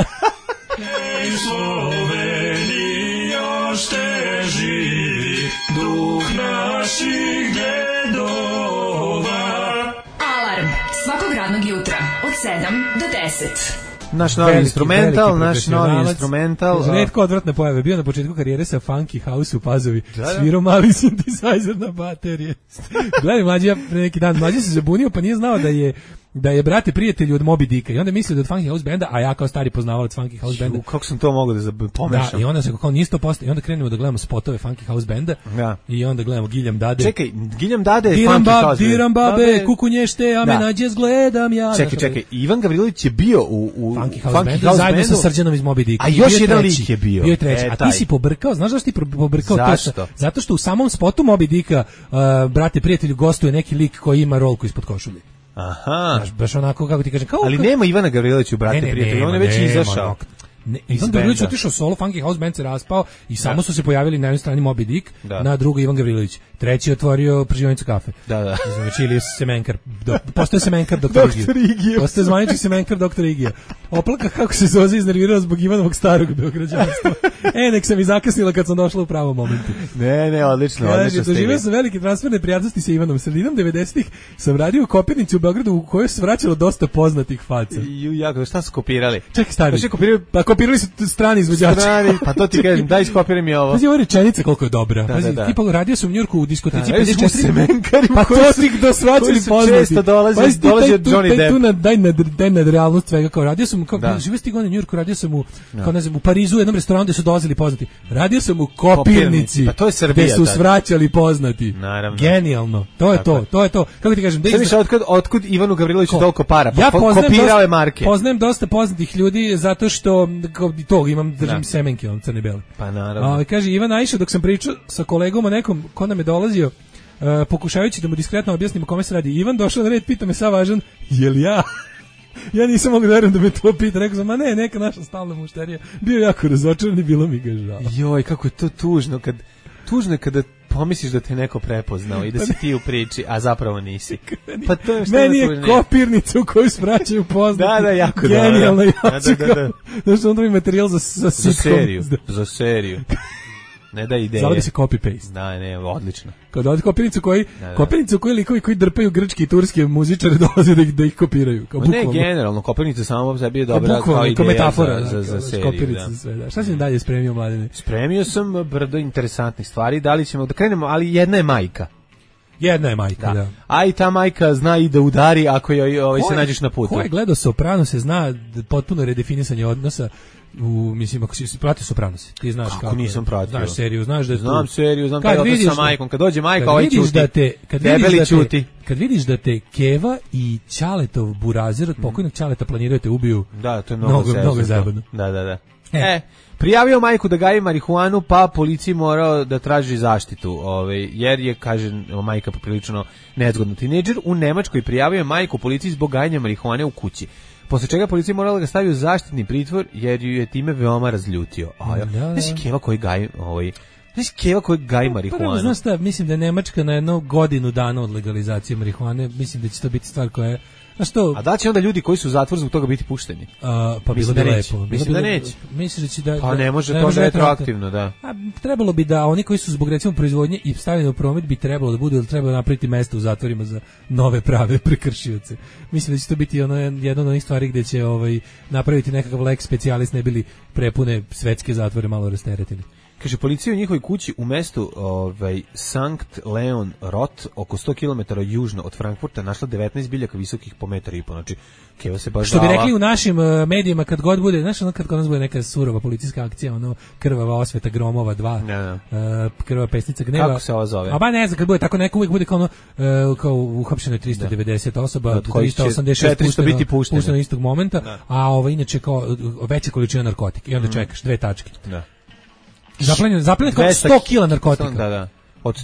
Još te živi duh naših dedova. Alarm svakog radnog jutra od 7 do 10. Naš novi instrumental. Retko odvratne pojave. Bio na početku karijere sa Funky House u Pazovi. Svirao mali synthesizer na baterije. Gledaj, mlađi, pre neki dan, mlađi se zabunio, pa nije znao da je brate prijatelj od Moby Dicka i onda mislio da od Funky House benda, a ja kao stari poznavalac Funky House benda. Kako sam to mogao da pomešam? Da, i onda se kao nisto postaje, i onda krenemo da gledamo spotove Funky House benda. Ja. I onda gledamo Giljam Dade. Čekaj, Giljam Dade je Funky House benda. Diram babe, kukunješte, a me nađe zgledam ja. Čekaj, Ivan Gavrilović je bio u Funky House bendu zajedno sa Srđanom iz Moby Dicka. A još jedan lik je bio. Bio je treći. A ti si pobrkao, znaš zašto ti pobrkao to? Zato što u samom spotu Moby Dicka, brate prijatelju, gostuje neki lik koji ima rolku ispod košulje. Aha. Baš onako, kako ti kažem, kao... Ali nema Ivana Gavrilovića u brate prijatelju, on je već izašao. Ivan Gavrilović otišao solo, Funky House band se raspao i samo su se pojavili na jednoj strani Moby Dick, na drugoj Ivan Gavrilović. Treći je otvorio prživanicu kafe. Da. Znači, ili semenkar. Postoje semenkar Dr. Igija. Postoje zvanični semenkar Dr. Igija. Oplaka kako se Zoza iznervirao zbog Ivanovog starog beograđanstva. Nek sam i zakasnila kad sam došla u pravom momentu. Ne, odlično. Doživio sam velike transferne prijatnosti sa Ivanom. Sredinom 90-ih sam radio u Kopirnici u Beogradu u kojoj se vraćalo dosta poznatih faca. Jako, šta su kopirali? Čekaj, stari. Kopirali su strani izvođači. Pa to ti kažem, daj iskopiraj mi ovo. Pazi, ova rečenica koliko je dobra. Pazi, tipa radio sam u Njujorku u diskoteci 54. Pa to ti gde svraćali poznati. Često dolazi Johnny Depp. Tu daj nad realnost svega, kao radio sam, živio sti godine u Njujorku, radio sam u Parizu u jednom restoranu gde su dolazili poznati. Radio sam u Kopirnici. Pa to je Srbija. Gde su svraćali poznati. Naravno. Genijalno. To je to. Kako ti kažem, da više otkud Ivanu Gavriloviću toliko para? Kopirao je marke. Poznajem dosta poznatih ljudi zato što to držim semenke on crne bele. Pa naravno. Kaže Ivan Ajša, dok sam pričao sa kolegom o nekom ko nam je dolazio, pokušavajući da mu diskretno objasnimo kome se radi, Ivan došao na red, pita me sa važan, jel ja? Ja nisam mogu da verujem da me to pita, rekao sam, neka naša stalna mušterija. Bio jako razočaran i bilo mi ga žao. Joj, kako je to tužno kada pomisliš da te neko prepoznao i da si ti u priči, a zapravo nisi. Pa to je meni je Kopirnica u koju svraćaju poznati. Da, jako dobro. Genijalno, da što onda mi materijal za seriju. Ne da ideje. Zove se copy-paste. Da, ne, odlično. Kad odi Kopirnicu koji likovi koji drpaju grčki i turske muzičare dolaze da ih kopiraju. Ne, generalno, Kopirnica samo po sebi je dobra kao ideja metafora za seriju. Šta si mi dalje spremio, Mladene? Spremio sam brdo interesantnih stvari. Da li ćemo da krenemo, ali jedna je majka. Jedna je majka, da. A i ta majka zna i da udari ako joj se nađeš na putu. Ko je gledao Soprano se zna potpuno redefinisanje odnosa. Mislim, ako si pratio Sopranos, ti znaš kako nisam pratio. Znaš seriju, znaš da je znam seriju, znam taj odnos sa majkom. Kad dođe majka, ovaj ćuti. Kad vidiš da te Keva i Ćaletov burazer od pokojnog Ćaleta planiraju te ubiju, da, to je mnogo zajebano. Da. Prijavio majku da gaji marihuanu, pa policiji morao da traži zaštitu, jer je, kaže, majka poprilično nezgodna. Tinejdžer u Nemačkoj prijavio majku policiji zbog gajanja marihuane u kući. Posle čega policija morala ga staviti u zaštitni pritvor, jer ju je time veoma razljutio. Znači, Keva koji gaji marihuanu. Znaš šta, mislim da je Nemačka na jednu godinu dana od legalizacije marihuane, mislim da će to biti stvar koja je... A da će onda ljudi koji su u zatvoru zbog toga biti pušteni? Pa bilo bi lepo. Mislim da neće. Misliš da pa ne može to retroaktivno, da. Trebalo bi da oni koji su zbog recimo proizvodnje i stavljeni u promet bi trebalo da budu, ili treba napraviti mesto u zatvorima za nove prave prekršioce. Mislim da će to biti jedna od onih stvari gde će napraviti nekakav lex specialis, ne bili prepune svetske zatvore malo rasteretili. Kaže, policija u njihovoj kući u mestu Sankt Leon Rot, oko 100 km južno od Frankfurta, našla 19 biljaka visokih po 1,5 m. Znači, Keva se baš što bi rekli u našim medijima kad god bude, znaš, kad kod nas bude neka surova policijska akcija, krvava osveta gromova 2, krvava pesnica gneva. Kako se ovo zove? A ba ne znam, kad bude tako neko uvijek bude kao uhapšeno je 390 osoba, 386 pušteno istog momenta, a ovo kao veća količina narkotika i onda čekaš 2 tačke. Da. Zaplenjen kao 100 kila narkotika. Da. Od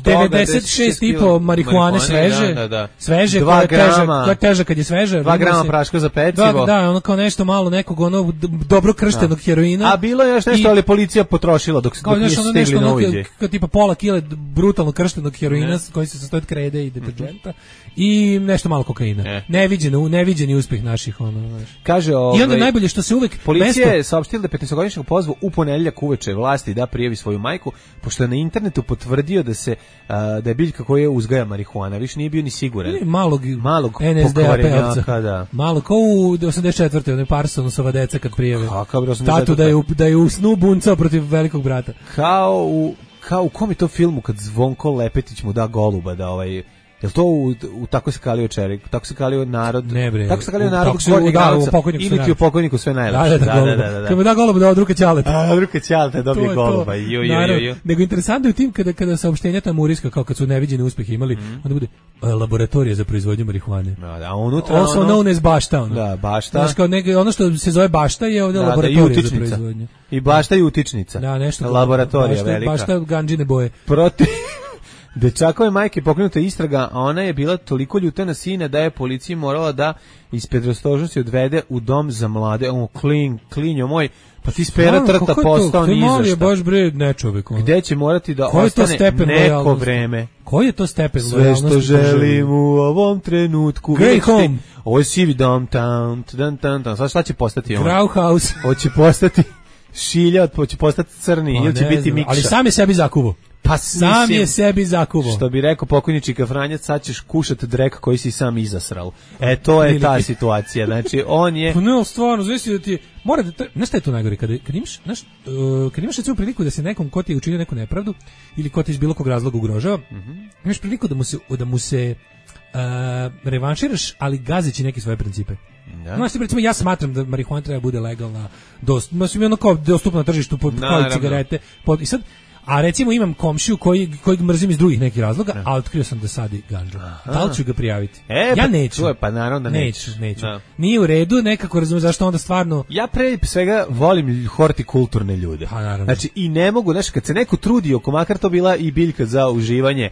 96,5 marihuane sveže. Sveže, koja je teža kad je sveže. 2 grama praška za pecivo. Da, ono kao nešto malo nekog dobro krštenog heroina. A bilo je još nešto, ali policija potrošila dok nije stigli na uviđaj. Kao tipa pola kile brutalno krštenog heroina koji se sastoji od krede i deterđenta i nešto malo kokaina. Neviđeni uspeh naših. Kaže, i onda najbolje što se uvek... Policija je saopštila da 15-godišnjeg pozvao u ponedeljak uveče vlasti da prijavi svoju majku, pošto je na internetu potvrdio da je biljka koja uzgaja marihuana, više nije bio ni siguran. Malog pokvarenjaka, da. Malo, kao u 84. onaj Parsonsova deca kad prijeve. Tatu da je u snu buncao protiv velikog brata. Kao u kom je to filmu kad Zvonko Lepetić mu da goluba, da jel to u tako se kalio čelik, tako se kalio narod, tako se kalio narod ili u pokojniku sve najlepše. Da. Kad mu da goluba, da od ruke Ćaleta. A od ruke Ćaleta dobije goluba. Nego interesantno je u tim kada saopštenja tamo uriska, kao kad su neviđene uspehe imali, onda bude laboratorija za proizvodnju marihuane. A unutra also known as bašta. Da, bašta. Ono što se zove bašta je ovdje laboratorija za proizvodnju. I bašta i utičnica. Da, nešto. Laboratorija velika. Bašta ganđine boje. Protiv dečakove majke pokrenuta istraga, a ona je bila toliko ljuta na sina da je policiji morala da iz predostrožnosti odvede u dom za mlade. Klinjo moj, pa ti spera trta postao ni za šta. Je baš bre nečovek. Gde će morati da ostane neko vreme? Koji je to stepen sve što želim u ovom trenutku. Ovo je sivi downtown. Sad šta će postati on? Grauhaus. Hoće postati šilja, hoće postati crni ili će biti mikša. Ali sam je sebi zakuvo. Pa sam je sebi zakuvo. Što bi rekao pokojni Čika Franjac, sad ćeš kušati drek koji si sam izasral. To je ta situacija. Znači, on je... Pa ne, stvarno, znači da ti... Mora da... Znaš šta je to najgore? Kad imaš recimo priliku da se nekom ko ti je učinio neku nepravdu ili ko ti iz bilo kog razloga ugrožava, imaš priliku da mu se revanširaš, ali gazeći neke svoje principe. Znači, recimo, ja smatram da marihuana treba bude legalna, dostupna na tržištu kao i cigarete. I sad, a recimo imam komšiju kojeg mrzim iz drugih nekih razloga, a otkrio sam da sadi ganđu. Da li ću ga prijaviti? Ja neću. Pa naravno da neću. Nije u redu, nekako razumijem zašto onda stvarno... Ja pre svega volim hortikulturne ljude. Pa naravno. Znači, i ne mogu, znaš, kad se neko trudi, oko makar to bila i biljka za uživanje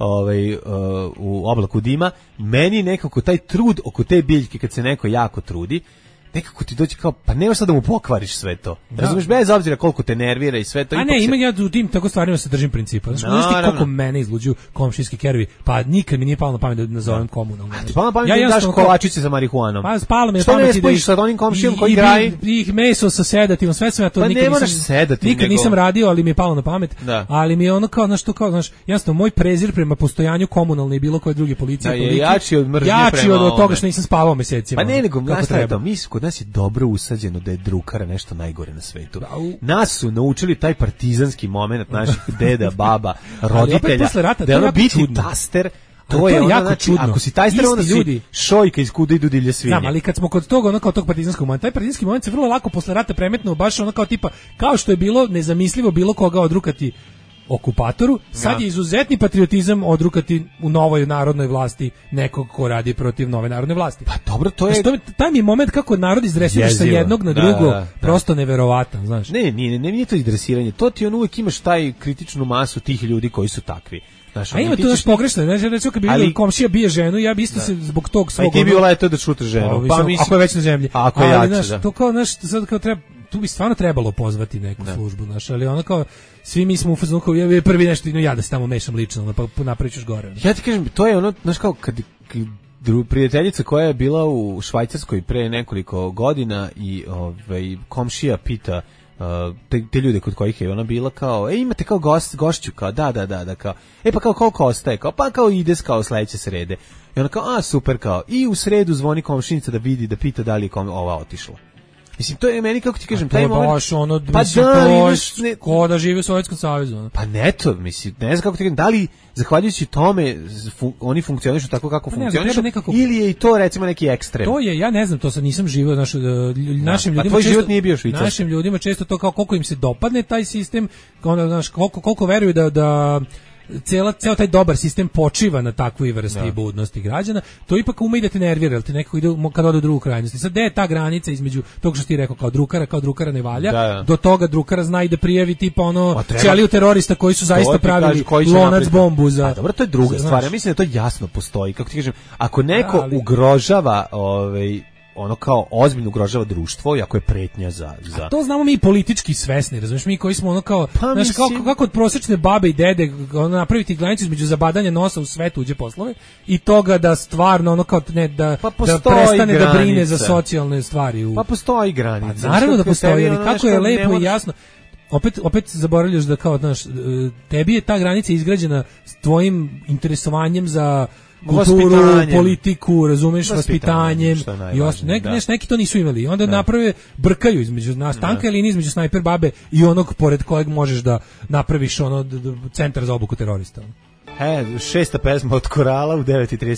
u oblaku dima, meni nekako taj trud oko te biljke, kad se neko jako trudi, nekako ti dođe kao, pa nema sad da mu pokvariš sve to. Razumiješ, bez obzira koliko te nervira i sve to. A ne, ima ja u tim tako stvarima se držim principa. Znaš ti koliko mene izluđuju komšijski kerovi, pa nikad mi nije palo na pamet da nazovem komunalno. A ti palo na pamet da daš kolačice za marihuanom? Pa spalo mi na pamet da... Što ne spojiš sa onim komšijom koji graji? Ih meso sa sedativom, sve sam ja to pa nikad nisam radio, ali mi je palo na pamet. Ali mi je ono kao, znaš, jasno, moj prezir prema postojanju komunalne i bilo koje druge policije je jači od mržnje prema od toga što nisam spavao mesecima. Pa ne, nego kod nas je dobro usađeno da je drukara nešto najgore na svetu. Nas su naučili taj partizanski moment naših deda, baba, roditelja, da je ono biti taster. To je jako znači, čudno. Ako si tajster, onda si šojka iz kuda idu divlje svinje. Znam, ali kad smo kod toga, ono kao tog partizanskog momenta, taj partizanski moment se vrlo lako posle rata premetnuo baš ono kao tipa, kao što je bilo nezamislivo bilo koga odrukati okupatoru, sad je izuzetni patriotizam odrukati u novoj narodnoj vlasti nekog ko radi protiv nove narodne vlasti. Pa dobro, to je... Taj mi je moment kako narod izdresiraš sa jednog na drugo, prosto neverovatan, znaš. Nije to izdresiranje, to ti on uvijek imaš taj kritičnu masu tih ljudi koji su takvi. Znaš, a ima to još pogrešno, znači recimo kad bi vidio komšija bije ženu, ja bi isto se zbog tog svog... A ti bi letao da šuta ženu, pa mislim... Ako je već na zemlji. Ako je jače, da. To kao, znaš, sad kao treba... Tu bi stvarno trebalo pozvati neku službu, znaš, ali ono kao, svi mi smo u fazonu kao, ja prvi nešto, ja da se tamo mešam lično, pa napravit ćeš gore. Ja ti kažem, to je ono, znaš kao, kad prijateljica koja je bila u Švajcarskoj pre nekoliko godina i komšija pita te ljude kod kojih je ona bila kao, imate kao gošću, kao, da, kao, pa kao koliko ostaje, kao, pa kao ide kao sledeće srede. I ona kao, super, kao, i u sredu zvoni komšinica da vidi, da pita da li je ova otišla. Mislim, to je meni, kako ti kažem, taj moment... Baš ono, pa ko da živi u Sovjetskom savezu. Ono. Pa ne to, mislim, ne znam kako ti kažem, da li, zahvaljujući tome, oni funkcionišu tako kako funkcionišu, ili je i to, recimo, neki ekstrem? To je, ja ne znam, to sad nisam živio, našim ljudima tvoj život nije bio švicarski. Našim ljudima često to kao, koliko im se dopadne taj sistem, onda, znaš, koliko veruju da ceo taj dobar sistem počiva na takvoj vrsti budnosti građana, to ipak ume i da te nervira, jer ti nekako ide kad ode u drugu krajnost. Sad, gde je ta granica između tog što ti rekao kao drukara ne valja, do toga drukara zna i da prijavi tipa ono ćeliju terorista koji su zaista pravili lonac bombu za... A dobro, to je druga stvar, ja mislim da to jasno postoji, kako ti kažem, ako neko ugrožava ono kao ozbiljno ugrožava društvo i ako je pretnja za... A to znamo mi politički svesni, razumiješ, mi koji smo ono kao, znaš, kako od prosječne babe i dede ono, napraviti granicu između zabadanja nosa u sve tuđe poslove i toga da stvarno ono kao da prestane da brine za socijalne stvari. Pa postoji granica. Pa naravno da postoji, ali kako je lepo i jasno. Opet zaboravljaš da kao, znaš, tebi je ta granica izgrađena s tvojim interesovanjem za kulturu, politiku, razumeš, vaspitanjem i neki to nisu imali. I onda naprave, brkaju između nas, tanka linija između snajper babe i onog pored kojeg možeš da napraviš ono centar za obuku terorista. Šesta pesma od Korala u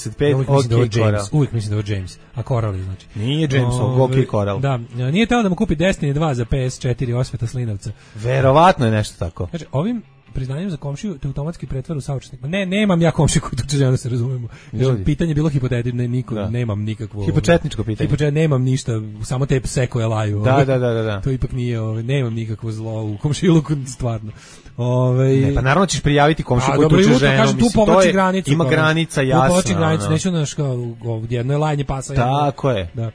9:35. Uvijek mislim da je James, a Koral je znači. Nije James, ok Koral. Da, nije teo da mu kupi Destiny 2 za PS4 Osveta Slinavca. Verovatno je nešto tako. Znači, ovim priznanjem za komšiju te automatski pretvara u saučesnika. Ne, nemam ja komšiju koji tuče ženu, se razumemo. Pitanje je bilo hipotetično, nemam nikakvo... Hipotetničko pitanje. Nemam ništa, samo te pse koje laju. Da. To ipak nije, nemam nikakvo zlo u komšiluku, stvarno. Ne, pa naravno ćeš prijaviti komšiju koji tuče ženu. Kažem, tu povlači granicu. Ima granica, jasno. Tu povlači granicu, neću naš kao jedno je lajnje pasa. Tako je. Da.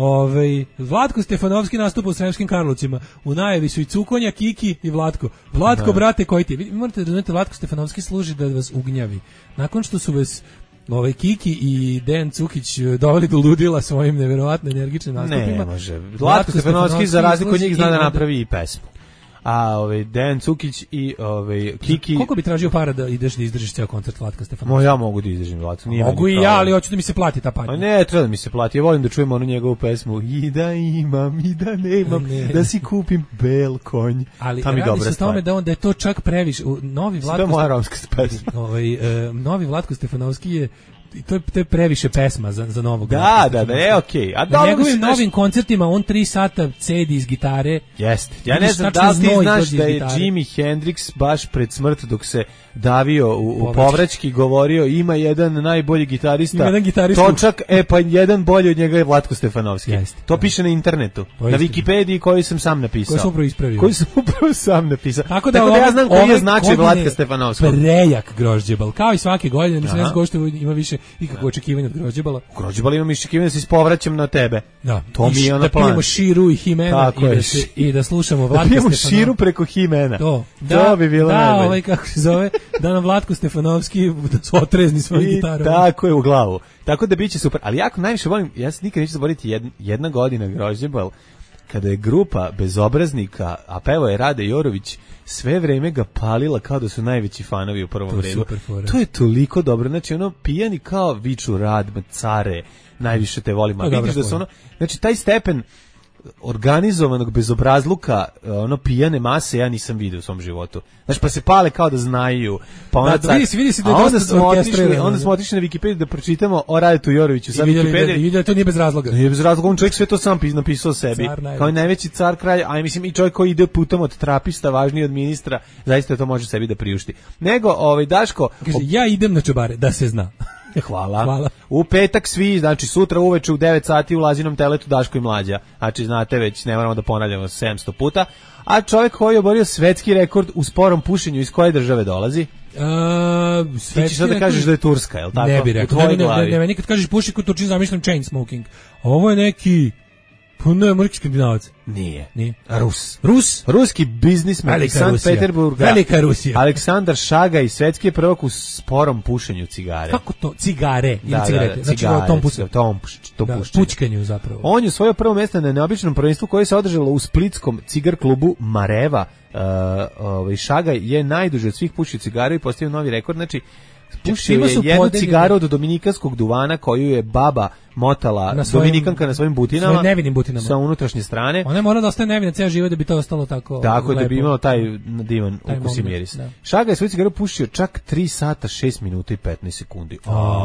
Vlatko Stefanovski nastupa u Sremskim Karlovcima. U najavi su i Cukonja, Kiki i Vlatko. Vlatko, brate, koji ti? Morate da znate, Vlatko Stefanovski služi da vas ugnjavi. Nakon što su vas Kiki i Dejan Cukić doveli do ludila svojim neverovatno energičnim nastupima. Ne može. Vlatko Stefanovski za razliku od njih zna da napravi i pesmu. A Dejan Cukić i Kiki... Koliko bi tražio para da ideš da izdržiš ceo koncert Vlatka Stefanovski? Ja mogu da izdržim Vlatko. Mogu i ja, ali hoću da mi se plati ta patnja. Ne, treba da mi se plati. Ja volim da čujem onu njegovu pesmu i da imam, i da nemam, da si kupim bel konj. Ali radi se o tome da je to čak previše. To je moja romska pesma. Novi Vlatko Stefanovski je to je previše pesma za novog. Da, okej. A na njegovim novim koncertima on 3 sata cedi iz gitare. Jeste. Ja ne znam da li ti znaš da je Jimi Hendrix baš pred smrt dok se davio u povraćki govorio ima jedan najbolji gitarista. Točak, pa jedan bolji od njega je Vlatko Stefanovski. To piše na internetu. Na Wikipediji koju sam sam napisao. Koju sam upravo sam napisao. Tako da ja znam koji je značaj Vlatka Stefanovskog. Prejak grožđebal. Kao i svake godine, mislim da goštovo ima više ikakvo očekivanje od Grožđebala. U Grožđebala imam očekivanje da se ispovraćam na tebe. Da. To mi je ono plan. Da pijemo širu i Himena i da slušamo Vlatka Stefanovski. Da pijemo širu preko Himena. To bi bilo najbolje. Kako se zove, da nam Vlatko Stefanovski otrezni svoj gitarom. Tako je u glavu. Tako da biće super. Ali jako najviše volim, ja se nikad neću zaboraviti jedna godina Grožđebal, kada je grupa bezobraznika, a pevao je Rade Jorović, sve vreme ga palila kao da su najveći fanovi u prvom redu. To je toliko dobro. Znači, ono, pijani kao viču Radme, care, najviše te volim. A vidiš da su ono, znači, taj stepen organizovanog bezobrazluka, ono pijane mase ja nisam vidio u svom životu. Znači pa se pale kao da znaju. Pa onda vidi se da je dosta orkestrirano. Onda smo otišli na Wikipediju da pročitamo o Radetu Joroviću sa Wikipedije. I vidio da to nije bez razloga. Nije bez razloga, on čovjek sve to sam napisao sebi. Kao najveći car kralj, a mislim i čovjek koji ide putom od trapista, važniji od ministra, zaista to može sebi da priušti. Nego Daško, kaže, ja idem na čobare, da se zna. Hvala. U petak svi, znači sutra uveče u 9 sati u Lazinom teletu Daško i Mlađa. Znači znate već, ne moramo da ponavljamo 700 puta. A čovjek koji je oborio svetski rekord u sporom pušenju, iz koje države dolazi? Ti ćeš sad da kažeš da je Turska, je li tako? Ne bi rekao. Ne, nikad kažeš puši kod Turčin, zamišljam chain smoking. Ovo je neki... Puno je mrki skandinavac. Nije. Rus? Ruski biznismen iz Sankt Peterburga. Velika Rusija. Aleksandar Šagaj, svetski prvak u sporom pušenju cigare. Kako to? Cigare ili cigarete? Znači cigare, tom pušenju zapravo. On je osvojio prvo mesto na neobičnom prvenstvu koje se održalo u splitskom cigar klubu Mareva. Šagaj je najduže od svih pušio cigaru i postavio novi rekord. Znači, pušio je jednu cigaru od dominikanskog duvana koju je baba motala dominikanka na svojim butinama. Svojim nevinim butinama. Sa unutrašnje strane. Ona je morala da ostane nevina ceo život da bi to ostalo tako Tako lepo. Da bi imao taj divan ukus i miris. Da. Šaga je svoju cigaru pušio čak 3 sata, 6 minuta i 15 sekundi.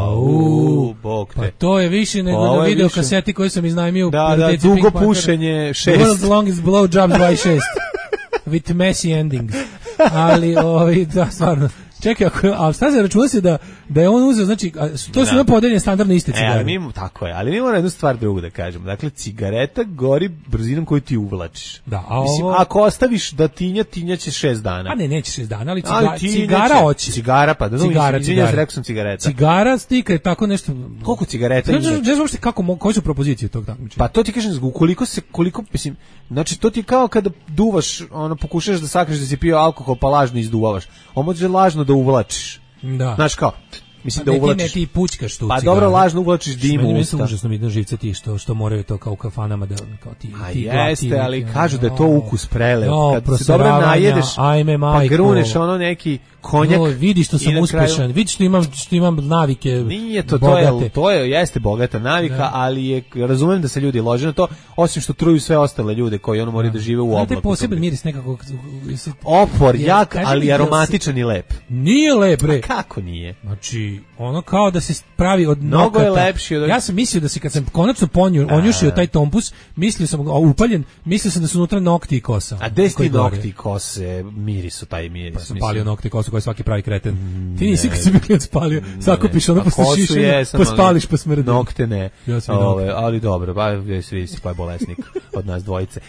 Bog te. Pa to je više nego na video kaseti koju sam iznajmio. Da, dugo pušenje 6. World's longest blowjob 26. With messy endings. Ali, da, stvarno. Čekaj, a šta se računa se da je on uzeo, znači, to su podeljene standardne iste cigare. Tako je, ali mi moramo jednu stvar drugu da kažemo. Dakle, cigareta gori brzinom koju ti uvlačiš. Da, mislim, ako ostaviš da tinja će 6 dana. A neće 6 dana, ali cigara hoće. Cigara, pa da izvinjam, rekao sam cigareta. Cigara stika je tako nešto... Koliko cigareta ima? Ne znam uopšte koje su propozicije tog takmičenja. Pa to ti kažem, koliko, mislim, znači to ti kao kada duvaš, pokušaš da sakriješ da si pio alkohol, pa lažno izduvavaš. Može lažno da uvlačiš. Da. Znaš kao, mislim da uvlačiš. Time ti pučkaš tu Pa dobro, lažno uvlačiš dim u usta. Užasno mi živce ti što moraju to kao u kafanama da kao ti. Jeste, ali kažu da je to ukus prelev. Kad se dobro najedeš, pa gruneš neki konjak. Vidi što sam uspešan, vidi što imam navike. Nije to jeste bogata navika, ali je razumem da se ljudi lože na to, osim što truju sve ostale ljude koji moraju da žive u oblaku. To je poseban miris nekako. Opor, jak, ali aromatičan i lep. Nije lep, bre. Kako nije? Znači, kao da se pravi od nokata. Mnogo je lepši od... Ja sam mislio da se kad sam konačno onjušio taj tompus, mislio sam upaljen, mislio sam da su unutra nokti i kosa. A gde ti nokti i kose mirisu taj miris? Pa sam palio nokti i kosu koji svaki pravi kreten. Ti nisi kad si bio spalio, sakupiš posle šišenja, pa spališ pa smrdi. Nokte ne. Ali dobro, svi si pa bolesnik od nas dvojice.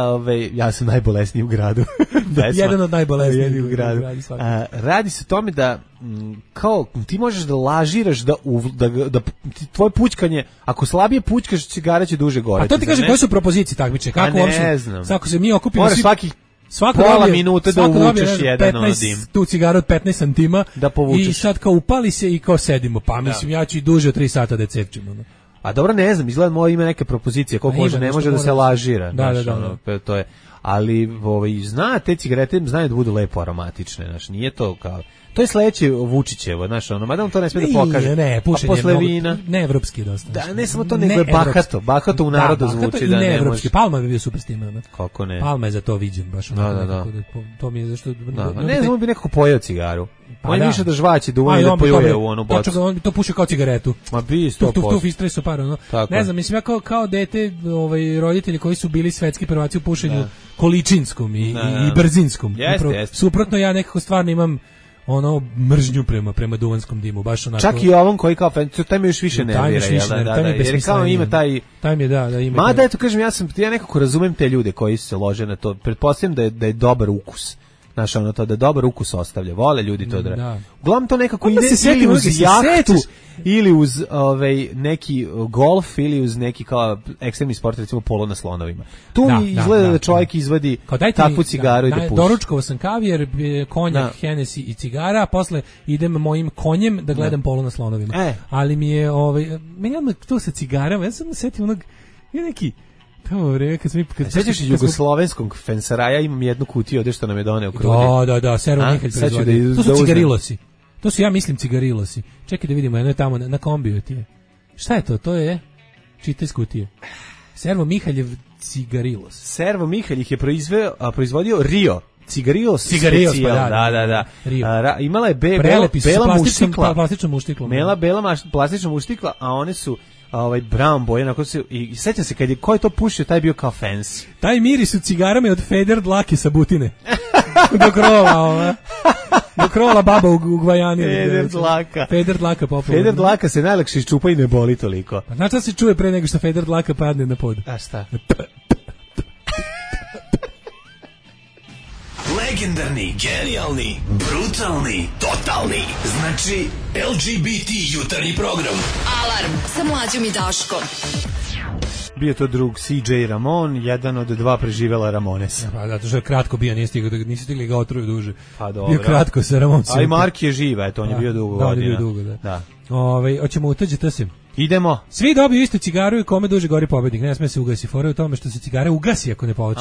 Ja sam najbolesniji u gradu. Jedan od najbolesnijih u gradu. Radi se o tome da kao ti možeš da lažiraš da tvoje pućkanje, ako slabije pućkaš, cigara će duže goreti. A to ti kaže koje su propozicije takmiče? Kako uopšte? Ako se mi okupimo, moraš svaki pola minute da uvučeš jedan dim. Tu cigaru od 15 santima da povučeš. I sad kao upali se i kao sedimo. Pa mislim, ja ću i duže od 3 sata da cepčem. A dobro, ne znam, izgleda ima neke propozicije, koliko može, ne može da se lažira. Da. To je, ali te cigarete znaju da budu lepo aromatične, znaš, nije to kao... To je sledeće Vučićevo, znaš, mada on to ne smije da pokaže. Ne, pušenje posle vina. Ne evropski dosta. Da, ne samo to, nego je bahato u narodu zvuči da ne može. Palma bi bio super s tim. Kako ne? Palma je za to viđen, baš da. To mi je zašto... Ne znam, bi nekako pojeo cigaru. On je više da žvaće duvan da pojuje u onu bocu. On bi to pušio kao cigaretu. Ma bi 100%. Tu istresu par, ne znam, mislim, ja kao dete, roditelji koji su bili svetski prvaci u pušenju količinskom i brzinskom. Suprotno, ja nekako stvarno imam mržnju prema duvanskom dimu, baš onako. Čak i ovom koji kao taj mi još više nervira, jer kao ima taj mi da ima. Mada eto kažem, ja nekako razumem te ljude koji se lože na to. Pretpostavljam da je dobar ukus. Znaš, to da dobar ukus ostavlja, vole ljudi to da. Uglavnom to nekako ide ili uz jahtu, ili uz neki golf, ili uz neki kao ekstremni sport, recimo polo na slonovima. Tu mi izgleda da čovjek izvadi takvu cigaru i da puši. Doručkovao sam kavijer, konjak, Hennessy i cigara, a posle idem mojim konjem da gledam polo na slonovima. Ali mi je, meni odmah to sa cigarama, ja sam setim onog, neki... Sećaš jugoslovenskog fensaraja, imam jednu kutiju ovdje što nam je doneo Krudi. Da, Servo Mihalj proizvodio. To su cigarilosi. To su, ja mislim, cigarilosi. Čekaj da vidimo, jedno je tamo na kombiju ti je. Šta je to? To je... Čita iz kutije. Servo Mihaljev Cigarilos. Servo Mihalj ih je proizvodio Rio. Cigarillos, pa da. Imala je plastičnom muštiklom. Bela plastičnom muštikla, a one su brown boje, onako se, i sećam se ko je to pušio, taj je bio kao fancy. Taj miris u cigarama je od Feder dlake sa butine. Do krova baba u Gvajani. Feder dlaka popularna. Feder dlaka se najlakše iščupa i ne boli toliko. Pa znaš šta se čuje pre nego što Feder dlaka padne na pod? A šta? Legendarni, genijalni, brutalni, totalni. Znači, LGBT jutarnji program. Alarm sa Mlađom i Daškom. Bio to drug CJ Ramon, jedan od dva preživela Ramonesa. Pa zato što je kratko bio, nisi stigli ga otruju duže. Pa dobro. Bio kratko sa Ramonsom. A i Mark je živ, eto, on je bio dugo godina. Da, on je bio dugo, da. Hoćemo utađeti se. Idemo. Svi dobiju istu cigaru i kome duže gori pobednik. Ne sme se ugasi. Fora u tome što se cigara ugasi ako ne počne.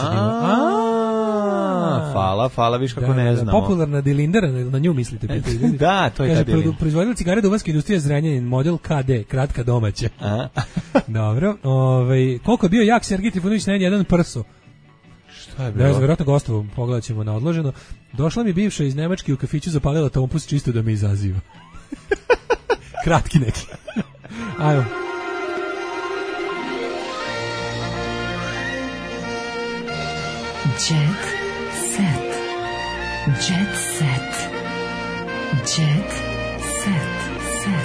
Hvala, viš kako ne znamo. Popularna dilindera, na nju mislite. Da, to je ta dilindera. Proizvodila cigare duvanske industrije Zrenjanin, model KD, kratka domaća. Dobro. Koliko je bio jak Sergij Trifunović na jedan prso? Šta je bilo? Vjerojatno gostovo, pogledat ćemo na odloženo. Došla mi bivša iz Nemačke u kafiću, zapalila tompus čisto da me izaziva. Kratki neki. Ajmo. Jet set. Jet set. Jet set.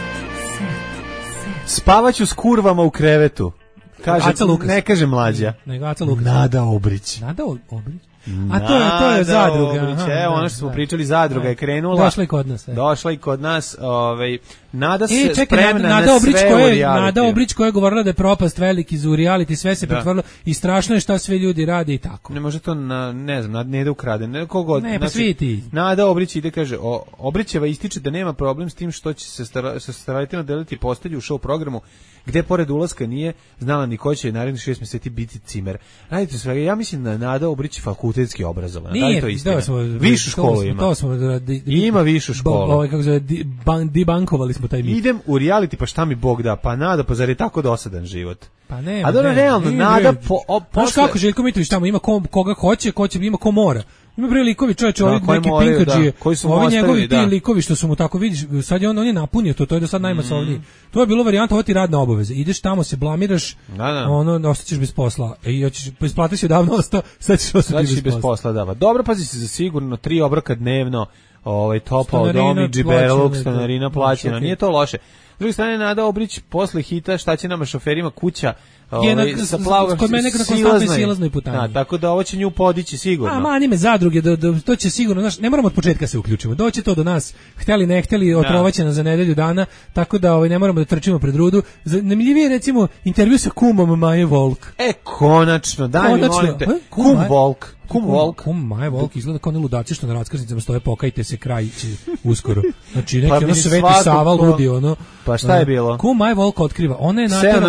Spavaću s kurvama u krevetu. Ne kaže Mlađa. Nego Aca Lukas. Nada Obrić. Nada Obrić? A to je zadruga. Ono što smo pričali, zadruga je krenula. Došla i kod nas. Nada se spremna na sve u reality. Nada Obrić koja je govorila da je propast veliki za reality, sve se pretvorilo i strašno je šta sve ljudi rade i tako. Ne može to, ne znam, ne da ukrade, ne kogod. Ne, pa svi ti. Nada Obrić ide, kaže, Obrićeva ističe da nema problem s tim što će se starateljno deliti postelju u show programu, gde pored ulaska nije znala ni ko će narednih 6 mjeseci biti cimer. Radite svega, ja mislim da Nada Obrić fakultetski obrazovana. Da li to istina? Višu školu ima. Ima višu školu. Kako se debankovali smo taj mit. Idem u reality, pa šta mi Bog da? Pa Nada, pa zar je tako dosadan život? Pa ne. A dobro, realno, Nada posle... kako Željko Mitrović tamo ima koga hoće, ima ko mora. Ima bre likovi, čoveče, ovi neki pinkađije, ovi njegovi ti likovi što su mu tako, vidiš, sad je on je napunio to je do sad najmasovniji. To je bilo varijanta, ovo ti radna obaveza. Ideš tamo, se blamiraš, ostaćeš bez posla. I hoćeš, isplati si odavno ostao, sad ćeš ostati bez posla. Da. Dobro, pazi se za sigurno, 3 obroka dnevno, topao dom i džiberluk, stanarina plaćena, nije to loše. S druge strane, Nada Obrić posle hita Šta će nama šoferima kuća, sa plavog kod mene na konstantnoj silaznoj putanji. Tako da ovo će nju podići sigurno. Mani me zadruge, to će sigurno, ne moramo od početka se uključimo. Doći to do nas, hteli ne hteli, otrovaće nas za nedelju dana, tako da ne moramo da trčimo pred rudu. Zanimljivije je recimo intervju sa kumom Maje Volk. Konačno, daj mi molite. Kum Volk. Kum Maje Volk izgleda kao ne ludaci što na raskrsnicama stoje, pokajte se, kraj će uskoro. Znači neki ono Sveti Sava ludi ono. Pa šta je bilo? Kum Maje Volk otkriva, ona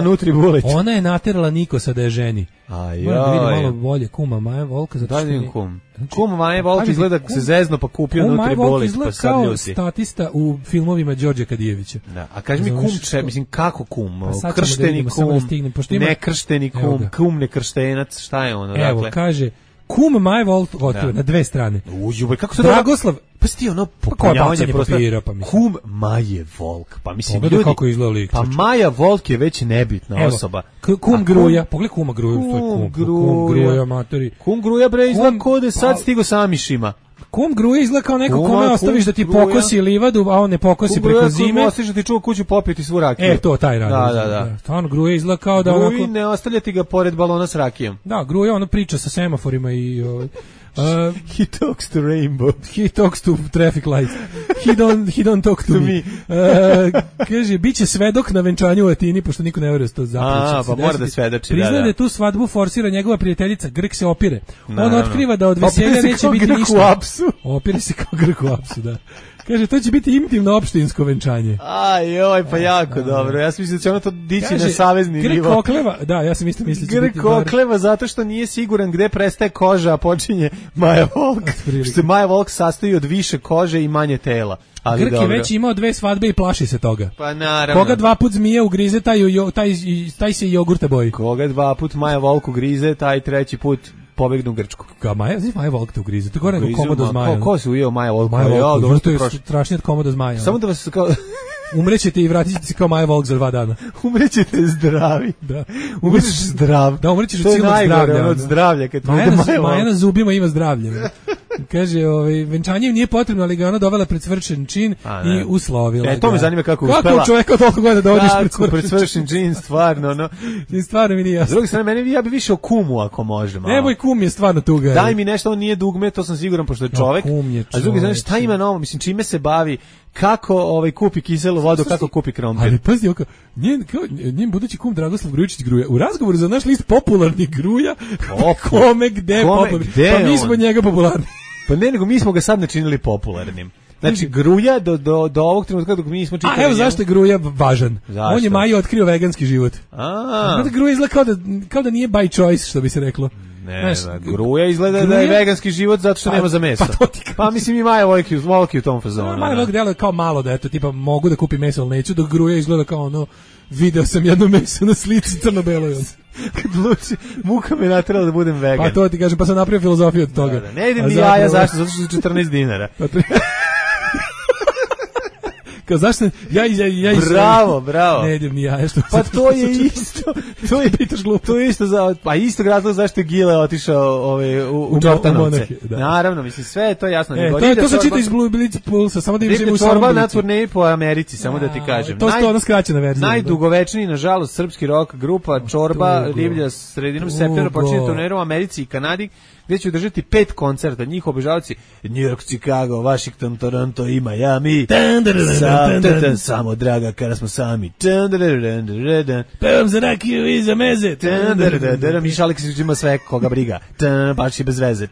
je naterala Nikosa da je ženi. Moram da vidim malo bolje kuma Maje Volka. Kum Maje Volk izgleda se zezno pa kupio Nutribulic, pa sad ljuti. Kao statista u filmovima Đorđe Kadijevića. A kaži mi kum, mislim kako kum? Kršteni kum, nekršteni kum, kum nekrštenac, šta je ono? Evo, kaže... Kum Maje Volk na 2 strane. Kako se Dragoslav, pa sti ono popunjavanje papira, pa mislim. Kum Maje Volk, pa mislim pogledaj ljudi kako izgleda lik. Pa Maja Volk je već nebitna osoba. Kum Gruja, pogledaj kuma Gruju, kum Gruja, matori. Kum Gruja bre izgleda kod je sad stigo sa mišima. Kum Gruja izgleda kao neko kome ostaviš da ti pokosi livadu, a on ne pokosi preko zime. Kum ostaviš da ti čuva kuću popiti svu rakiju. To taj radi. Da. Stvarno Gruja izgleda kao da onako... Gruji ne ostavljati ga pored balona s rakijom. Da, Gruja ono priča sa semaforima i... he talks to rainbow. He talks to traffic lights. He don't talk to me. Kaže, bit će svedok na venčanju u Atini, pošto niko ne veruje da to zapreći. Pa mora da svedoči. Priznaje da tu svadbu forsira njegova prijateljica, Grk se opire. On otkriva da od veselja neće biti ništa. Opire se kao Grk u apsu. Opire se kao Grk u apsu, da. Kaže, to će biti intimno opštinsko venčanje. Joj, pa jako dobro. Ja sam mislim da će ono to dići na savezni nivo. Grk okleva, da, ja sam isto mislio da će biti... Grk okleva zato što nije siguran gde prestaje koža, a počinje Maja Volk. Što se Maja Volk sastoji od više kože i manje tela. Ali Grk je već imao 2 svadbe i plaši se toga. Pa naravno. Koga 2 put zmija ugrize, taj se jogurte boji. Koga 2 put Maja Volk ugrize, taj 3. put pobegne u Grčku. Maja Volk te ugrize. To gore nego komodo zmaja. Ko se ujeo Maja Volk? Maja Volk, to je strašnije od komodo zmaja. Samo da vas kao... Umrećete i vratit ćete se kao Maja Volk za 2 dana. Umrećete zdravi. Da. Umrećeš zdrav. Da, umrećeš od silnog zdravlja. Od zdravlja. Maja na zubima ima zdravlje. Kaže, venčanje nije potrebno, ali ga ona dovela pred svršen čin i uslovila. To me zanima kako uspela. Kako čovjeka toliko godina dovodiš pred svršen čin, stvarno, no. Stvarno mi nije jasno. S druge strane, ja bi više o kumu ako može. Nemoj, kum je stvarno tuga. Daj mi nešto, on nije dugme, to sam siguran, pošto je čovek. A s druge strane, šta ima novo? Mislim, čime se bavi? Kako kupi kiselu vodu, kako kupi krompir. Ali pazi, njen budući kum Dragoslav Grujičić Gruja u razgovoru za naš list popularnih Gruja, kome gde popularni. Pa mi smo njega popularni. Pa ne, nego mi smo ga sad načinili popularnim. Znači, Gruja do ovog trenutka dok mi nismo čitali... A evo zašto je Gruja važan. Zašto? On je Maji otkrio veganski život. Gruja izgleda kao da nije by choice, što bi se reklo. Ne, Gruja izgleda da je veganski život zato što nema za meso. Pa mislim i Maja Volk u tom fazonu. Maja Volk djeluje kao malo da eto, tipa mogu da kupim meso, ali neću, dok Gruja izgleda kao ono, video sam jedno meso na slici crno-beloj. Kad luči, muka me naterala da budem vegan. Pa to ti kažem, pa sam napravio filozofiju od toga. Ne idem ni jaja, zašto? Zato što su 14 dinara. Kao zašto bravo. Ne idem ni ja, što. Pa to je isto. To je pitaš glupo. To je isto pa isto razlog zašto je Gile otišao u Čortanovce. Naravno, mislim sve je to jasno. To se čita iz Blic Pulsa, samo da im živimo u Čorba na turneji po Americi, samo da ti kažem. To je ona skraćena verzija. Najdugovečniji, nažalost, srpski rock grupa Čorba divlja sredinom septembra počinje turneru u Americi i Kanadi, gde će održati 5 koncerta. Njih obožavaoci New York, Chicago, Washington, Toronto i Miami. Samo draga kada smo sami. Pevam za rakiju i za meze. Miša Aleksić ima sve, koga briga. Baš i bez veze.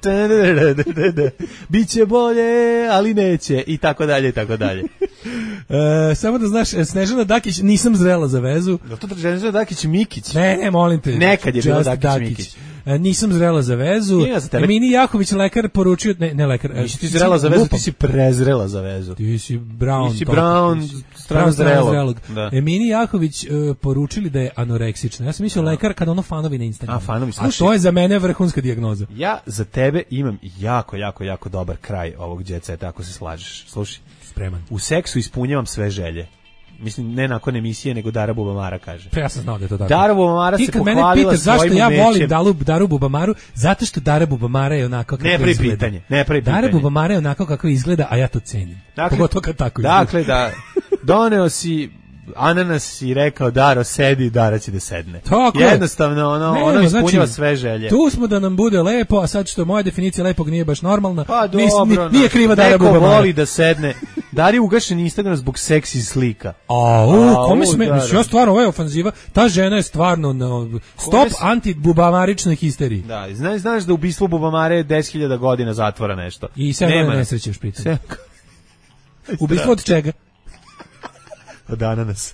Biće bolje, ali neće. I tako dalje, i tako dalje. Samo da znaš, Snežana Dakić, nisam zrela za vezu. Je to Snežana Dakić Mikić? Ne, molim te. Nekad je bila Dakić Mikić. Nisam zrela za vezu. Emini Jaković, lekar, poručio... Ne lekar. Nisi ti zrela za vezu, ti si prezrela za vezu. Ti si Brown. Ti si Brown, strano zrelog. Emini Jaković poručili da je anoreksična. Ja sam mislio lekar kada ono fanovi na Instagramu. Fanovi, slušaj. A to je za mene vrhunska dijagnoza. Ja za tebe imam jako dobar kraj ovog djeceta, ako se slažeš. Slušaj. Spreman. U seksu ispunjavam sve želje. Mislim, ne nakon emisije, nego Dara Bubamara kaže. Pa ja sam znao da je to tako. Dara Bubamara se pohvalila svojim umečem. Ti kad mene pitaš zašto ja volim Daru Bubamaru, zato što Dara Bubamara je onako kako izgleda. Ne pravi pitanje. Dara Bubamara je onako kako izgleda, a ja to cenim. Dakle, pogotovo kad tako izgleda. Dakle, da doneo si ananas i rekao Daro sedi, Dara će da sedne. Tako jednostavno ono ispunjava sve želje. Tu smo da nam bude lepo, a sad što moja definicija lepog nije baš normalna. Pa dobro, nije kriva Dara Bubamara. Neko voli da sedne. Dari ugašen Instagram zbog seksi slika. Kome sme? Ja stvarno, ovo je ofanziva. Ta žena je stvarno stop anti-bubamaričnoj histeriji. Da, znaš da ubistvo Bubamare je 10.000 godina zatvora nešto. I sve nesreće još pritom. Ubistvo od čega? Od ananas.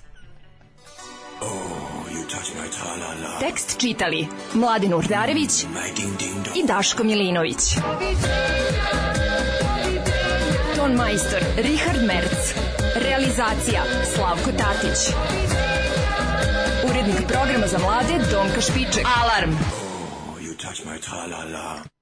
Tekst čitali Mladin Urdarević i Daško Milinović. Ton majstor Richard Merc. Realizacija Slavko Tatić. Urednik programa za mlade Donka Špiček. Alarm! You touch my tra-la-la.